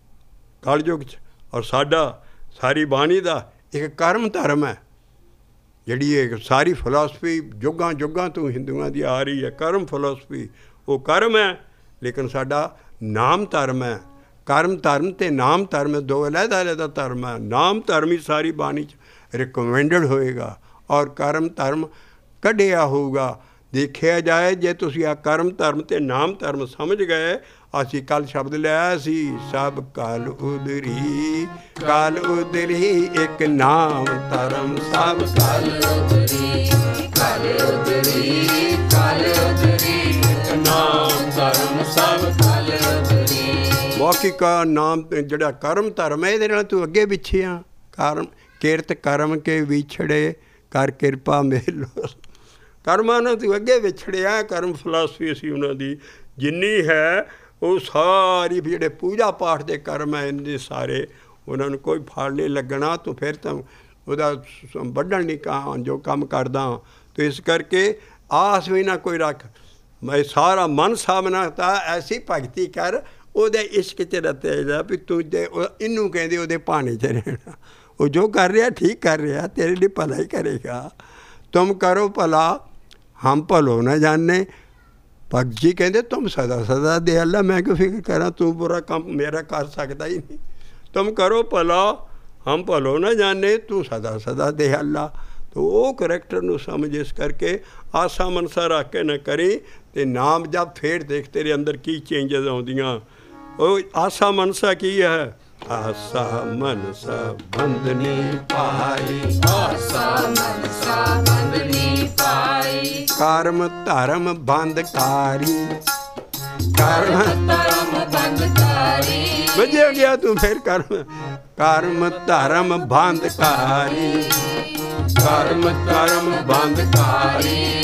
A: ਕਲਯੁਗ 'ਚ, ਔਰ ਸਾਡਾ ਸਾਰੀ ਬਾਣੀ ਦਾ ਇੱਕ ਕਰਮ ਧਰਮ ਹੈ। ਜਿਹੜੀ ਇਹ ਸਾਰੀ ਫਿਲਾਸਫੀ ਯੁੱਗਾਂ ਯੁੱਗਾਂ ਤੋਂ ਹਿੰਦੂਆਂ ਦੀ ਆ ਰਹੀ ਹੈ, ਕਰਮ ਫਿਲਾਸਫੀ, ਉਹ ਕਰਮ ਹੈ। ਲੇਕਿਨ ਸਾਡਾ ਨਾਮ ਧਰਮ ਹੈ। ਕਰਮ ਧਰਮ ਅਤੇ ਨਾਮ ਧਰਮ ਦੋ ਅਲੱਗ ਅਲੱਗ ਧਰਮ ਹੈ। ਨਾਮ ਧਰਮ ਹੀ ਸਾਰੀ ਬਾਣੀ 'ਚ ਰਿਕਮੈਂਡਡ ਹੋਏਗਾ, ਔਰ ਕਰਮ ਧਰਮ ਕੱਢਿਆ ਹੋਊਗਾ। ਦੇਖਿਆ ਜਾਏ ਜੇ ਤੁਸੀਂ ਆ ਕਰਮ ਧਰਮ ਅਤੇ ਨਾਮ ਧਰਮ ਸਮਝ ਗਏ। ਅਸੀਂ ਕੱਲ੍ਹ ਸ਼ਬਦ ਲਿਆ ਸੀ, ਸਭ ਕਲ ਉਦਰੀ ਕਲ ਉਦਰੀ ਇੱਕ ਨਾਮ ਧਰਮ, ਸਭ
B: ਕਲ ਉਦਰੀ ਕਲ ਉਦਰੀ ਕਲ ਉਦਰੀ ਇੱਕ ਨਾਮ ਧਰਮ, ਸਭ ਕਲ ਉਦਰੀ।
A: ਬਾਕੀ ਕਾ ਨਾਮ ਜਿਹੜਾ ਕਰਮ ਧਰਮ ਹੈ, ਇਹਦੇ ਨਾਲ ਤੂੰ ਅੱਗੇ ਪਿੱਛੇ ਆ। ਕਰਮ ਕਿਰਤ ਕਰਮ ਕੇ ਵਿਛੜੇ ਕਰ ਕਿਰਪਾ ਮੇਲੋ, ਕਰਮਾਂ ਨਾਲ ਤੂੰ ਅੱਗੇ ਵਿਛੜਿਆ। ਕਰਮ ਫਿਲਾਸਫੀ ਅਸੀਂ ਉਹਨਾਂ ਦੀ ਜਿੰਨੀ ਹੈ ਉਹ ਸਾਰੀ ਜਿਹੜੇ ਪੂਜਾ ਪਾਠ ਦੇ ਕਰਮ ਹੈ ਇਹਦੇ ਸਾਰੇ, ਉਹਨਾਂ ਨੂੰ ਕੋਈ ਫਲ ਨਹੀਂ ਲੱਗਣਾ। ਤੂੰ ਫਿਰ ਤਾਂ ਉਹਦਾ ਵੱਢਣ ਨਹੀਂ ਕਾ ਜੋ ਕੰਮ ਕਰਦਾ। ਤੋ ਇਸ ਕਰਕੇ ਆਸ ਵੀ ਨਾ ਕੋਈ ਰੱਖ। ਮੈਂ ਸਾਰਾ ਮਨ ਸਾਹਮਣਾ ਤਾਂ ਐਸੀ ਭਗਤੀ ਕਰ, ਉਹਦੇ ਇਸ਼ਕ 'ਚ ਰਤੇ ਜਾ ਵੀ ਤੂੰ ਜੇ ਇਹਨੂੰ ਕਹਿੰਦੇ ਉਹਦੇ ਭਾਣੇ 'ਚ ਰਹਿਣਾ। ਉਹ ਜੋ ਕਰ ਰਿਹਾ ਠੀਕ ਕਰ ਰਿਹਾ, ਤੇਰੇ ਲਈ ਭਲਾ ਹੀ ਕਰੇਗਾ। ਤੁਮ ਕਰੋ ਭਲਾ ਹਮ ਭਲੋ ਨਾ ਜਾਣੇ। ਭਗਤ ਜੀ ਕਹਿੰਦੇ ਤੁਮ ਸਦਾ ਸਦਾ ਦੇ ਅੱਲਾ, ਮੈਂ ਕਿਉਂ ਫਿਕਰ ਕਰਾਂ, ਤੂੰ ਬੁਰਾ ਕੰਮ ਮੇਰਾ ਕਰ ਸਕਦਾ ਹੀ ਨਹੀਂ। ਤੁਮ ਕਰੋ ਭਲਾ ਹਮ ਭਲੋ ਨਾ ਜਾਣੇ, ਤੂੰ ਸਦਾ ਸਦਾ ਦੇ ਅੱਲਾ। ਤੋ ਉਹ ਕਰੈਕਟਰ ਨੂੰ ਸਮਝ। ਇਸ ਕਰਕੇ ਆਸਾ ਮਨਸਾ ਰੱਖ ਕੇ ਨਾ ਕਰੀ ਅਤੇ ਨਾਮ ਜਪ, ਫੇਰ ਦੇਖ ਤੇਰੇ ਅੰਦਰ ਕੀ ਚੇਂਜਸ ਆਉਂਦੀਆਂ। ਉਹ ਆਸਾ ਮਨਸਾ ਕੀ ਹੈ। ਆਸਾ ਮਨਸਾ ਬੰਧਨੀ ਪਾਈ,
B: ਆਸਾ ਮਨਸਾ ਬੰਧਨੀ ਪਾਈ।
A: ਕਰਮ ਧਰਮ ਬੰਧਕਾਰੀ, ਕਰਮ
B: ਧਰਮ ਬੰਧਕਾਰੀ।
A: ਵਜਿਆ ਗਿਆ ਤੂੰ ਫਿਰ ਕਰਮ ਕਰਮ ਧਰਮ ਬੰਧਕਾਰੀ,
B: ਕਰਮ ਧਰਮ ਬੰਧਕਾਰੀ।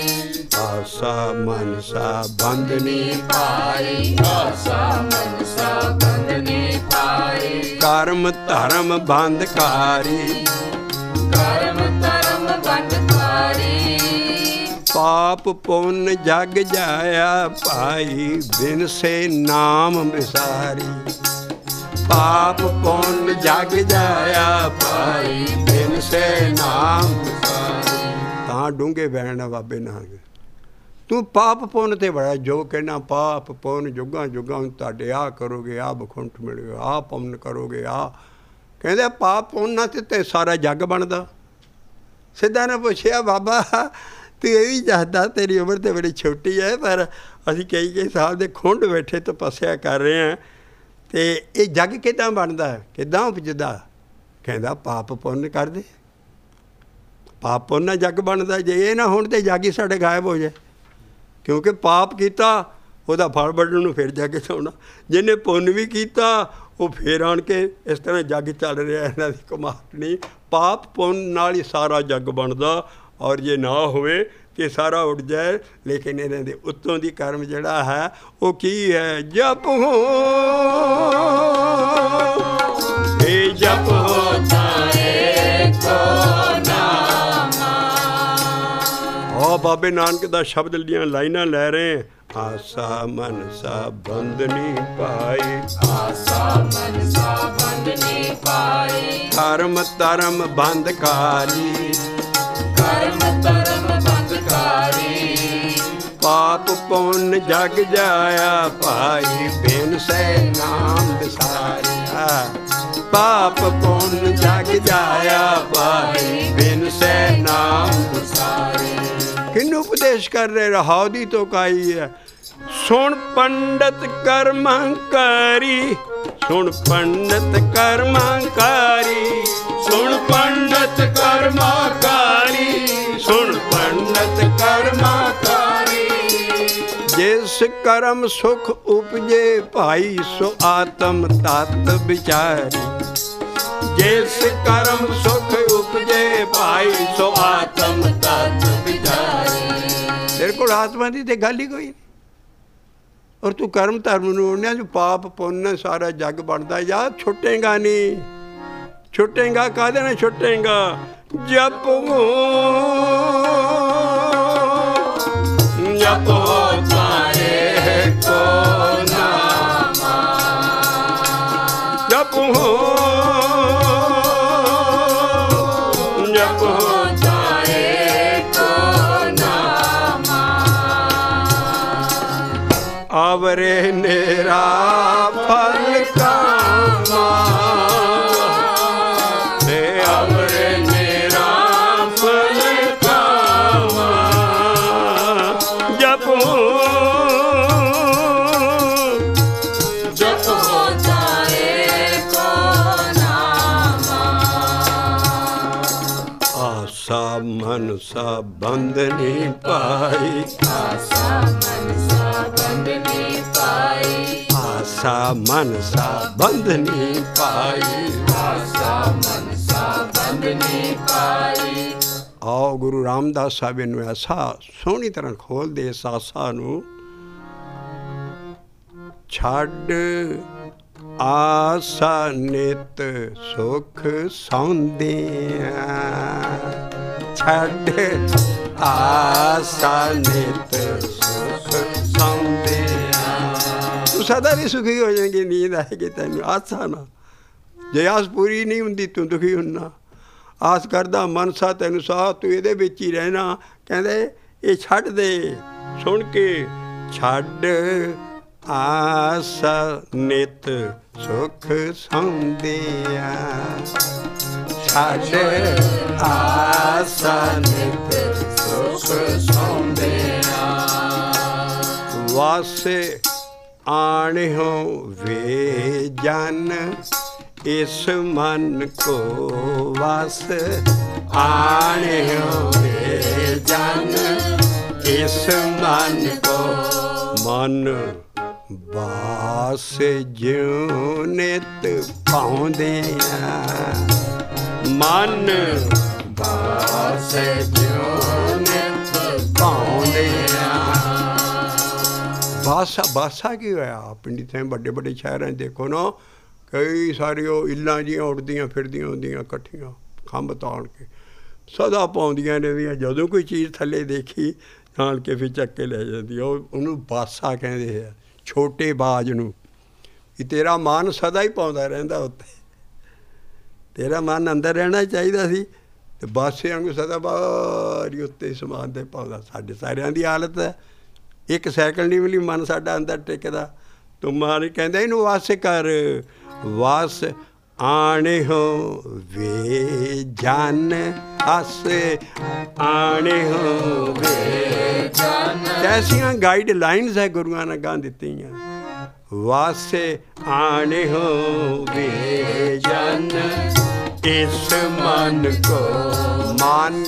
A: ਆਸਾ ਮਨਸਾ ਬੰਧਨੀ
B: ਪਾਈ, ਆਸਾ ਮਨਸਾ ਬੰਧਨੀ ਪਾਈ।
A: ਕਰਮ ਧਰਮ ਬੰਧਕਾਰੀ,
B: ਕਰਮ ਧਰਮ ਬੰਧਕਾਰੀ।
A: ਪਾਪ ਪੁੰਨ ਜਗ ਜਾਇਆ ਭਾਈ, ਬਿਨ ਸੇ ਨਾਮ ਵਿਸਾਰੀ। ਪਾਪ ਪੁੰਨ ਜਗ ਜਾਇਆ ਭਾਈ, ਬਿਨ ਸੇ ਨਾਮ ਵਿਸਾਰੀ। ਤਾਂ ਡੂੰਘੇ ਬਹਿਣਾ ਬਾਬੇ ਨਾਨਕ। ਤੂੰ ਪਾਪ ਪੁੰਨ ਤੇ ਬੜਾ ਜੋ ਕਹਿਣਾ, ਪਾਪ ਪੁੰਨ ਜੁਗਾਂ ਜੁਗਾਂ ਤੁਹਾਡੇ ਆਹ ਕਰੋਗੇ, ਆਹ ਬਖੁੰਠ ਮਿਲੇਗਾ, ਆਹ ਪੁੰਨ ਕਰੋਗੇ। ਆਹ ਕਹਿੰਦੇ ਪਾਪ ਪੁੰਨ ਤੇ ਤੇ ਸਾਰਾ ਜੱਗ ਬਣਦਾ। ਸਿੱਧਾ ਨੇ ਪੁੱਛਿਆ ਬਾਬਾ ਤੂੰ ਇਹ ਵੀ ਦੱਸਦਾ, ਤੇਰੀ ਉਮਰ ਤਾਂ ਬੜੀ ਛੋਟੀ ਹੈ, ਪਰ ਅਸੀਂ ਕਈ ਕਈ ਸਾਲ ਦੇ ਖੁੰਡ ਬੈਠੇ ਤਪੱਸਿਆ ਕਰ ਰਹੇ ਹਾਂ, ਅਤੇ ਇਹ ਜੱਗ ਕਿੱਦਾਂ ਬਣਦਾ, ਕਿੱਦਾਂ ਉਪਜਦਾ। ਕਹਿੰਦਾ ਪਾਪ ਪੁੰਨ ਕਰਦੇ, ਪਾਪ ਪੁੰਨ ਨਾਲ ਜੱਗ ਬਣਦਾ। ਜੇ ਇਹ ਨਾ ਹੋਣ ਤਾਂ ਜੱਗ ਹੀ ਸਾਡੇ ਗਾਇਬ ਹੋ ਜਾਏ, ਕਿਉਂਕਿ ਪਾਪ ਕੀਤਾ ਉਹਦਾ ਫਲ ਵੱਢਣ ਨੂੰ ਫਿਰ ਜੱਗ 'ਚ ਆਉਣਾ। ਜਿਹਨੇ ਪੁੰਨ ਵੀ ਕੀਤਾ ਉਹ ਫਿਰ ਆਣ ਕੇ ਇਸ ਤਰ੍ਹਾਂ ਜੱਗ ਚੱਲ ਰਿਹਾ। ਇਹਨਾਂ ਦੀ ਕਮਾਲ ਨਹੀਂ। ਪਾਪ ਪੁੰਨ ਨਾਲ ਹੀ ਸਾਰਾ ਜੱਗ ਬਣਦਾ, ਔਰ ਜੇ ਨਾ ਹੋਵੇ ਕਿ ਸਾਰਾ ਉੱਡ ਜਾਏ। ਲੇਕਿਨ ਇਹਨਾਂ ਦੇ ਉੱਤੋਂ ਦੀ ਕਰਮ ਜਿਹੜਾ ਹੈ ਉਹ ਕੀ ਹੈ। ਜਪ ਹੋ ਇਹ ਜਪ ਹੋ ਜਾਏ ਕੋ ਨਾਮਾ। ਉਹ ਬਾਬੇ ਨਾਨਕ ਦਾ ਸ਼ਬਦ ਦੀਆਂ ਲਾਈਨਾਂ ਲੈ ਰਹੇ। ਆਸਾ ਮਨਸਾ ਬੰਧਨੀ ਪਾਈ,
B: ਆਸਾ ਮਨਸਾ ਬੰਧਨੀ ਪਾਈ।
A: ਕਰਮ ਧਰਮ ਬੰਧਕਾਰੀ,
B: ਕਰਮ ਧਰਮ ਬੰਧਕਾਰੀ।
A: ਪਾਪ ਪੁੰਨ ਜਗ ਜਾਇਆ ਭਾਈ, ਬਿਨ ਸੇ ਨਾਮ ਵਿਸਾਰਿਆ। ਪਾਪ ਪੁੰਨ ਜਗ ਜਾਇਆ ਭਾਈ, ਬਿਨ ਸੇ ਨਾਮ ਵਿਸਾਰਿਆ। ਕਿਹਨੂੰ ਉਪਦੇਸ਼ ਕਰ ਰਹੇ। ਰਹਾਉ ਦੀ ਤੋਂ ਕਾਈ ਹੈ। ਸੁਣ ਪੰਡਤ ਕਰਮੰਕਾਰੀ, ਸੁਣ ਪੰਡਤ ਕਰਮੰਕਾਰੀ। ਸੁਣ ਪੰਡਤ ਕਰਮੰਕਾਰੀ, ਸੁਣ ਪੰਡਤ ਕਰਮੰਕਾਰੀ। ਜਿਸ ਕਰਮ ਸੁਖ ਉਪਜੇ ਭਾਈ, ਸੋ ਆਤਮ ਤਤ ਵਿਚਾਰੀ। ਜਿਸ ਕਰਮ ਸੁਖ ਉਪਜੇ ਭਾਈ ਸੋ ਆਤਮ ਤਤ ਵਿਚਾਰੇ। ਤੇਰੇ ਕੋਲ ਆਤਮਾ ਦੀ ਤੇ ਗੱਲ ਹੀ ਕੋਈ ਨਹੀਂ। ਔਰ ਤੂੰ ਕਰਮ ਧਰਮ ਨੂੰ ਉਹਨਿਆਂ ਜੋ ਪਾਪ ਪੁੰਨ ਸਾਰਾ ਜੱਗ ਬਣਦਾ ਜਾ, ਛੁੱਟੇਗਾ ਨਹੀਂ। ਛੁੱਟੇਗਾ ਕਾਹਦੇ ਨਾਲ ਛੁੱਟੇਗਾ? ਜਪੋ ਜਪੋ ਤਾਰੇ ਕੋ ਨਾਮਾ, ਜਪੋ ਜਪੋ ਤਾਰੇ ਕੋ ਨਾਮਾ। ਆਵਰੇ ਨੇਰਾ ਫਲ ਕਾਮਾ, ਮਨਸਾ ਬੰਧਨੀ ਪਾਈ,
B: ਆਸਾ ਮਨਸਾ ਬੰਧਨੀ ਪਾਈ,
A: ਆਸਾ ਮਨਸਾ ਬੰਧਨੀ ਪਾਈ,
B: ਆਸਾ ਮਨਸਾ ਬੰਧਨੀ ਪਾਈ।
A: ਆਓ ਗੁਰੂ ਰਾਮਦਾਸ ਸਾਹਿਬ ਨੂੰ ਐਸਾ ਸੋਹਣੀ ਤਰ੍ਹਾਂ ਖੋਲ੍ਹਦੇ ਇਸ ਆਸਾ ਨੂੰ। ਛੱਡ ਆਸਾ ਨਿਤ ਸੁਖ ਸੌਂਦਿਆਂ, ਛੱਡ ਆਸਾ ਨਿਤ ਸੁਖ ਸੌਂਦਿਆਂ। ਤੂੰ ਸਦਾ ਨਹੀਂ ਸੁਖੀ ਹੋ ਜਾਏਗੀ, ਨੀਂਦ ਆਏਗੀ ਤੈਨੂੰ ਆਸਾ ਨਾ। ਜੇ ਆਸ ਪੂਰੀ ਨਹੀਂ ਹੁੰਦੀ ਤੂੰ ਦੁਖੀ ਹੁੰਨਾ। ਆਸ ਕਰਦਾ ਮਨਸਾ ਤੈਨੂੰ ਸਾਹ, ਤੂੰ ਇਹਦੇ ਵਿੱਚ ਹੀ ਰਹਿਣਾ। ਕਹਿੰਦੇ ਇਹ ਛੱਡ ਦੇ। ਸੁਣ ਕੇ ਛੱਡ ਆਸਾ ਨਿਤ ਸੁਖ ਸੌਂਦਿਆਂ, ਛੱਡ ਆਸਾ ਨਿਤ ਸੁਖ ਸੌਂਦਿਆਂ। ਵਾਸੇ ਆਣਿਓ ਵੇ ਜਨ ਇਸ ਮਨ ਕੋ, ਵਸ ਆਣਿਓ ਵੇ ਜਨ ਇਸ ਮਨ ਕੋ। ਮਨ ਬਾਸ ਜਿਉ ਨਿਤ ਪਾਉਂਦਿਆਂ, ਮਨ ਬਾਸ ਜਿਉ ਨਿਤ ਪਾਉਂਦਿਆਂ। ਬਾਸਾ ਬਾਸਾ ਕੀ ਹੋਇਆ? ਪਿੰਡੀ ਤੇ ਵੱਡੇ ਵੱਡੇ ਸ਼ਹਿਰਾਂ 'ਚ ਦੇਖੋ ਨਾ, ਕਈ ਸਾਰੀ ਉਹ ਇੱਲਾਂ ਜਿਹੀਆਂ ਉੱਡਦੀਆਂ ਫਿਰਦੀਆਂ ਹੁੰਦੀਆਂ ਇਕੱਠੀਆਂ, ਖੰਭ ਤਾਣ ਕੇ ਸਦਾ ਪਾਉਂਦੀਆਂ ਰਹਿੰਦੀਆਂ। ਜਦੋਂ ਕੋਈ ਚੀਜ਼ ਥੱਲੇ ਦੇਖੀ ਤਾਣ ਕੇ ਫਿਰ ਚੱਕ ਕੇ ਲੈ ਜਾਂਦੀ। ਉਹ ਉਹਨੂੰ ਬਾਸਾ ਕਹਿੰਦੇ ਆ, ਛੋਟੇ ਬਾਜ ਨੂੰ। ਵੀ ਤੇਰਾ ਮਨ ਸਦਾ ਹੀ ਪਾਉਂਦਾ ਰਹਿੰਦਾ ਉੱਤੇ, ਤੇਰਾ ਮਨ ਅੰਦਰ ਰਹਿਣਾ ਚਾਹੀਦਾ ਸੀ, ਅਤੇ ਬਾਸੇ ਵਾਂਗੂ ਸਦਾ ਬਾਹਰ ਹੀ ਉੱਤੇ ਸਮਾਨ 'ਤੇ ਪਾਉਂਦਾ। ਸਾਡੇ ਸਾਰਿਆਂ ਦੀ ਹਾਲਤ ਹੈ। ਇੱਕ ਸਾਈਕਲ ਨਹੀਂ ਮਿਲੀ, ਮਨ ਸਾਡਾ ਅੰਦਰ ਟਿਕਦਾ। ਤੂੰ ਮਨ ਕਹਿੰਦਾ ਇਹਨੂੰ ਵਸ ਕਰ। ਵਸ ਆਣਿਓ ਵੇ ਜਨ, ਹਸ ਆਣਿਓ ਵੇ ਜਨ। ਐਸੀਆਂ ਗਾਈਡ ਲਾਈਨਸ ਹੈ ਗੁਰੂਆਂ ਨੇ ਗਾਂ ਦਿੱਤੀਆਂ। ਵਸ ਆਣਿਓ ਵੇ ਜਨ ਇਸ ਮਨ ਕੋ, ਮਨ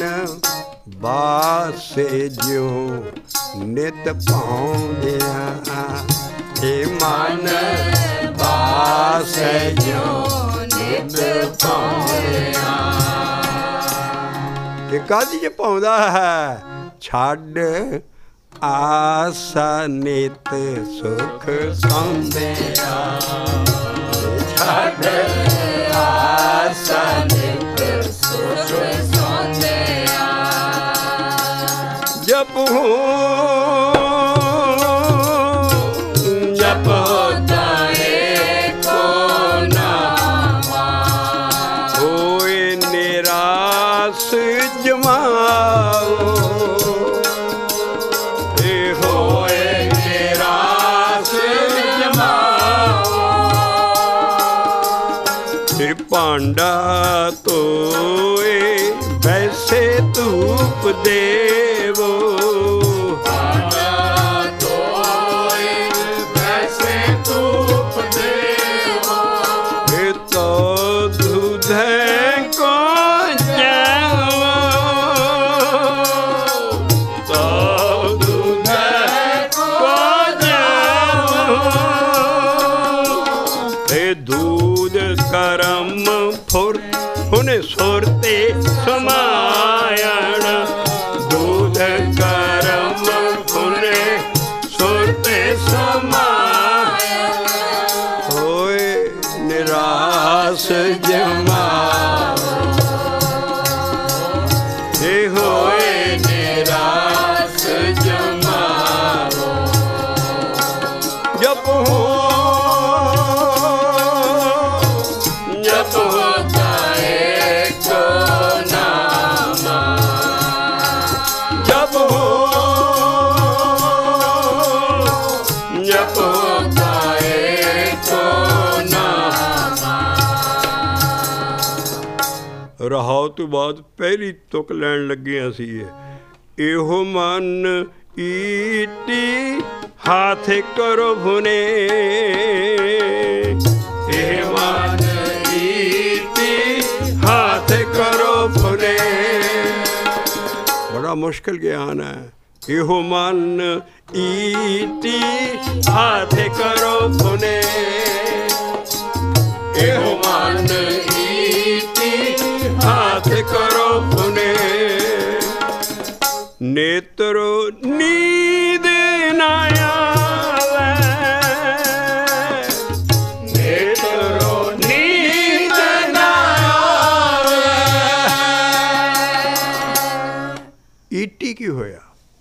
A: ਬਾਸੇ ਜਿਉ ਨਿਤ ਪਾਉਂਦਿਆਂ। ਇਹ ਮਨ ਬਾਸੇ ਜਿਉ ਨਿਤ ਪਾਉਂਦਿਆਂ। ਇਹ ਕਾਹਦੀ 'ਚ ਪਾਉਂਦਾ ਹੈ? ਛੱਡ ਆਸਾ ਨਿਤ ਸੁਖ ਸੌਂਦਿਆਂ, ਛੱਡ ਆਸਾ ਨਿਤ ਸੁਖ ਸੌਂਦਿਆਂ। ਜਪੋ ਜਪੋ ਤਾਰੇ ਕੋ ਨਾਮਾ, ਹੋਏ ਨਿਰਾਸ ਜਮਾਓ। ਇਹ ਹੋਏ ਨਿਰਾਸ ਜਮਾਓ। ਫਿਰ ਭਾਂਡਾ ਧੋਏ ਵੈਸੇ ਧੂਪ ਦੇਵੋ। ਭਾਂਡਾ ਧੋਏ ਵੈਸੇ ਧੂਪ ਦੇਵੋ। ਇਹ ਤੋ ਦੁਧੈ ਕੋ ਜਾਵੋ, ਤੋ ਦੁਧੈ ਕੋ ਜਾਵੋ। ਇਹ ਦੂਧ ਕਰਮ ਫੁਰ ਰਹਾਉ ਤੋਂ ਬਾਅਦ ਪਹਿਲੀ ਤੁਕ ਲੈਣ ਲੱਗੇ ਅਸੀਂ ਇਹ ਇਹੋ ਮਨ ਈਟੀ ਹਾਥ ਕਰੋ ਭੁਨੇ ਇਹ ਮਨ ਈਟੀ ਹਾਥ ਕਰੋ ਭੁਨੇ ਬੜਾ ਮੁਸ਼ਕਿਲ ਗਿਆਨ ਹੈ ਇਹੋ ਮਨ ਈਟੀ ਹਾਥ ਕਰੋ ਭੁਨੇ ਇਹੋ ਮਨ ਈਟੀ ਹਾਥ ਕਰੋ ਭੁਨੇ ਨੇਤਰੋ ਨੀਂਦ ਨਾ ਆਵੇ ਨੇਤਰੋ ਨੀਂਦ ਨਾ ਆਵੇ ਈਟੀ ਕੀ ਹੋਇਆ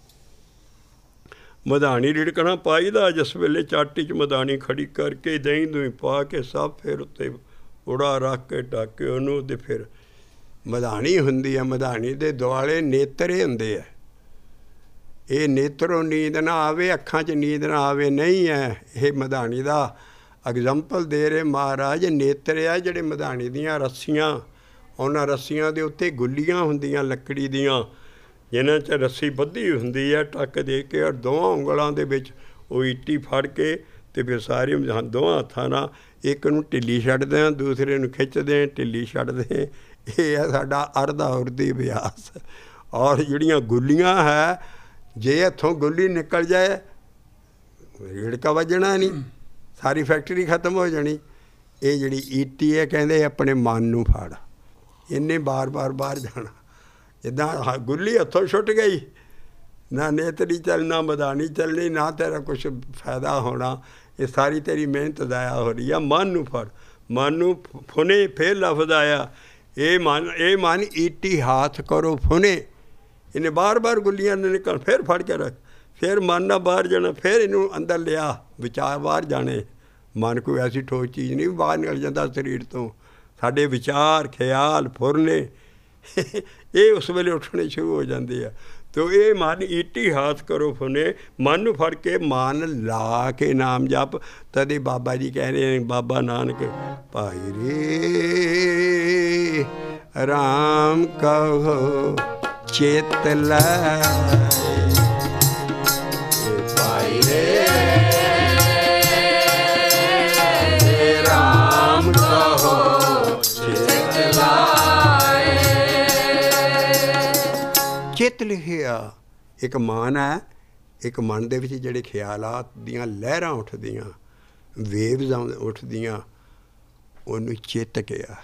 A: ਮਧਾਣੀ ਰਿੜਕਣਾ ਪਾਈਦਾ ਜਿਸ ਵੇਲੇ ਚਾਟੀ 'ਚ ਮਧਾਣੀ ਖੜੀ ਕਰਕੇ ਦਹੀਂ ਦੁਹੀਂ ਪਾ ਕੇ ਸਭ ਫਿਰ ਉੱਤੇ ਉੜਾ ਰੱਖ ਕੇ ਢੱਕ ਕੇ ਉਹਨੂੰ ਅਤੇ ਫਿਰ ਮਧਾਣੀ ਹੁੰਦੀ ਹੈ ਮਧਾਣੀ ਦੇ ਦੁਆਲੇ ਨੇਤਰੇ ਹੁੰਦੇ ਹੈ ਇਹ ਨੇਤਰੋਂ ਨੀਂਦ ਨਾ ਆਵੇ ਅੱਖਾਂ 'ਚ ਨੀਂਦ ਨਾ ਆਵੇ ਨਹੀਂ ਹੈ ਇਹ ਮਧਾਣੀ ਦਾ ਐਗਜ਼ਾਮਪਲ ਦੇ ਰਹੇ ਮਹਾਰਾਜ ਨੇਤਰੇ ਆ ਜਿਹੜੇ ਮਧਾਣੀ ਦੀਆਂ ਰੱਸੀਆਂ ਉਹਨਾਂ ਰੱਸੀਆਂ ਦੇ ਉੱਤੇ ਗੁੱਲੀਆਂ ਹੁੰਦੀਆਂ ਲੱਕੜੀ ਦੀਆਂ ਜਿਨ੍ਹਾਂ 'ਚ ਰੱਸੀ ਬੱਧੀ ਹੁੰਦੀ ਹੈ ਟੱਕ ਦੇ ਕੇ ਔਰ ਦੋਵਾਂ ਉਂਗਲਾਂ ਦੇ ਵਿੱਚ ਉਹ ਈਟੀ ਫੜ ਕੇ ਅਤੇ ਫਿਰ ਸਾਰੇ ਦੋਵਾਂ ਹੱਥਾਂ ਨਾਲ ਇੱਕ ਨੂੰ ਢਿੱਲੀ ਛੱਡਦੇ ਹਾਂ ਦੂਸਰੇ ਨੂੰ ਖਿੱਚਦੇ ਢਿੱਲੀ ਛੱਡਦੇ ਇਹ ਹੈ ਸਾਡਾ ਅਰਧਾ ਉਰਦੀ ਅਭਿਆਸ ਔਰ ਜਿਹੜੀਆਂ ਗੁੱਲੀਆਂ ਹੈ ਜੇ ਇੱਥੋਂ ਗੁੱਲੀ ਨਿਕਲ ਜਾਏ ਰਿੜਕਾ ਵੱਜਣਾ ਨਹੀਂ ਸਾਰੀ ਫੈਕਟਰੀ ਖਤਮ ਹੋ ਜਾਣੀ ਇਹ ਜਿਹੜੀ ਈਟੀ ਹੈ ਕਹਿੰਦੇ ਆਪਣੇ ਮਨ ਨੂੰ ਫੜ ਇਹਨੇ ਬਾਰ ਬਾਰ ਬਾਹਰ ਜਾਣਾ ਜਿੱਦਾਂ ਗੁੱਲੀ ਹੱਥੋਂ ਛੁੱਟ ਗਈ ਨਾ ਨੇਤਰੀ ਚੱਲਣਾ ਮਧਾਣੀ ਚੱਲਣੀ ਨਾ ਤੇਰਾ ਕੁਛ ਫਾਇਦਾ ਹੋਣਾ ਇਹ ਸਾਰੀ ਤੇਰੀ ਮਿਹਨਤ ਜ਼ਾਇਆ ਹੋ ਰਹੀ ਆ ਮਨ ਨੂੰ ਫੜ ਮਨ ਨੂੰ ਫੁਨੇ ਫਿਰ ਲਫ਼ਜ਼ ਆਇਆ ਇਹ ਮਨ ਇਹ ਮਨ ਈਟੀ ਹਾਥ ਕਰੋ ਫੁਨੇ ਇਹਨੇ ਬਾਰ ਬਾਰ ਗੁੱਲੀਆਂ ਨੇ ਨਿਕਲ ਫਿਰ ਫੜ ਕੇ ਰੱਖ ਫਿਰ ਮਨ ਨਾਲ ਬਾਹਰ ਜਾਣਾ ਫਿਰ ਇਹਨੂੰ ਅੰਦਰ ਲਿਆ ਵਿਚਾਰ ਬਾਹਰ ਜਾਣੇ ਮਨ ਕੋਈ ਐਸੀ ਠੋਸ ਚੀਜ਼ ਨਹੀਂ ਬਾਹਰ ਨਿਕਲ ਜਾਂਦਾ ਸਰੀਰ ਤੋਂ ਸਾਡੇ ਵਿਚਾਰ ਖਿਆਲ ਫੁਰਨੇ ਇਹ ਉਸ ਵੇਲੇ ਉੱਠਣੇ ਸ਼ੁਰੂ ਹੋ ਜਾਂਦੇ ਆ ਤੋ ਇਹ ਮਨ ਈਟੀ ਹਾਥ ਕਰੋ ਫੁਨੇ ਮਨ ਨੂੰ ਫੜ ਕੇ ਮਨ ਲਾ ਕੇ ਨਾਮ ਜਪ ਤਦੇ ਬਾਬਾ ਜੀ ਕਹਿ ਰਹੇ ਬਾਬਾ ਨਾਨਕ ਭਾਈ ਰੇ ਰਾਮ ਕਹੋ ਚੇਤ ਲਾਏ ਭਾਈ ਰੇ ਰਾਮ ਕਹੋ ਚੇਤ ਲਾਏ ਚਿੱਤ ਲਿਖਿਆ ਇੱਕ ਮਨ ਹੈ ਇੱਕ ਮਨ ਦੇ ਵਿੱਚ ਜਿਹੜੇ ਖਿਆਲਾਤ ਦੀਆਂ ਲਹਿਰਾਂ ਉੱਠਦੀਆਂ ਵੇਵਜ਼ ਉੱਠਦੀਆਂ ਉਹਨੂੰ ਚਿੱਤ ਕਿਹਾ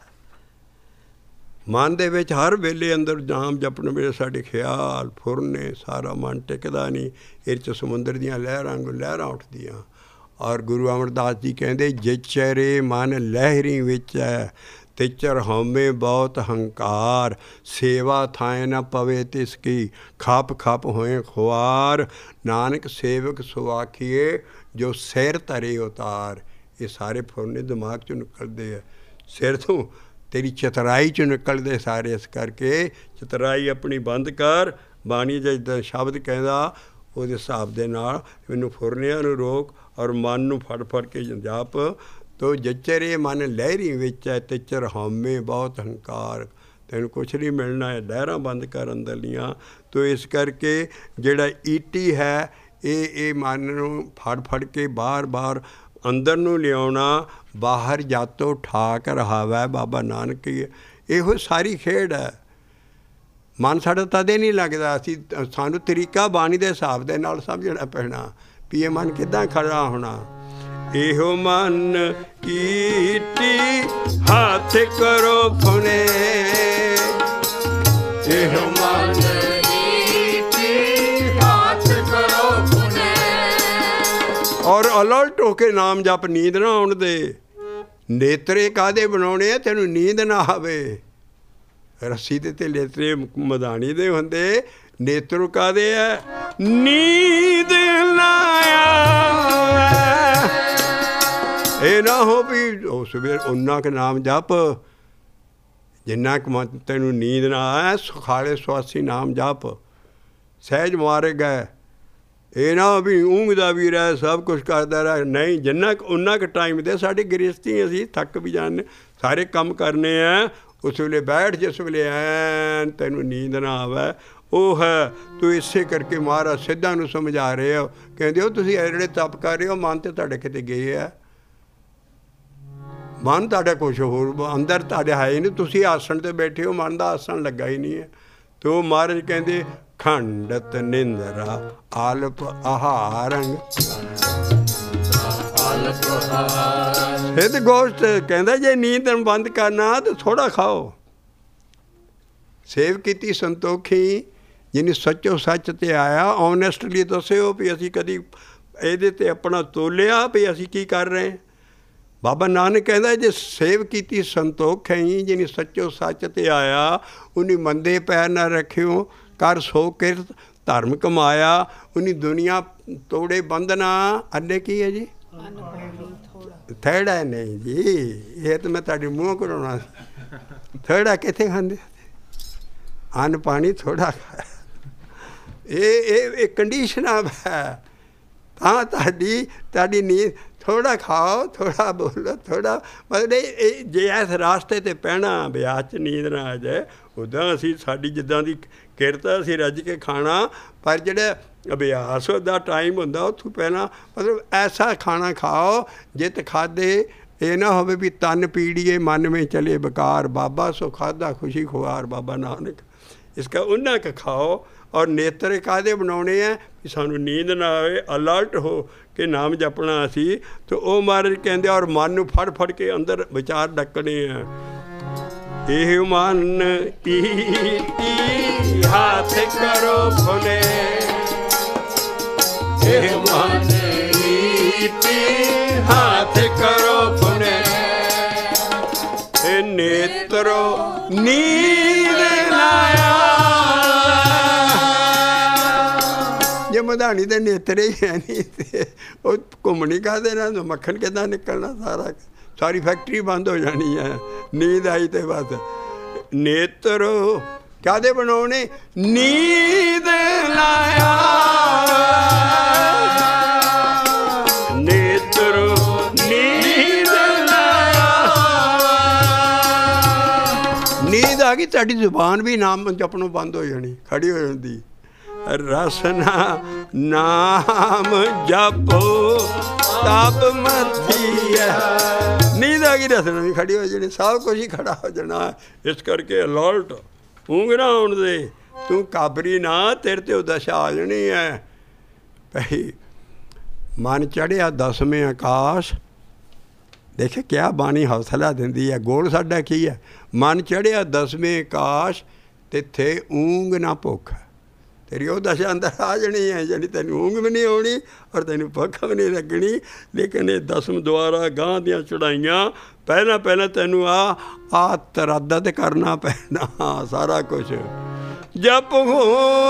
A: ਮਨ ਦੇ ਵਿੱਚ ਹਰ ਵੇਲੇ ਅੰਦਰ ਨਾਮ ਜਪਣ ਵੇਲੇ ਸਾਡੇ ਖਿਆਲ ਫੁਰਨੇ ਸਾਰਾ ਮਨ ਟਿਕਦਾ ਨਹੀਂ ਇਹ 'ਚ ਸਮੁੰਦਰ ਦੀਆਂ ਲਹਿਰਾਂ ਵਾਂਗੂ ਲਹਿਰਾਂ ਉੱਠਦੀਆਂ ਔਰ ਗੁਰੂ ਅਮਰਦਾਸ ਜੀ ਕਹਿੰਦੇ ਜਿਚਰੇ ਮਨ ਲਹਿਰੀ ਵਿੱਚ ਹੈ ਤਿਚਰ ਹਉਮੈ ਬਹੁਤ ਹੰਕਾਰ ਸੇਵਾ ਥਾਏ ਨਾ ਪਵੇ ਤਿਸ ਕੀ ਖਪ ਖਪ ਹੋਏ ਖੁਆਰ ਨਾਨਕ ਸੇਵਕ ਸੁਆਖੀਏ ਜੋ ਸਿਰ ਧਰੇ ਉਤਾਰ ਇਹ ਸਾਰੇ ਫੁਰਨੇ ਦਿਮਾਗ 'ਚੋਂ ਨਿਕਲਦੇ ਆ ਸਿਰ ਤੋਂ ਤੇਰੀ ਚਤਰਾਈ 'ਚੋਂ ਨਿਕਲਦੇ ਸਾਰੇ ਇਸ ਕਰਕੇ ਚਤਰਾਈ ਆਪਣੀ ਬੰਦ ਕਰ ਬਾਣੀ ਜਿੱਦਾਂ ਸ਼ਬਦ ਕਹਿੰਦਾ ਉਹਦੇ ਹਿਸਾਬ ਦੇ ਨਾਲ ਮੈਨੂੰ ਫੁਰਨਿਆਂ ਨੂੰ ਰੋਕ ਔਰ ਮਨ ਨੂੰ ਫੜ ਫੜ ਕੇ ਜਪ ਤੋ ਜਚਰੇ ਮਨ ਲਹਿਰੀ ਵਿੱਚ ਹੈ ਤਿਚਰ ਹਉਮੈ ਬਹੁਤ ਹੰਕਾਰ ਤੈਨੂੰ ਕੁਛ ਨਹੀਂ ਮਿਲਣਾ ਹੈ ਲਹਿਰਾਂ ਬੰਦ ਕਰ ਅੰਦਰਲੀਆਂ ਤੋ ਇਸ ਕਰਕੇ ਜਿਹੜਾ ਈਟੀ ਹੈ ਇਹ ਇਹ ਮਨ ਨੂੰ ਫੜ ਫੜ ਕੇ ਬਾਰ ਬਾਰ ਅੰਦਰ ਨੂੰ ਲਿਆਉਣਾ ਬਾਹਰ ਜਾਤੋਂ ਠਾਕ ਰਹਾਵੈ ਬਾਬਾ ਨਾਨਕ ਇਹੋ ਸਾਰੀ ਖੇਡ ਹੈ ਮਨ ਸਾਡਾ ਤਦੇ ਨਹੀਂ ਲੱਗਦਾ ਅਸੀਂ ਸਾਨੂੰ ਤਰੀਕਾ ਬਾਣੀ ਦੇ ਹਿਸਾਬ ਦੇ ਨਾਲ ਸਮਝਣਾ ਪੈਣਾ ਵੀ ਇਹ ਮਨ ਕਿੱਦਾਂ ਖੜਾ ਹੋਣਾ ਇਹੋ ਮਨ ਈਟੀ ਹੱਥ ਕਰੋ ਫੁਨੇ ਇਹੋ ਮਨ ਈਟੀ ਹੱਥ ਕਰੋ ਫੁਨੇ ਔਰ ਅਲਰਟ ਹੋ ਕੇ ਨਾਮ ਜਪ ਨੀਂਦ ਨਾ ਆਉਣ ਦੇ ਨੇਤਰੇ ਕਾਹਦੇ ਬਣਾਉਣੇ ਆ ਤੈਨੂੰ ਨੀਂਦ ਨਾ ਆਵੇ ਰੱਸੀ ਦੇ ਤੇ ਨੇਤਰੇ ਮਧਾਣੀ ਦੇ ਹੁੰਦੇ ਨੇਤਰੂ ਕਾਹਦੇ ਆ ਨੀਂਦ ਨਾ ਇਹ ਨਾ ਹੋ ਵੀ ਉਸ ਵੇਲੇ ਉਨਾ ਕੁ ਨਾਮ ਜਪ ਜਿੰਨਾ ਕੁ ਮਨ ਤੈਨੂੰ ਨੀਂਦ ਨਾ ਆਏ ਸੁਖਾਲੇ ਸਵਾਸੀ ਨਾਮ ਜਪ ਸਹਿਜ ਮਾਰੇ ਗਏ ਇਹ ਨਾ ਵੀ ਊਂਘਦਾ ਵੀ ਰਹਿ ਸਭ ਕੁਛ ਕਰਦਾ ਰਹਿ ਨਹੀਂ ਜਿੰਨਾ ਕੁ ਉਨਾ ਕੁ ਟਾਈਮ ਦੇ ਸਾਡੀ ਗ੍ਰਸਤੀ ਅਸੀਂ ਥੱਕ ਵੀ ਜਾਂਦੇ ਸਾਰੇ ਕੰਮ ਕਰਨੇ ਆ उस वेले बैठ जिस वेले ऐन तैनूं नींद ना आवे ਉਹ ਹੈ। ਤੂੰ ਇਸੇ ਕਰਕੇ ਮਹਾਰਾਜ ਸਿੱਧਾਂ ਨੂੰ ਸਮਝਾ ਰਹੇ ਹੋ, ਕਹਿੰਦੇ ਹੋ ਤੁਸੀਂ ਇਹ ਜਿਹੜੇ ਤਪ ਕਰ ਰਹੇ ਹੋ ਮਨ ਤੇ ਤੁਹਾਡੇ ਕਿਤੇ ਗਏ ਹੈ, ਮਨ ਤੁਹਾਡਾ ਕੁਛ ਹੋਰ ਅੰਦਰ ਤੁਹਾਡੇ ਹੈ ਹੀ ਨਹੀਂ, ਤੁਸੀਂ ਆਸਣ 'ਤੇ ਬੈਠੇ ਹੋ, ਮਨ ਦਾ ਆਸਣ ਲੱਗਾ ਹੀ ਨਹੀਂ ਹੈ। ਅਤੇ ਉਹ ਮਹਾਰਾਜ ਕਹਿੰਦੇ ਖੰਡਤ ਨਿੰਦਰਾ ਆਲਪ ਆਹਾਰੰਗ ਸਿੱਧ ਗੋਸ਼ਟ ਕਹਿੰਦਾ ਜੇ ਨੀਂਦ ਨੂੰ ਬੰਦ ਕਰਨਾ ਤਾਂ ਥੋੜ੍ਹਾ ਖਾਓ। ਸੇਵ ਕੀਤੀ ਸੰਤੋਖੀ ਜਿਹਨੇ ਸੱਚੋ ਸੱਚ 'ਤੇ ਆਇਆ, ਓਨੈਸਟਲੀ ਦੱਸਿਓ ਵੀ ਅਸੀਂ ਕਦੀ ਇਹਦੇ 'ਤੇ ਆਪਣਾ ਤੋਲਿਆ ਵੀ ਅਸੀਂ ਕੀ ਕਰ ਰਹੇ। ਬਾਬਾ ਨਾਨਕ ਕਹਿੰਦਾ ਜੇ ਸੇਵ ਕੀਤੀ ਸੰਤੋਖ ਹੈ ਜਿਹਨੇ ਸੱਚੋ ਸੱਚ 'ਤੇ ਆਇਆ, ਉਹਨੇ ਮੰਦੇ ਪੈਰ ਨਾ ਰੱਖਿਓ, ਕਰ ਸੋ ਕਿਰਤ ਧਰਮ ਕਮਾਇਆ, ਉਹਨੇ ਦੁਨੀਆ ਤੋੜੇ ਬੰਧਨਾ। ਅੱਲੇ ਕੀ ਹੈ ਜੀ? ਥੜਾ ਨਹੀਂ ਜੀ, ਇਹ ਤਾਂ ਮੈਂ ਤੁਹਾਡੇ ਮੂੰਹ ਕਰਾਉਣਾ ਸੀ। ਥੜਾ ਕਿੱਥੇ ਖਾਂਦੇ? ਅੰਨ ਪਾਣੀ ਥੋੜ੍ਹਾ ਖਾਇਆ। ਇਹ ਇਹ ਇਹ ਕੰਡੀਸ਼ਨਾਂ ਹੈ ਤਾਂ ਤੁਹਾਡੀ ਤੁਹਾਡੀ ਨੀਂਦ ਥੋੜ੍ਹਾ ਖਾਓ, ਥੋੜ੍ਹਾ ਬੋਲੋ, ਥੋੜ੍ਹਾ ਮਤਲਬ ਇਹ ਜੇ ਇਸ ਰਾਸਤੇ 'ਤੇ ਪੈਣਾ ਵਿਆਹ 'ਚ ਨੀਂਦ ਨਾ ਆ ਜਾਏ, ਉੱਦਾਂ ਅਸੀਂ ਸਾਡੀ ਜਿੱਦਾਂ ਦੀ ਕਿਰਤ ਅਸੀਂ ਰੱਜ ਕੇ ਖਾਣਾ, ਪਰ ਜਿਹੜਾ ਅਭਿਆਸ ਦਾ ਟਾਈਮ ਹੁੰਦਾ ਉੱਥੋਂ ਪਹਿਲਾਂ ਮਤਲਬ ਐਸਾ ਖਾਣਾ ਖਾਓ ਜਿਤ ਖਾਧੇ ਇਹ ਨਾ ਹੋਵੇ ਵੀ ਤਨ ਪੀੜੀਏ ਮਨ ਵਿੱਚ ਚਲੇ ਬਕਾਰ, ਬਾਬਾ ਸੋ ਖਾਧਾ ਖੁਸ਼ੀ ਖੁਆਰ ਬਾਬਾ ਨਾਨਕ। ਇਸ ਕਰ ਉਹਨਾਂ ਕੁ ਖਾਓ। ਔਰ ਨੇਤਰ ਕਾਹਦੇ ਬਣਾਉਣੇ ਹੈ ਕਿ ਸਾਨੂੰ ਨੀਂਦ ਨਾ ਆਵੇ, ਅਲਰਟ ਹੋ ਕੇ ਨਾਮ ਜਪਣਾ ਅਸੀਂ। ਅਤੇ ਉਹ ਮਹਾਰਾਜ ਕਹਿੰਦੇ ਔਰ ਮਨ ਨੂੰ ਫੜ ਫੜ ਕੇ ਅੰਦਰ ਵਿਚਾਰ ਡੱਕਣੇ ਆ। ਇਹ ਮਨ ਈਟੀ ਹੱਥ ਕਰੋ ਫੁਲੇ, ਇਹ ਮਨ ਈਟੀ ਹੱਥ ਕਰੋ ਫੁਲੇ, ਇਹ ਨੇਤਰੋ ਨੀਂਦ ਨਾ ਜੇ ਮਧਾਣੀ ਦੇ ਨੇਤਰੇ ਹੀ ਹੈ ਨਹੀਂ ਤੇ ਉਹ ਘੁੰਮਣੀ ਕਾਹਦੇ ਨਾਲ, ਮੱਖਣ ਕਿੱਦਾਂ ਨਿਕਲਣਾ, ਸਾਰਾ ਸਾਰੀ ਫੈਕਟਰੀ ਬੰਦ ਹੋ ਜਾਣੀ ਹੈ। ਨੀਂਦ ਆਈ ਤੇ ਬਸ ਨੇਤਰ ਕਾਹਦੇ ਬਣਾਉਣੇ? ਨੀਂਦ ਲਾਇਆ ਨੇਤਰ ਨੀਂਦ ਲਾਇਆ। ਨੀਂਦ ਆ ਗਈ ਤੁਹਾਡੀ ਜ਼ੁਬਾਨ ਵੀ ਨਾਮ ਜਪਣੋਂ ਬੰਦ ਹੋ ਜਾਣੀ, ਖੜੀ ਹੋ ਜਾਂਦੀ। ਰਸਨਾ ਨਾਮ ਜਪੋ ਤਪ ਮਥੀ ਹੈ। ਨੀਂਦ ਆ ਗਈ, ਰਸਨਾ ਵੀ ਖੜੀ ਹੋ ਜਾਣੀ, ਸਭ ਕੁਝ ਹੀ ਖੜਾ ਹੋ ਜਾਣਾ। ਇਸ ਕਰਕੇ ਅਲਰਟ, ਊਂਘ ਨਾ ਆਉਣ ਦੇ, ਤੂੰ ਕਾਬਰੀ ਨਾ, ਤੇਰੇ 'ਤੇ ਉਹ ਦਸ਼ਾ ਆ ਜਾਣੀ ਹੈ। ਭਈ ਮਨ ਚੜ੍ਹਿਆ ਦਸਵੇਂ ਆਕਾਸ਼, ਦੇਖੇ ਕਿਆ ਬਾਣੀ ਹੌਸਲਾ ਦਿੰਦੀ ਹੈ। ਗੋਲ ਸਾਡਾ ਕੀ ਹੈ? ਮਨ ਚੜ੍ਹਿਆ ਦਸਵੇਂ ਆਕਾਸ਼, ਤਿੱਥੇ ਊਂਘ ਨਾ ਭੁੱਖ। ਤੇਰੀ ਉਹ ਦਸ਼ਾ ਅੰਦਰ ਆ ਜਾਣੀ ਹੈ, ਜਾਣੀ ਤੈਨੂੰ ਊਂਘ ਵੀ ਨਹੀਂ ਆਉਣੀ ਔਰ ਤੈਨੂੰ ਭੁੱਖ ਵੀ ਨਹੀਂ ਲੱਗਣੀ। ਲੇਕਿਨ ਇਹ ਦਸਮ ਦੁਆਰਾ ਗਾਂ ਦੀਆਂ ਚੜ੍ਹਾਈਆਂ, ਪਹਿਲਾਂ ਪਹਿਲਾਂ ਤੈਨੂੰ ਆ ਆ ਤਰੱਦਦ ਕਰਨਾ ਪੈਣਾ ਸਾਰਾ ਕੁਛ। ਜਪ ਹੋ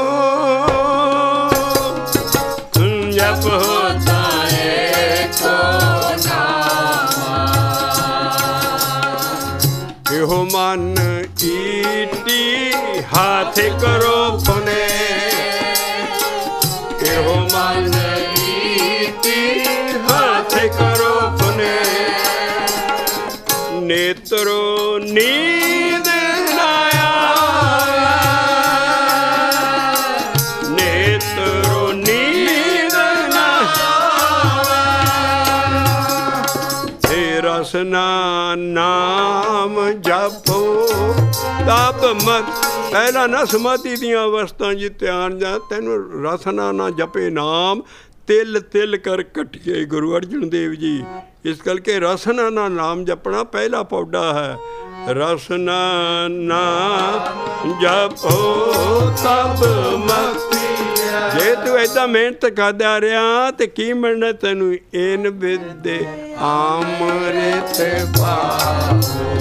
A: ਜਪ ਹੋਤਾ ਏਕੋ ਨਾਮ, ਇਹੋ ਮਨ ਈਟੀ ਹੱਥ ਕਰੋ ਫੁਨੇ, ਇਹੋ ਮਨ ਈਟੀ ਹੱਥ ਕਰੋ ਫੁਨੇ, ਨੇਤਰੋ ਨੀਂਦ ਨਾ ਆਵੇ, ਨੇਤਰੋ ਨੀਂਦ ਨਾ ਆਵੇ, ਤੇ ਰਸਨਾ ਨਾਮ ਜਪੋ ਤਪ ਮਤ। ਪਹਿਲਾਂ ਨਾ ਸਮਾਧੀ ਦੀਆਂ ਅਵਸਥਾ 'ਚ ਧਿਆਨ ਜਾ, ਤੈਨੂੰ ਰਸਨਾ ਨਾ ਜਪੇ ਨਾਮ, ਤਿਲ ਤਿਲ ਕਰ ਘਟੀਏ ਗੁਰੂ ਅਰਜਨ ਦੇਵ ਜੀ। ਇਸ ਕਰਕੇ ਰਸਨਾ ਨਾ ਨਾਮ ਜਪਣਾ ਪਹਿਲਾ ਪੌੜਾ ਹੈ। ਰਸਨਾ ਨਾ ਜਪੋ ਤਪ ਮਤੀ, ਜੇ ਤੂੰ ਏਦਾਂ ਮਿਹਨਤ ਕਰਦਾ ਰਿਹਾ ਤੇ ਕੀ ਮਿਲਣਾ ਤੈਨੂੰ? ਏਨ ਵਿਦੇ ਅੰਮ੍ਰਿਤ ਪਾਵੋ,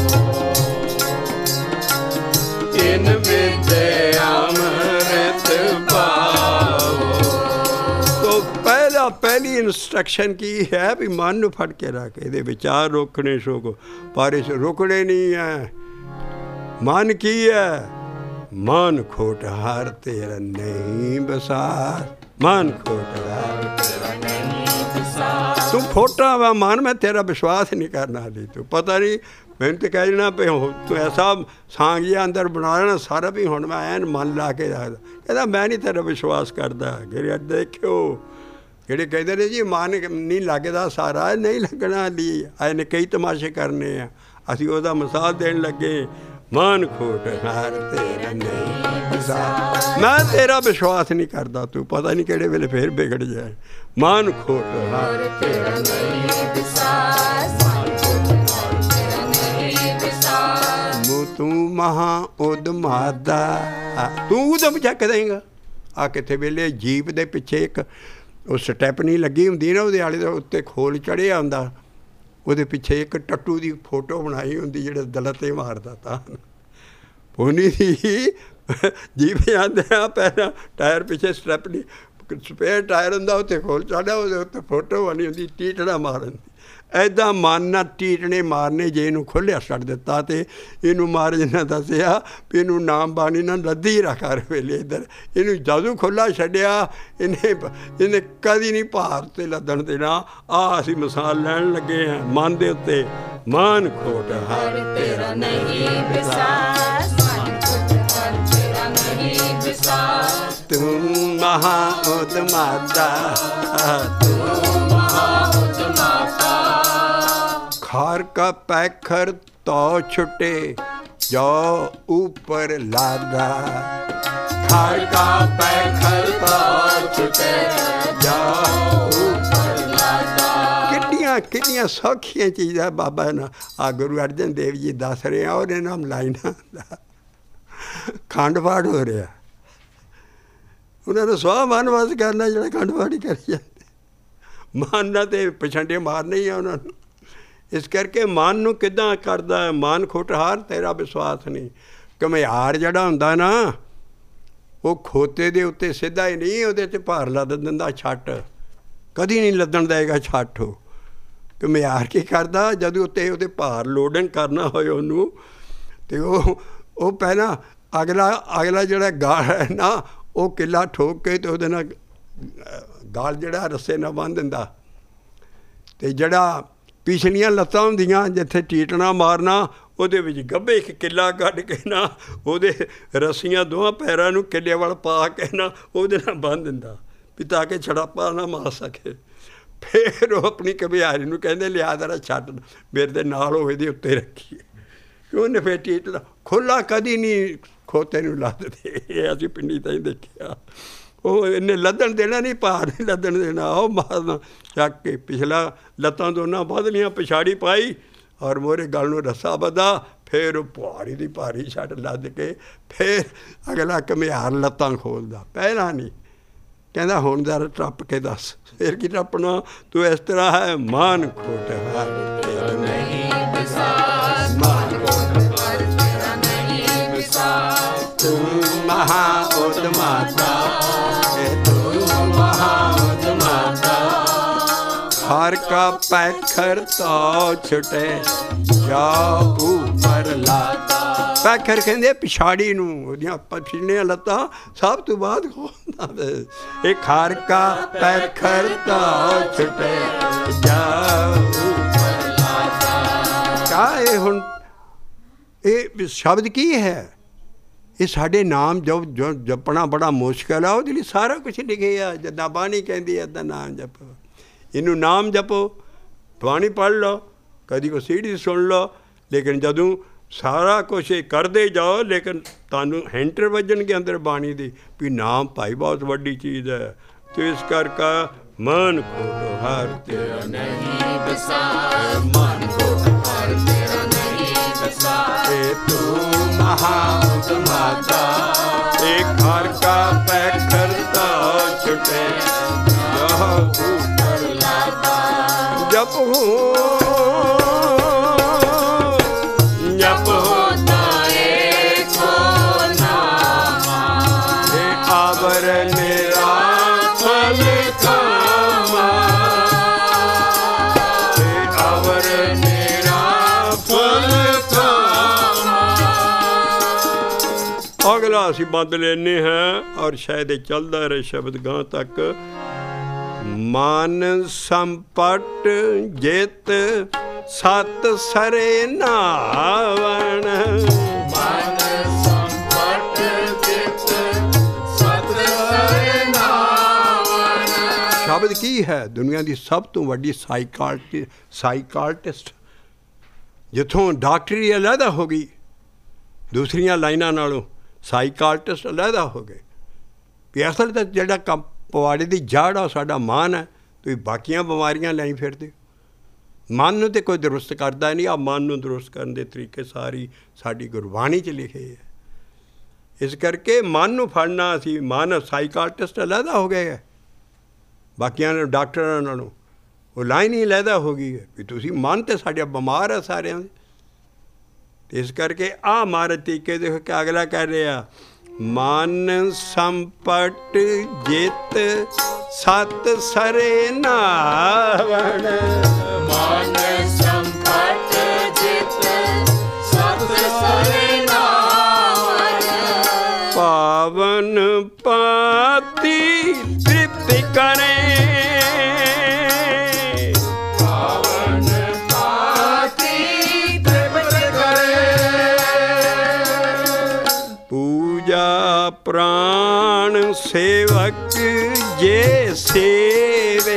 A: ਏਨ ਵਿਦੇ ਅੰਮ੍ਰਿਤ ਪਾਵੋ। ਤੋ ਪਹਿਲਾ ਪਹਿਲੀ ਇੰਸਟਰਕਸ਼ਨ ਕੀ ਹੈ ਵੀ ਮਨ ਨੂੰ ਫੜ ਕੇ ਰੱਖ, ਇਹਦੇ ਵਿਚਾਰ ਰੋਕਣੇ ਸੋਕ, ਪਰ ਇਸ ਰੁਕਣੇ ਨਹੀਂ ਹੈ। ਮਨ ਕੀ ਹੈ? ਮਨ ਖੋਟਹਾਰ ਤੇਰਾ ਨਹੀਂ ਬਸਾਰ, ਮਨ ਖੋਟਹਾਰ ਤੇਰਾ ਨਹੀਂ ਬਸਾਰ। ਤੂੰ ਖੋਟਾ ਵਾ ਮਨ, ਮੈਂ ਤੇਰਾ ਵਿਸ਼ਵਾਸ ਨਹੀਂ ਕਰਨਾ। ਦੀ ਤੂੰ ਪਤਾ ਨਹੀਂ मैंने तो कह देना भी तू ऐसा सांग जिहा अंदर बना लेना सारा भी हुण मैं ऐन मन ला के रखदा। कहता मैं नहीं तेरा विश्वास करता। गिर देखियो ਜਿਹੜੇ ਕਹਿੰਦੇ ਨੇ ਜੀ ਮਨ ਨਹੀਂ ਲੱਗਦਾ ਸਾਰਾ, ਨਹੀਂ ਲੱਗਣਾ ਲਈ ਆਏ ਨੇ ਕਈ ਤਮਾਸ਼ੇ ਕਰਨੇ ਆ। ਅਸੀਂ ਉਹਦਾ ਮਿਸਾਲ ਦੇਣ ਲੱਗੇ ਮਨ ਖੋਟ ਹਾਰ ਤੇਰਾ ਨਹੀਂ ਵਿਸਾਰ। ਮੈਂ ਤੇਰਾ ਵਿਸ਼ਵਾਸ ਨਹੀਂ ਕਰਦਾ, ਤੂੰ ਪਤਾ ਨਹੀਂ ਕਿਹੜੇ ਵੇਲੇ ਫੇਰ ਵਿਗੜ ਜਾਏ। ਮਨ ਖੋਟ ਹਾਰ ਤੇਰਾ ਨਹੀਂ ਵਿਸਾਰ। ਮੂੰ ਤੂੰ ਮਹਾ ਉਦਮਾਦਾ, ਤੂੰ ਉਦਮ ਚੱਕ ਦੇਂਗਾ। ਆ ਕਿੱਥੇ ਵੇਲੇ ਜੀਪ ਦੇ ਪਿੱਛੇ ਇੱਕ ਉਹ ਸਟੈਪਨੀ ਲੱਗੀ ਹੁੰਦੀ ਨਾ, ਉਹਦੇ ਆਲੇ ਦੇ ਉੱਤੇ ਖੋਲ ਚੜ੍ਹਿਆ ਹੁੰਦਾ, ਉਹਦੇ ਪਿੱਛੇ ਇੱਕ ਟੱਟੂ ਦੀ ਫੋਟੋ ਬਣਾਈ ਹੁੰਦੀ ਜਿਹੜਾ ਦਲ 'ਤੇ ਮਾਰਦਾ ਤਾਂ ਪੋਨੀ ਦੀ ਜੀਪ ਜਾਂਦੇ ਆ। ਪਹਿਲਾਂ ਟਾਇਰ ਪਿੱਛੇ ਸਟੈਪਨੀ ਸਪੇਅਰ ਟਾਇਰ ਹੁੰਦਾ, ਉੱਤੇ ਖੋਲ ਚੜ੍ਹਿਆ, ਉਹਦੇ ਉੱਤੇ ਫੋਟੋ ਬਣੀ ਹੁੰਦੀ ਟੀਟਣਾ ਮਾਰਨ ਦੀ। ਇੱਦਾਂ ਮਨ ਨਾਲ ਟੀਟਣੇ ਮਾਰਨੇ ਜੇ ਇਹਨੂੰ ਖੋਲ੍ਹਿਆ ਛੱਡ ਦਿੱਤਾ ਤਾਂ ਇਹਨੂੰ ਮਹਾਰਾਜ ਨੇ ਦੱਸਿਆ ਵੀ ਇਹਨੂੰ ਨਾਮ ਬਾਣੀ ਨਾਲ ਲੱਦੀ ਰੱਖ ਹਰ ਵੇਲੇ ਇੱਧਰ। ਇਹਨੂੰ ਜਦੋਂ ਖੁੱਲ੍ਹਾ ਛੱਡਿਆ ਇਹਨੇ ਇਹਨੇ ਕਦੀ ਨਹੀਂ ਭਾਰ 'ਤੇ ਲੱਦਣ ਦੇਣਾ। ਆਹ ਅਸੀਂ ਮਿਸਾਲ ਲੈਣ ਲੱਗੇ ਹਾਂ ਮਨ ਦੇ ਉੱਤੇ। ਮਨ ਖੋਟ ਹਰ ਤੇਰਾ ਨਹੀਂ ਵਿਸਾਰ, ਤੂੰ ਮਹਾ ਉਦਮਾਤਾ, ਤੂੰ ਮਹਾ ਉਦਮਾਤਾ। खार का पैखर तो छुटे जो ऊपर लादा, खार का पैखर तो छुटे जो ऊपर लादा। कितनियां कितनियां सौखियां चीज़ां बाबा ना आ गुरु अर्जन देव जी दस रहे हैं। और इन्हां लाइनां दा खंड पाठ हो रहा, उन्होंने सौ मन वास करना जो खंड पाठ ही करी जाते। मानना तो पछंडे मारने ही है उन्होंने। ਇਸ ਕਰਕੇ ਮਨ ਨੂੰ ਕਿੱਦਾਂ ਕਰਦਾ ਹੈ ਮਨ ਖੋਟਹਾਰ ਤੇਰਾ ਵਿਸ਼ਵਾਸ ਨਹੀਂ। ਘੁਮਿਆਰ ਜਿਹੜਾ ਹੁੰਦਾ ਨਾ ਉਹ ਖੋਤੇ ਦੇ ਉੱਤੇ ਸਿੱਧਾ ਹੀ ਨਹੀਂ, ਉਹਦੇ 'ਚ ਭਾਰ ਲੱਦ ਦਿੰਦਾ ਛੱਟ, ਕਦੀ ਨਹੀਂ ਲੱਦਣ ਦੇਗਾ ਛੱਟ। ਉਹ ਘੁਮਿਆਰ ਕੀ ਕਰਦਾ ਜਦੋਂ ਉੱਤੇ ਉਹਦੇ ਭਾਰ ਲੋਡਿੰਗ ਕਰਨਾ ਹੋਏ ਉਹਨੂੰ, ਅਤੇ ਉਹ ਉਹ ਪਹਿਲਾਂ ਅਗਲਾ ਅਗਲਾ ਜਿਹੜਾ ਗਾਲ ਹੈ ਨਾ ਉਹ ਕਿੱਲਾ ਠੋਕ ਕੇ ਅਤੇ ਉਹਦੇ ਨਾਲ ਗਾਲ ਜਿਹੜਾ ਰੱਸੇ ਨਾਲ ਬੰਨ੍ਹ ਦਿੰਦਾ। ਅਤੇ ਜਿਹੜਾ ਪਿਛਲੀਆਂ ਲੱਤਾਂ ਹੁੰਦੀਆਂ ਜਿੱਥੇ ਟੀਟਣਾ ਮਾਰਨਾ ਉਹਦੇ ਵਿੱਚ ਗੱਭੇ ਇੱਕ ਕਿੱਲਾ ਕੱਢ ਕੇ ਨਾ ਉਹਦੇ ਰੱਸੀਆਂ ਦੋਵਾਂ ਪੈਰਾਂ ਨੂੰ ਕਿੱਲੇ ਵੱਲ ਪਾ ਕੇ ਨਾ ਉਹਦੇ ਨਾਲ ਬੰਨ੍ਹ ਦਿੰਦਾ ਵੀ ਤਾਂ ਕਿ ਛੜਾਪਾ ਨਾ ਮਾਰ ਸਕੇ। ਫਿਰ ਉਹ ਆਪਣੀ ਘੁਮਿਆਰੀ ਨੂੰ ਕਹਿੰਦੇ ਲਿਆ ਜ਼ਰਾ ਛੱਡ ਮੇਰੇ ਦੇ ਨਾਲ ਹੋਵੇ ਦੇ ਉੱਤੇ ਰੱਖੀਏ। ਉਹਨੇ ਫਿਰ ਟੀਟਣਾ ਖੁੱਲ੍ਹਾ ਕਦੀ ਨਹੀਂ ਖੋਤੇ ਨੂੰ ਲੱਦਦੇ। ਇਹ ਅਸੀਂ ਪਿੰਡੀ ਤਾਂ ਹੀ ਦੇਖਿਆ। ਉਹ ਇਹਨੇ ਲੱਦਣ ਦੇਣਾ ਨਹੀਂ, ਭਾਰ ਨਹੀਂ ਲੱਦਣ ਦੇਣਾ। ਉਹ ਮਾਰਨਾ ਚੱਕ ਕੇ ਪਿਛਲਾ ਲੱਤਾਂ ਦੋਨਾਂ ਵੱਧ ਲੀਆਂ ਪਿਛਾੜੀ ਪਾਈ ਔਰ ਮੋਹਰੇ ਗਲ ਨੂੰ ਰੱਸਾ ਬੱਧਾ। ਫਿਰ ਉਹ ਭਾਰੀ ਦੀ ਭਾਰੀ ਛੱਡ ਲੱਦ ਕੇ ਫਿਰ ਅਗਲਾ ਘੁਮਿਆਰ ਲੱਤਾਂ ਖੋਲ੍ਹਦਾ। ਪਹਿਲਾਂ ਨਹੀਂ ਕਹਿੰਦਾ ਹੁਣ ਜ਼ਰਾ ਟੱਪ ਕੇ ਦੱਸ। ਫਿਰ ਕੀ ਟੱਪਣਾ, ਤੂੰ ਇਸ ਤਰ੍ਹਾਂ ਹੈ ਮਨ ਖੋਟ ਹਾਰ ਤੇਰਾ ਨਹੀਂ ਵਿਸਾਰ, ਮਨ ਖੋਟ ਹਾਰ ਤੇਰਾ ਨਹੀਂ ਵਿਸਾਰ। ਤੂੰ ਮਹਾ ਉਦਮਾਤਾ, खार का पैखर तो छुटे जा ऊपर लादा। पैखर कहते पिछाड़ी नूं, ओहदियां पिछलियां लत्तां सब तो बाद खोलदा। ये खार का पैखर तो छुटे जा ऊपर लादा। क्या ये हुण ये शब्द की है? ਇਹ ਸਾਡੇ ਨਾਮ ਜੋ ਜੋ ਜਪਣਾ ਬੜਾ ਮੁਸ਼ਕਿਲ ਆ। ਉਹਦੇ ਲਈ ਸਾਰਾ ਕੁਛ ਲਿਖਿਆ। ਜਿੱਦਾਂ ਬਾਣੀ ਕਹਿੰਦੀ ਹੈ ਇੱਦਾਂ ਨਾਮ ਜਪੋ। ਇਹਨੂੰ ਨਾਮ ਜਪੋ, ਬਾਣੀ ਪੜ੍ਹ ਲਓ, ਕਦੀ ਕੋਈ ਸੀਡੀ ਸੁਣ ਲਓ, ਲੇਕਿਨ ਜਦੋਂ ਸਾਰਾ ਕੁਛ ਇਹ ਕਰਦੇ ਜਾਓ ਲੇਕਿਨ ਤੁਹਾਨੂੰ ਹੈਂਟਰ ਵੱਜਣਗੇ ਅੰਦਰ ਬਾਣੀ ਦੀ ਵੀ ਨਾਮ ਭਾਈ ਬਹੁਤ ਵੱਡੀ ਚੀਜ਼ ਹੈ। ਅਤੇ ਇਸ ਕਰਕੇ ਮਨ ਖੋਟੋ ਹਰ ਤੇਰਾ ਨਹੀਂ ਵਿਸਾਰ, ਮਨ ਖੋਟੋ ਹਰ ਤੇਰਾ ਨਹੀਂ ਵਿਸਾਰ। ਇਹ ਤੂੰ ਮਹਾ ਉਦਮਾਤਾ, एक हर का पैखर तो छुटे ऊपर लादा। जप हो जप होता एक नाम, हे आवर मेरा फल कामा, हे आवर मेरा फल कामा। अगला असी बंद लेने हैं और शायद चलता रहे शब्द गां तक। मन संपट जित ਸਤ ਸਰੇ ਨਾਵਣ।
B: ਮਨ ਸੰਪਟ ਜਿਤ ਸਤ ਸਰੇ ਨਾਵਣ।
A: ਸ਼ਬਦ ਕੀ ਹੈ? ਦੁਨੀਆ ਦੀ ਸਭ ਤੋਂ ਵੱਡੀ ਸਾਈਕਾਲਟੀ ਸਾਈਕਾਲਟਿਸਟ, ਜਿੱਥੋਂ ਡਾਕਟਰੀ ਅਲੱਗਾ ਹੋ ਗਈ ਦੂਸਰੀਆਂ ਲਾਈਨਾਂ ਨਾਲੋਂ, ਸਾਈਕਾਲਟਿਸਟ ਅਲੱਗਾ ਹੋ ਗਏ ਵੀ ਅਸਲ ਤਾਂ ਜਿਹੜਾ ਕੰਮ ਪਵਾੜੇ ਦੀ ਜੜ੍ਹ ਆ ਸਾਡਾ ਮਨ ਹੈ। ਤੁਸੀਂ ਬਾਕੀਆਂ ਬਿਮਾਰੀਆਂ ਲਈ ਫਿਰਦੇ। ਮਨ ਨੂੰ ਤਾਂ ਕੋਈ ਦਰੁਸਤ ਕਰਦਾ ਨਹੀਂ। ਆ ਮਨ ਨੂੰ ਦਰੁਸਤ ਕਰਨ ਦੇ ਤਰੀਕੇ ਸਾਰੀ ਸਾਡੀ ਗੁਰਬਾਣੀ 'ਚ ਲਿਖੇ ਹੈ। ਇਸ ਕਰਕੇ ਮਨ ਨੂੰ ਫੜਨਾ, ਅਸੀਂ ਮਨ ਸਾਈਕਾਲਟਿਸਟ ਅਲੱਗਾ ਹੋ ਗਏ ਹੈ ਬਾਕੀਆਂ ਨੂੰ, ਡਾਕਟਰਾਂ ਨਾਲੋਂ। ਉਹ ਲਾਈਨ ਹੀ ਅਲੱਗਾ ਹੋ ਗਈ ਹੈ ਵੀ ਤੁਸੀਂ ਮਨ ਤਾਂ ਸਾਡੇ ਬਿਮਾਰ ਹੈ ਸਾਰਿਆਂ ਦੇ। ਇਸ ਕਰਕੇ ਆਹ ਮਹਾਰਾਜ ਤਰੀਕੇ ਦੇਖੋ ਕਿ ਅਗਲਾ ਕਹਿ ਰਿਹਾ, ਮਨ ਸੰਪਟ ਜਿਤ ਸਤ ਸਰੇ ਨਾਵਣ।
B: ਮਨ ਸੰਪਟ ਜਿਤ ਸਤ ਸਰੇ ਨਾਵਣ।
A: ਪਾਵਨ ਪਾਤੀ ਤ੍ਰਿਪਤ ਕਰੇ।
B: ਪਾਵਨ ਪਾਤੀ ਤ੍ਰਿਪਤ ਕਰੇ।
A: ਪੂਜਾ ਪ੍ਰਾਣ ਸੇਵਕ ਜੇ ਸੇਵੇ।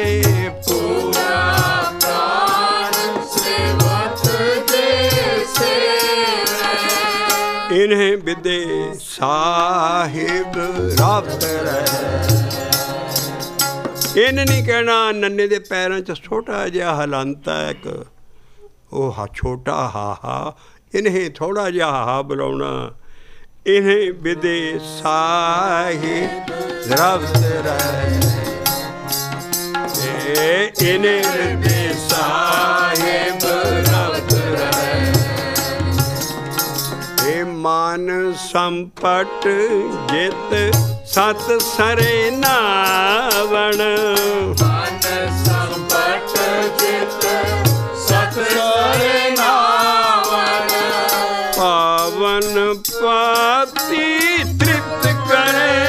B: ਪੂਜਾ ਪ੍ਰਾਣ ਸੇਵਕ ਜੇ ਸੇਵੇ।
A: ਇਨਹਿ ਵਿਦੇ ਸਾਹਿਬ ਰਬ ਰਹਿ। ਇਹਨੇ ਨਹੀਂ ਕਹਿਣਾ ਨੰਨੇ ਦੇ ਪੈਰਾਂ 'ਚ ਛੋਟਾ ਜਿਹਾ ਹਲੰਤ ਹੈ ਇੱਕ, ਉਹ ਹਾ ਛੋਟਾ ਹਾਹਾ। ਇਹਨੇ ਥੋੜ੍ਹਾ ਜਿਹਾ ਹਾਹਾ ਬੁਲਾਉਣਾ। ਇਨਹਿ ਵਿਦੇ ਸਾਹਿਬ ਰਬ ਰਹਿ। ਇਨਹਿ ਵਿਦੇ ਸਾਹਿਬ ਰਬ ਰਹਿ। ਇਹ ਮਨ ਸੰਪਟ ਜਿਤ ਸਤ ਸਰੇ ਨਾਵਣ।
B: ਮਨ ਸੰਪਟ ਜਿਤ ਸਤ ਸਰੇ ਨਾਵਣ।
A: ਪਾਵਨ ਪਾਤੀ ਤ੍ਰਿਪਤ ਕਰੇ।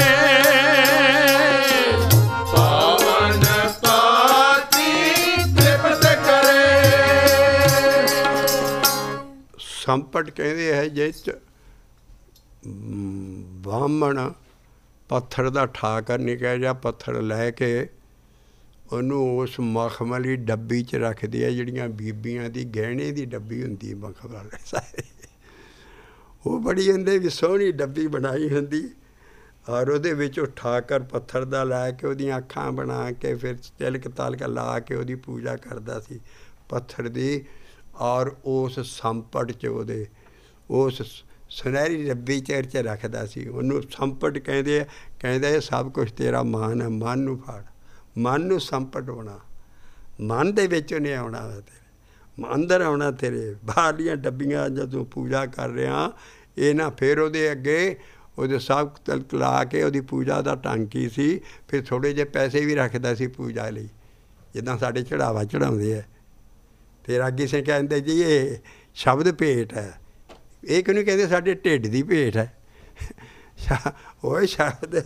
B: ਪਾਵਨ ਪਾਤੀ ਤ੍ਰਿਪਤ ਕਰੇ।
A: ਸੰਪਟ ਕਹਿੰਦੇ ਹੈ ਜਿਸ 'ਚ ਬਾਹਮਣ ਪੱਥਰ ਦਾ ਠਾ ਕਰ ਨਿਕਲ ਜਾ, ਪੱਥਰ ਲੈ ਕੇ ਉਹਨੂੰ ਉਸ ਮਖਮਲੀ ਡੱਬੀ 'ਚ ਰੱਖਦੇ ਆ, ਜਿਹੜੀਆਂ ਬੀਬੀਆਂ ਦੀ ਗਹਿਣੇ ਦੀ ਡੱਬੀ ਹੁੰਦੀ ਮਖਮਲ ਸਾਰੇ। ਉਹ ਬੜੀ ਹੁੰਦੇ ਵੀ ਸੋਹਣੀ ਡੱਬੀ ਬਣਾਈ ਹੁੰਦੀ, ਔਰ ਉਹਦੇ ਵਿੱਚ ਉਹ ਠਾਕਰ ਪੱਥਰ ਦਾ ਲੈ ਕੇ ਉਹਦੀਆਂ ਅੱਖਾਂ ਬਣਾ ਕੇ ਫਿਰ ਤਿਲਕ ਤਲਕ ਲਾ ਕੇ ਉਹਦੀ ਪੂਜਾ ਕਰਦਾ ਸੀ ਪੱਥਰ ਦੀ। ਔਰ ਉਸ ਸੰਪਟ 'ਚ ਉਹਦੇ ਉਸ ਸੁਨਹਿਰੀ ਡੱਬੀ 'ਚ 'ਚ ਰੱਖਦਾ ਸੀ। ਉਹਨੂੰ ਸੰਪਟ ਕਹਿੰਦੇ ਆ। ਕਹਿੰਦੇ ਸਭ ਕੁਛ ਤੇਰਾ ਮਨ ਹੈ, ਮਨ ਨੂੰ ਫੜ, ਮਨ ਨੂੰ ਸੰਪਟ ਹੋਣਾ, ਮਨ ਦੇ ਵਿੱਚ ਉਹਨੇ ਆਉਣਾ ਤੇਰੇ, ਅੰਦਰ ਆਉਣਾ ਤੇਰੇ। ਬਾਹਰਲੀਆਂ ਡੱਬੀਆਂ ਜਦੋਂ ਪੂਜਾ ਕਰ ਰਿਹਾ ਇਹ ਨਾ, ਫਿਰ ਉਹਦੇ ਅੱਗੇ ਉਹਦੇ ਸਭ ਤਲਕ ਲਾ ਕੇ ਉਹਦੀ ਪੂਜਾ ਦਾ ਢੰਗ ਕੀ ਸੀ। ਫਿਰ ਥੋੜ੍ਹੇ ਜਿਹੇ ਪੈਸੇ ਵੀ ਰੱਖਦਾ ਸੀ ਪੂਜਾ ਲਈ, ਜਿੱਦਾਂ ਸਾਡੇ ਚੜਾਵਾ ਚੜਾਉਂਦੇ ਹੈ। ਫਿਰ ਅੱਗੇ ਸੇ ਕਹਿੰਦੇ ਜੀ ਇਹ ਸ਼ਬਦ ਭੇਟ ਹੈ। ਇਹ ਕਿਉਂ ਨਹੀਂ ਕਹਿੰਦੇ ਸਾਡੇ ਢਿੱਡ ਦੀ ਭੇਟ ਹੈ। ਉਹ ਸ਼ਬਦ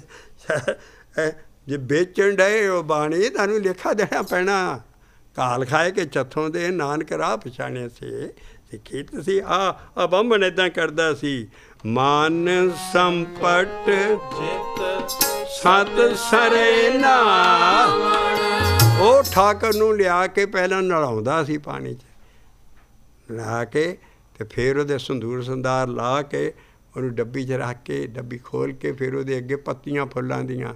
A: ਜੇ ਵੇਚਣ ਡਏ ਉਹ ਬਾਣੀ, ਤੁਹਾਨੂੰ ਲੇਖਾ ਦੇਣਾ ਪੈਣਾ। ਕਾਲ ਖਾਏ ਕੇ ਚੱਥੋਂ ਦੇ ਨਾਨਕ ਰਾਹ ਪਛਾਣਿਆ ਸੀ। ਸਿੱਖੀ ਤੁਸੀਂ ਆ ਆ ਬੰਬਨ ਇੱਦਾਂ ਕਰਦਾ ਸੀ। ਮਨ ਸੰਪਟ
B: ਜਿਤ
A: ਸਤ ਸਰੇ ਨਾਵਣ। ਉਹ ਠਾਕਰ ਨੂੰ ਲਿਆ ਕੇ ਪਹਿਲਾਂ ਨਲਾਉਂਦਾ ਸੀ ਪਾਣੀ 'ਚ, ਨਲਾ ਕੇ ਅਤੇ ਫਿਰ ਉਹਦੇ ਸੰਦੂਰ ਸੰਦਾਰ ਲਾ ਕੇ ਉਹਨੂੰ ਡੱਬੀ 'ਚ ਰੱਖ ਕੇ, ਡੱਬੀ ਖੋਲ੍ਹ ਕੇ ਫਿਰ ਉਹਦੇ ਅੱਗੇ ਪੱਤੀਆਂ ਫੁੱਲਾਂ ਦੀਆਂ,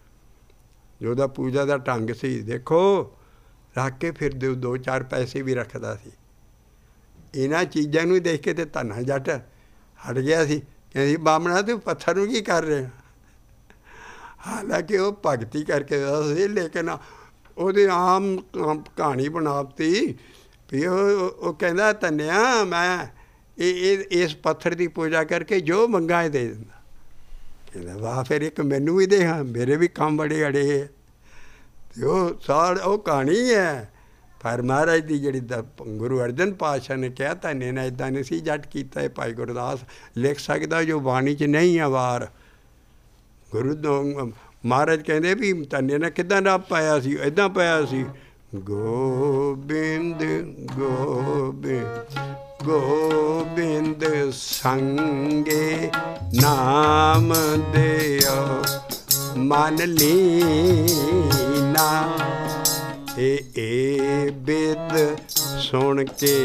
A: ਜੋ ਉਹਦਾ ਪੂਜਾ ਦਾ ਢੰਗ ਸੀ ਦੇਖੋ, ਰੱਖ ਕੇ ਫਿਰ ਦੋ ਦੋ ਚਾਰ ਪੈਸੇ ਵੀ ਰੱਖਦਾ ਸੀ। ਇਹਨਾਂ ਚੀਜ਼ਾਂ ਨੂੰ ਦੇਖ ਕੇ ਤੇ ਧੰਨਾ ਜੱਟ ਹਟ ਗਿਆ ਸੀ। ਕਹਿੰਦੀ ਬਾਹਮਣਾ ਤੂੰ ਪੱਥਰ ਨੂੰ ਕੀ ਕਰ ਰਿਹਾ? ਹਾਲਾਂਕਿ ਉਹ ਭਗਤੀ ਕਰਕੇ ਸੀ, ਲੇਕਿਨ ਉਹਦੇ ਆਮ ਕਹਾਣੀ ਬਣਾਤੀ ਵੀ ਉਹ ਉਹ ਕਹਿੰਦਾ ਧੰਨਿਆ ਮੈਂ ਇਹ ਇਹ ਇਸ ਪੱਥਰ ਦੀ ਪੂਜਾ ਕਰਕੇ ਜੋ ਮੰਗਾਂ ਇਹ ਦੇ ਦਿੰਦਾ। ਕਹਿੰਦਾ ਵਾਹ, ਫਿਰ ਇੱਕ ਮੈਨੂੰ ਵੀ ਦੇ, ਹਾਂ ਮੇਰੇ ਵੀ ਕੰਮ ਬੜੇ ਅੜੇ ਹੈ। ਅਤੇ ਉਹ ਸਾਰ ਉਹ ਕਹਾਣੀ ਹੈ। ਪਰ ਮਹਾਰਾਜ ਦੀ ਜਿਹੜੀ ਦ ਗੁਰੂ ਅਰਜਨ ਪਾਤਸ਼ਾਹ ਨੇ ਕਿਹਾ ਧੰਨੇ ਨੇ ਇੱਦਾਂ ਨਹੀਂ ਸੀ ਜੱਟ ਕੀਤਾ। ਇਹ ਭਾਈ ਗੁਰਦਾਸ ਲਿਖ ਸਕਦਾ ਜੋ ਬਾਣੀ 'ਚ ਨਹੀਂ ਹੈ ਵਾਰ। ਗੁਰੂ ਮਹਾਰਾਜ ਕਹਿੰਦੇ ਵੀ ਧੰਨੇ ਨੇ ਕਿੱਦਾਂ ਰੱਬ ਪਾਇਆ ਸੀ, ਇੱਦਾਂ ਪਾਇਆ ਸੀ ਗੋਬਿੰਦ ਗੋਬਿੰਦ ਗੋਬਿੰਦ ਸੰਗੇ ਨਾਮ ਦਿਓ ਮਨ ਲੀਨਾ। ਇਹ ਇਹ ਬਿਦ ਸੁਣ ਕੇ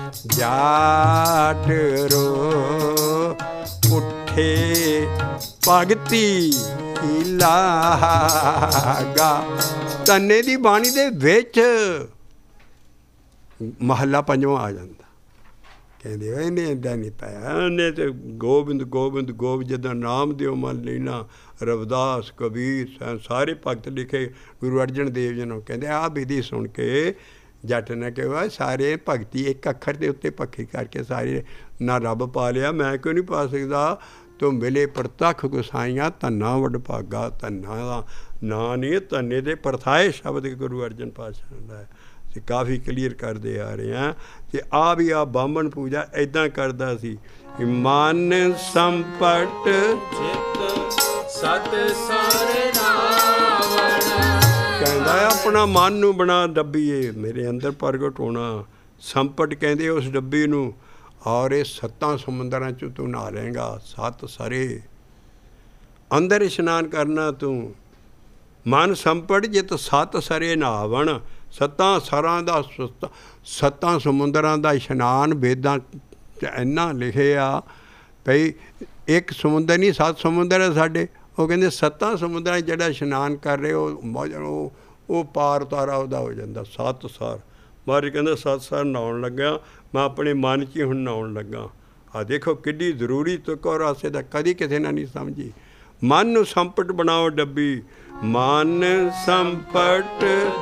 A: ਜਾਟ ਰੋ ਉੱਠੇ ਭਗਤੀ ਲਾਗਾ। ਧੰਨੇ ਦੀ ਬਾਣੀ ਦੇ ਵਿੱਚ ਮਹੱਲਾ ਪੰਜਵਾਂ ਆ ਜਾਂਦਾ। ਕਹਿੰਦੇ ਇਹਨੇ ਇੱਦਾਂ ਨਹੀਂ ਪਾਇਆ, ਉਹਨੇ ਤੇ ਗੋਬਿੰਦ ਗੋਬਿੰਦ ਗੋਬਿੰਦ ਜਿੱਦਾਂ ਨਾਮ ਦਿਓ ਮਨ ਲੈਣਾ। ਰਵਿਦਾਸ ਕਬੀਰ ਸਾਰੇ ਭਗਤ ਲਿਖੇ ਗੁਰੂ ਅਰਜਨ ਦੇਵ ਜੀ ਨੂੰ। ਕਹਿੰਦੇ ਆਹ ਵਿਧੀ ਸੁਣ ਕੇ ਜੱਟ ਨੇ ਕਿਹਾ ਸਾਰੇ ਭਗਤੀ ਇੱਕ ਅੱਖਰ ਦੇ ਉੱਤੇ ਪੱਖੀ ਕਰਕੇ ਸਾਰੇ ਨਾ ਰੱਬ ਪਾ ਲਿਆ, ਮੈਂ ਕਿਉਂ ਨਹੀਂ ਪਾ ਸਕਦਾ। ਤੂੰ ਮਿਲੇ ਪ੍ਰਤੱਖ ਗੁਸਾਈਆਂ ਧੰਨਾ ਵਡ ਭਾਗਾ। ਧੰਨਾ ਦਾ ਨਾਂ ਨਹੀਂ, ਧੰਨੇ ਦੇ ਪਰਥਾਏ ਸ਼ਬਦ ਗੁਰੂ ਅਰਜਨ ਪਾਤਸ਼ਾਹ ਦਾ ਹੈ। ਅਤੇ ਕਾਫੀ ਕਲੀਅਰ ਕਰਦੇ ਆ ਰਹੇ ਹਾਂ ਕਿ ਆ ਵੀ ਆ ਬਾਹਮਣ ਪੂਜਾ ਇੱਦਾਂ ਕਰਦਾ ਸੀ। ਮਨ ਸੰਪਟ
B: ਸਤ ਸਾਰੇ ਨਾਵਣ।
A: ਕਹਿੰਦਾ ਆਪਣਾ ਮਨ ਨੂੰ ਬਣਾ ਡੱਬੀਏ, ਮੇਰੇ ਅੰਦਰ ਪ੍ਰਗਟ ਹੋਣਾ। ਸੰਪਟ ਕਹਿੰਦੇ ਉਸ ਡੱਬੀ ਨੂੰ। ਔਰ ਇਹ ਸੱਤਾਂ ਸਮੁੰਦਰਾਂ 'ਚ ਤੂੰ ਨਹਾ ਲਏਗਾ। ਸੱਤ ਸਰੇ ਅੰਦਰ ਇਸ਼ਨਾਨ ਕਰਨਾ ਤੂੰ। ਮਨ ਸੰਪਟ ਜਿਤ ਸੱਤ ਸਰੇ ਨਹਾਵਣ। ਸੱਤਾਂ ਸਰਾਂ ਦਾ ਸੱਤਾਂ ਸਮੁੰਦਰਾਂ ਦਾ ਇਸ਼ਨਾਨ ਵੇਦਾਂ 'ਚ ਇੰਨਾ ਲਿਖਿਆ ਭਈ ਇੱਕ ਸਮੁੰਦਰ ਨਹੀਂ ਸੱਤ ਸਮੁੰਦਰ ਹੈ ਸਾਡੇ। ਉਹ ਕਹਿੰਦੇ ਸੱਤਾਂ ਸਮੁੰਦਰਾਂ 'ਚ ਜਿਹੜਾ ਇਸ਼ਨਾਨ ਕਰ ਰਹੇ ਉਹ ਉਹ ਉਹ ਪਾਰ ਉਤਾਰਾ ਉਹਦਾ ਹੋ ਜਾਂਦਾ। ਸੱਤ ਸਾਰ ਮਹਾਰਾਜ ਕਹਿੰਦਾ ਸੱਤ ਸਾਰ ਨਹਾਉਣ ਲੱਗਾ ਮੈਂ ਆਪਣੇ ਮਨ 'ਚ ਹੀ ਹੁਣ ਨਹਾਉਣ ਲੱਗਾ। ਆ ਦੇਖੋ ਕਿੱਡੀ ਜ਼ਰੂਰੀ ਤੁਕ ਔਰ ਆਸੇ ਦਾ ਕਦੀ ਕਿਸੇ ਨਾਲ ਨਹੀਂ ਸਮਝੀ। ਮਨ ਨੂੰ ਸੰਪਟ ਬਣਾਓ ਡੱਬੀ। ਮਨ ਸੰਪਟ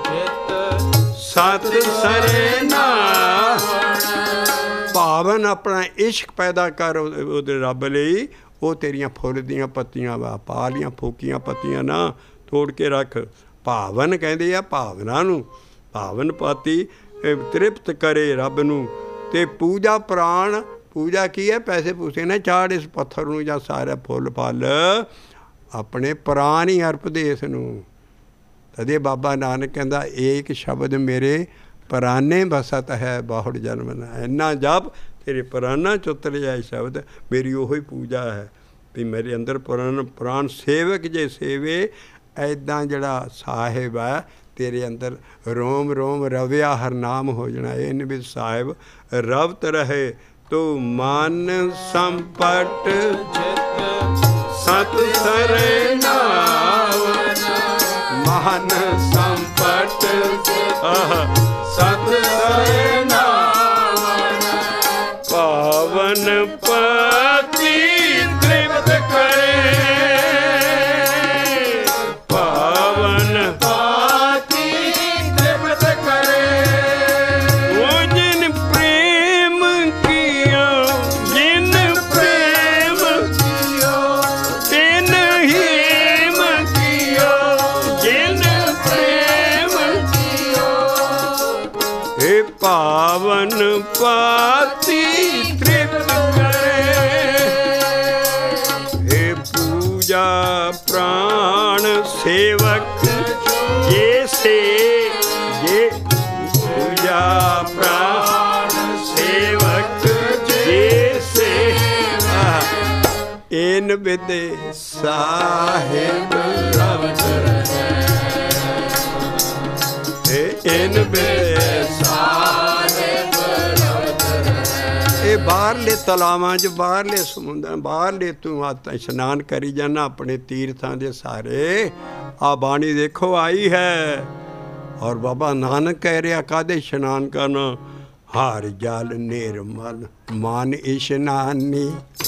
A: ਸਤ ਸਰੇ ਨਾਵਣ। ਭਾਵਨ ਆਪਣਾ ਇਸ਼ਕ ਪੈਦਾ ਕਰ ਉਹਦੇ ਰੱਬ ਲਈ। ਉਹ ਤੇਰੀਆਂ ਫੁੱਲ ਦੀਆਂ ਪੱਤੀਆਂ ਵਾ ਪਾ ਲੀਆਂ ਫੋਕੀਆਂ ਪੱਤੀਆਂ ਨਾ ਤੋੜ ਕੇ ਰੱਖ। ਭਾਵਨ ਕਹਿੰਦੇ ਆ ਭਾਵਨਾ ਨੂੰ। ਭਾਵਨ ਪਾਤੀ ਤ੍ਰਿਪਤ ਕਰੇ ਰੱਬ ਨੂੰ। ਅਤੇ ਪੂਜਾ ਪ੍ਰਾਣ ਪੂਜਾ ਕੀ ਹੈ? ਪੈਸੇ ਪੂਸੇ ਨਾ ਚਾੜ ਇਸ ਪੱਥਰ ਨੂੰ ਜਾਂ ਸਾਰਾ ਫੁੱਲ ਫਲ ਆਪਣੇ ਪ੍ਰਾਣ ਹੀ ਅਰਪਦੇ ਇਸ ਨੂੰ। ਤਦੇ ਬਾਬਾ ਨਾਨਕ ਕਹਿੰਦਾ ਏਕ ਸ਼ਬਦ ਮੇਰੇ ਪ੍ਰਾਨੇ ਬਸਤ ਹੈ ਬਾਹੁੜ ਜਨਮ ਨਾ। ਇੰਨਾ ਜਪ ਤੇਰੇ ਪ੍ਰਾਨਾਂ 'ਚ ਉਤਰ ਜਾਏ ਸ਼ਬਦ, ਮੇਰੀ ਉਹੀ ਪੂਜਾ ਹੈ ਵੀ ਮੇਰੇ ਅੰਦਰ ਪ੍ਰਾਣ ਪ੍ਰਾਣ ਸੇਵਕ ਜੇ ਸੇਵੇ। ਇੱਦਾਂ ਜਿਹੜਾ ਸਾਹਿਬ ਹੈ ਤੇਰੇ ਅੰਦਰ ਰੋਮ ਰੋਮ ਰਵਿਆ ਹਰ ਨਾਮ ਹੋ ਜਾਣਾ। ਇਹਨ ਵਿੱਚ ਸਾਹਿਬ ਰਵਤ ਰਹੇ ਤੂੰ ਮਨ ਸੰਪਟ ਸਤ ਸਰੇ ਨਾਵਣ। ਮਨ ਸੰਪਟ ਸਤ ਸਰੇ ਨਾਵਣ। ਪਾਵਨ ਪਤੀ ਤ੍ਰਿਪਤ ਕਰੇ। ਪਾਵਨ
B: ਪਤੀ ਤ੍ਰਿਪਤ ਕਰੇ।
A: ਉਹ ਜਿਨ ਪ੍ਰੇਮ ਕੀਆ ਜਿਨ ਪ੍ਰੇਮ
B: ਕੀਓ
A: ਤਿਨ ਹੀਮ ਕੀਓ ਜਿਨ ਪ੍ਰੇਮ
B: ਕੀਓ।
A: ਇਹ ਪਾਵਨ ਪਾਤੀ ਤ੍ਰਿਪਤ ਕਰੇ। ਇਹ ਪੂਜਾ ਪ੍ਰਾਣ ਸੇਵਕ ਜੇ ਸੇ ਜੇ ਪੂਜਾ ਪ੍ਰਾਣ ਸੇਵਕ ਜੇ ਸੇ। ਇਨ ਬਿਦੇ ਸਾਹਿਬ ਰਵਤ ਰਹੇ। ਇਨ ਬਿਦੇ
B: ਸਾਹਿਬ ਰਵਤ ਰਹੇ।
A: ਇਹ ਬਾਹਰਲੇ ਤਲਾਵਾਂ 'ਚ ਬਾਹਰਲੇ ਸਮੁੰਦਰ ਬਾਹਰਲੇ ਤੂੰ ਆ ਇਸ਼ਨਾਨ ਕਰੀ ਜਾਣਾ ਆਪਣੇ ਤੀਰਥਾਂ ਦੇ ਸਾਰੇ। ਆ ਬਾਣੀ ਦੇਖੋ ਆਈ ਹੈ। ਔਰ ਬਾਬਾ ਨਾਨਕ ਕਹਿ ਰਿਹਾ ਕਾਹਦੇ ਇਸ਼ਨਾਨ ਕਰਨਾ? ਹਰ ਜਲ ਨਿਰਮਲ ਮਨ ਇਸ਼ਨਾਨੀ।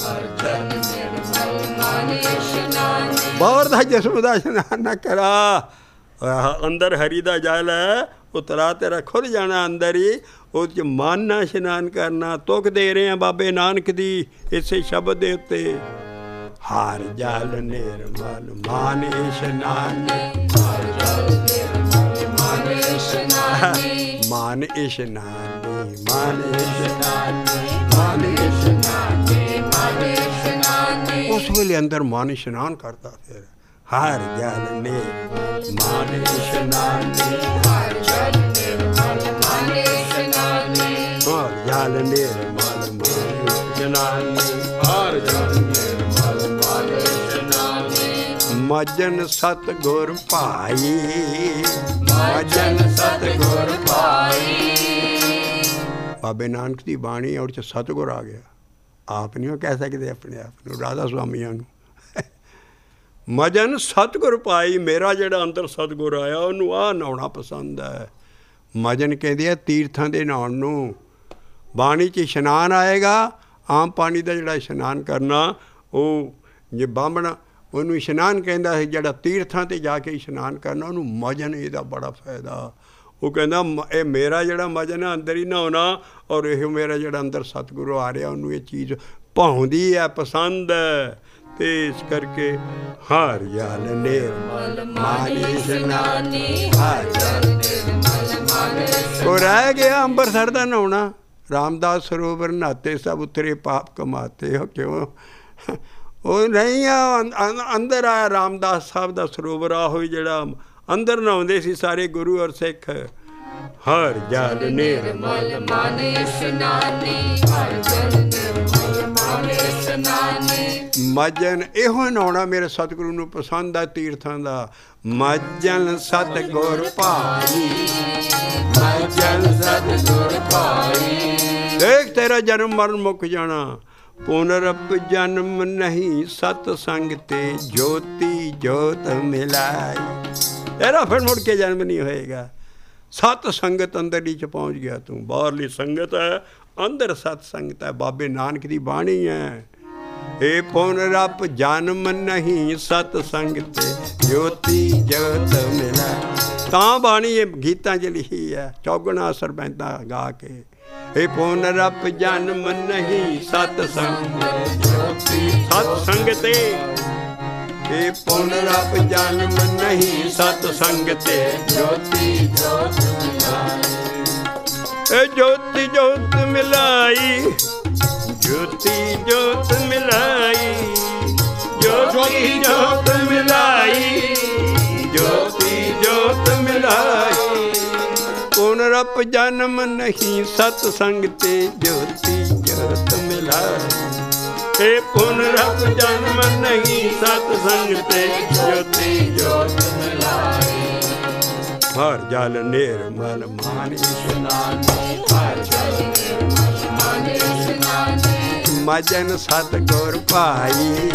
A: ਬਾਹਰ ਦਾ ਜਿਸਮ ਦਾ ਇਸ਼ਨਾਨ ਨਾ ਕਰਾ। ਅੰਦਰ ਹਰੀ ਦਾ ਜਲ ਹੈ ਉਹ ਤਰਾ ਤੇਰਾ ਖੁੱਲ੍ਹ ਜਾਣਾ ਅੰਦਰ ਹੀ। ਉਹ 'ਚ ਮਨ ਨਾਲ ਇਸ਼ਨਾਨ ਕਰਨਾ। ਤੁਕ ਦੇ ਰਹੇ ਹਾਂ ਬਾਬੇ ਨਾਨਕ ਦੀ ਇਸੇ ਸ਼ਬਦ ਦੇ ਉੱਤੇ। ਹਰ ਜਲ ਨਿਰਮਲ ਮਨ ਇਸ਼ਨਾਨੀ।
B: ਹਰ ਜਲ ਨਿਰਮਲ ਮਨ ਇਸ਼ਨਾਨੀ।
A: ਮਨ ਇਸ਼ਨਾਨੀ ਮਨ ਇਸ਼ਨਾਨੀ
B: ਮਨ ਇਸ਼ਨਾਨੀ ਮਨ ਇਸ਼ਨਾਨੀ।
A: ਉਸ ਵੇਲੇ ਅੰਦਰ ਮਨ ਇਸ਼ਨਾਨ ਕਰਦਾ। ਫਿਰ ਹਰ ਜਲ ਨੇ ਮਨ ਇਸ਼ਨਾਨੀ।
B: ਹਰ ਜਲ
A: ਨਿਰਮਲ ਮਨ ਇਸ਼ਨਾਨੀ ਹਰ ਜਲ ਨਿਰਮਲ ਮਨ ਇਸ਼ਨਾਨੀ ਮਜਨ ਸਤਿਗੁਰ ਭਾਈ ਮਜਨ ਸਤਿਗੁਰ ਭਾਈ ਬਾਬੇ ਨਾਨਕ ਦੀ ਬਾਣੀ ਔਰ ਚ ਸਤਿਗੁਰ ਆ ਗਿਆ ਆਪ ਨਹੀਂ ਉਹ ਕਹਿ ਸਕਦੇ ਆਪਣੇ ਆਪ ਨੂੰ ਰਾਧਾ ਸੁਆਮੀਆਂ ਨੂੰ ਮਜਨ ਸਤਿਗੁਰ ਪਾਈ ਮੇਰਾ ਜਿਹੜਾ ਅੰਦਰ ਸਤਿਗੁਰ ਆਇਆ ਉਹਨੂੰ ਆਹ ਨਹਾਉਣਾ ਪਸੰਦ ਹੈ ਮਜਨ ਕਹਿੰਦੇ ਆ ਤੀਰਥਾਂ ਦੇ ਨਹਾਉਣ ਨੂੰ ਬਾਣੀ 'ਚ ਇਸ਼ਨਾਨ ਆਏਗਾ ਆਮ ਪਾਣੀ ਦਾ ਜਿਹੜਾ ਇਸ਼ਨਾਨ ਕਰਨਾ ਉਹ ਜੇ ਬਾਹਮਣ ਉਹਨੂੰ ਇਸ਼ਨਾਨ ਕਹਿੰਦਾ ਸੀ ਜਿਹੜਾ ਤੀਰਥਾਂ 'ਤੇ ਜਾ ਕੇ ਇਸ਼ਨਾਨ ਕਰਨਾ ਉਹਨੂੰ ਮਜਨ ਇਹਦਾ ਬੜਾ ਫਾਇਦਾ ਉਹ ਕਹਿੰਦਾ ਇਹ ਮੇਰਾ ਜਿਹੜਾ ਮਜਨ ਹੈ ਅੰਦਰ ਹੀ ਨਹਾਉਣਾ ਔਰ ਇਹ ਮੇਰਾ ਜਿਹੜਾ ਅੰਦਰ ਸਤਿਗੁਰੂ ਆ ਰਿਹਾ ਉਹਨੂੰ ਇਹ ਚੀਜ਼ ਭਾਉਂਦੀ ਹੈ ਪਸੰਦ ਹੈ ਅਤੇ ਇਸ ਕਰਕੇ ਹਰ ਜਲ ਨਿਰਮਲ ਮਨ ਇਸ਼ਨਾਨੀ ਹਰ ਜਲ ਨਿਰਮਲ ਮਨ ਇਸ਼ਨਾਨੀ ਉਹ ਰਹਿ ਗਿਆ ਅੰਬਰਸਰ ਦਾ ਨਹਾਉਣਾ ਰਾਮਦਾਸ ਸਰੋਵਰ ਨਹਾਤੇ ਸਭ ਉਤਰੇ ਪਾਪ ਕਮਾਤੇ ਹੋ ਕਿਉਂ ਉਹ ਨਹੀਂ ਆ ਅੰਦਰ ਆਇਆ ਰਾਮਦਾਸ ਸਾਹਿਬ ਦਾ ਸਰੋਵਰ ਆ ਹੋਈ ਜਿਹੜਾ ਅੰਦਰ ਨਹਾਉਂਦੇ ਸੀ ਸਾਰੇ ਗੁਰੂ ਔਰ ਸਿੱਖ ਹਰ ਜਲ ਨਿਰਮਲ ਮਨ ਇਸ਼ਨਾਨੀ ਹਰ ਜਲ ਨਿਰਮਲ ਮਨ ਇਸ਼ਨਾਨੀ ਮਜਨ ਇਹੋ ਨਹਾਉਣਾ ਮੇਰੇ ਸਤਿਗੁਰੂ ਨੂੰ ਪਸੰਦ ਆ ਤੀਰਥਾਂ ਦਾ ਮਜਨ ਸਤਿਗੁਰ ਭਾਈ ਮਜਨ ਸਤਿਗੁਰ ਭਾਈ ਦੇਖ ਤੇਰਾ ਜਨਮ ਮਰਨ ਮੁੱਕ ਜਾਣਾ ਪੁਨਰਪ ਜਨਮ ਨਹੀਂ ਸਤ ਸੰਗ ਤੇ ਜੋਤੀ ਜੋਤ ਮਿਲਾਈ ਤੇਰਾ ਫਿਰ ਮੁੜ ਕੇ ਜਨਮ ਨਹੀਂ ਹੋਏਗਾ ਸਤ ਸੰਗਤ ਅੰਦਰ ਹੀ 'ਚ ਪਹੁੰਚ ਗਿਆ ਤੂੰ ਬਾਹਰਲੀ ਸੰਗਤ ਹੈ ਅੰਦਰ ਸਤ ਸੰਗਤ ਹੈ ਬਾਬੇ ਨਾਨਕ ਦੀ ਬਾਣੀ ਹੈ ਇਹ ਪੁਨਰਪ ਜਨਮ ਨਹੀਂ ਸਤ ਸੰਗ ਤੇ ਜੋਤੀ ਜੋਤ ਮਿਲਾਈ ਤਾਂ ਬਾਣੀ ਇਹ ਗੀਤਾਂ 'ਚ ਲਿਖੀ ਹੈ ਚੌਗਣਾ ਸਰਬੈਂਦਾ ਗਾ ਕੇ ਇਹ ਪੁਨਰਪ ਜਨਮ ਨਹੀਂ ਸਤ ਸੰਗ ਜੋਤੀ ਸਤ ਸੰਗ ਤੇ ਇਹ ਪੁਨਰਪ ਜਨਮ ਨਹੀਂ ਸਤ ਸੰਗ ਤੇ ਜੋਤੀ ਜੋਤ ਮਿਲਾਈ ਇਹ ਜੋਤੀ ਜੋਤ ਮਿਲਾਈ ਜੋਤੀ ਜੋਤ ਮਿਲਾਈ ਜੋਤੀ ਜੋਤ ਮਿਲਾਈ ਜੋਤੀ ਜੋਤ ਮਿਲਾਈ ਪੁਨਰਪ ਜਨਮ ਨਹੀਂ ਸਤ ਸੰਗ ਤੇ ਜੋਤੀ ਜੋਤ ਮਿਲਾਈ ਇਹ ਪੁਨਰਪ ਜਨਮ ਨਹੀਂ ਸਤ ਸੰਗ ਤੇ ਜੋਤੀ ਜੋਤ ਮਿਲਾਈ ਹਰ ਜਲ ਨਿਰਮਲ ਮਨ ਇਸ਼ਨਾਨੀ ਹਰ ਜਲ ਨਿਰਮਲ ਮਨ ਇਸ਼ਨਾਨੀ ਮਜਨ ਸਤਿਗੁਰ ਭਾਈ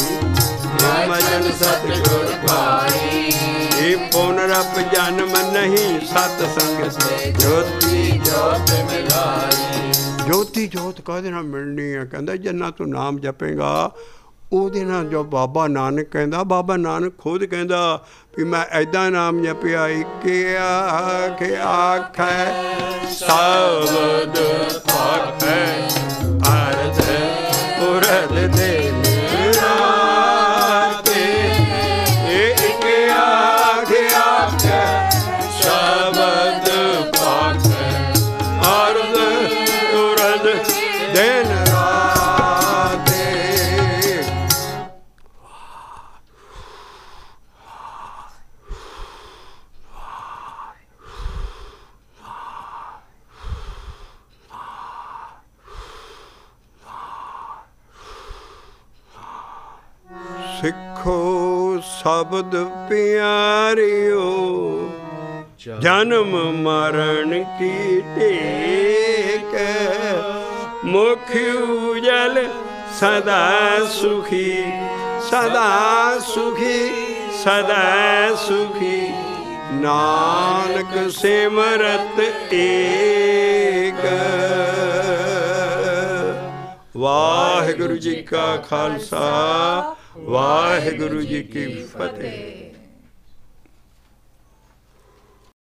A: ਮਜਨ ਸਤਿਗੁਰ ਭਾਈ ਇਹ ਪੁਨਰਪ ਜਨਮ ਨਹੀਂ ਸਤ ਸੰਗ ਤੇ ਜੋਤੀ ਜੋਤ ਮਿਲਾਈ ਜੋਤੀ ਜੋਤ ਕਾਹਦੇ ਨਾਲ ਮਿਲਣੀ ਹੈ ਕਹਿੰਦਾ ਜਿੰਨਾ ਤੂੰ ਨਾਮ ਜਪੇਗਾ ਉਹਦੇ ਨਾਲ ਜੋ ਬਾਬਾ ਨਾਨਕ ਕਹਿੰਦਾ ਬਾਬਾ ਨਾਨਕ ਖੁਦ ਕਹਿੰਦਾ ਵੀ ਮੈਂ ਐਦਾਂ ਨਾਮ ਜਪਿਆ ਇੱਕ ਆਖ ਆਖੈ ਸ਼ਬਦ ਆਖੈ ਅਰਧ ਪੁਰਧ ਦੇ ਸਿੱਖੋ ਸ਼ਬਦ ਪਿਆਰਿਓ ਜਨਮ ਮਰਨ ਕੀ ਟੇਕ ਮੁਖ ਉਜਲ ਸਦਾ ਸੁਖੀ ਸਦਾ ਸੁਖੀ ਸਦਾ ਸੁਖੀ ਨਾਨਕ ਸਿਮਰਤ ਏਕ ਵਾਹਿਗੁਰੂ ਜੀ ਕਾ ਖਾਲਸਾ ਵਾਹਿਗੁਰੂ ਜੀ ਕੀ ਫਤਿਹ।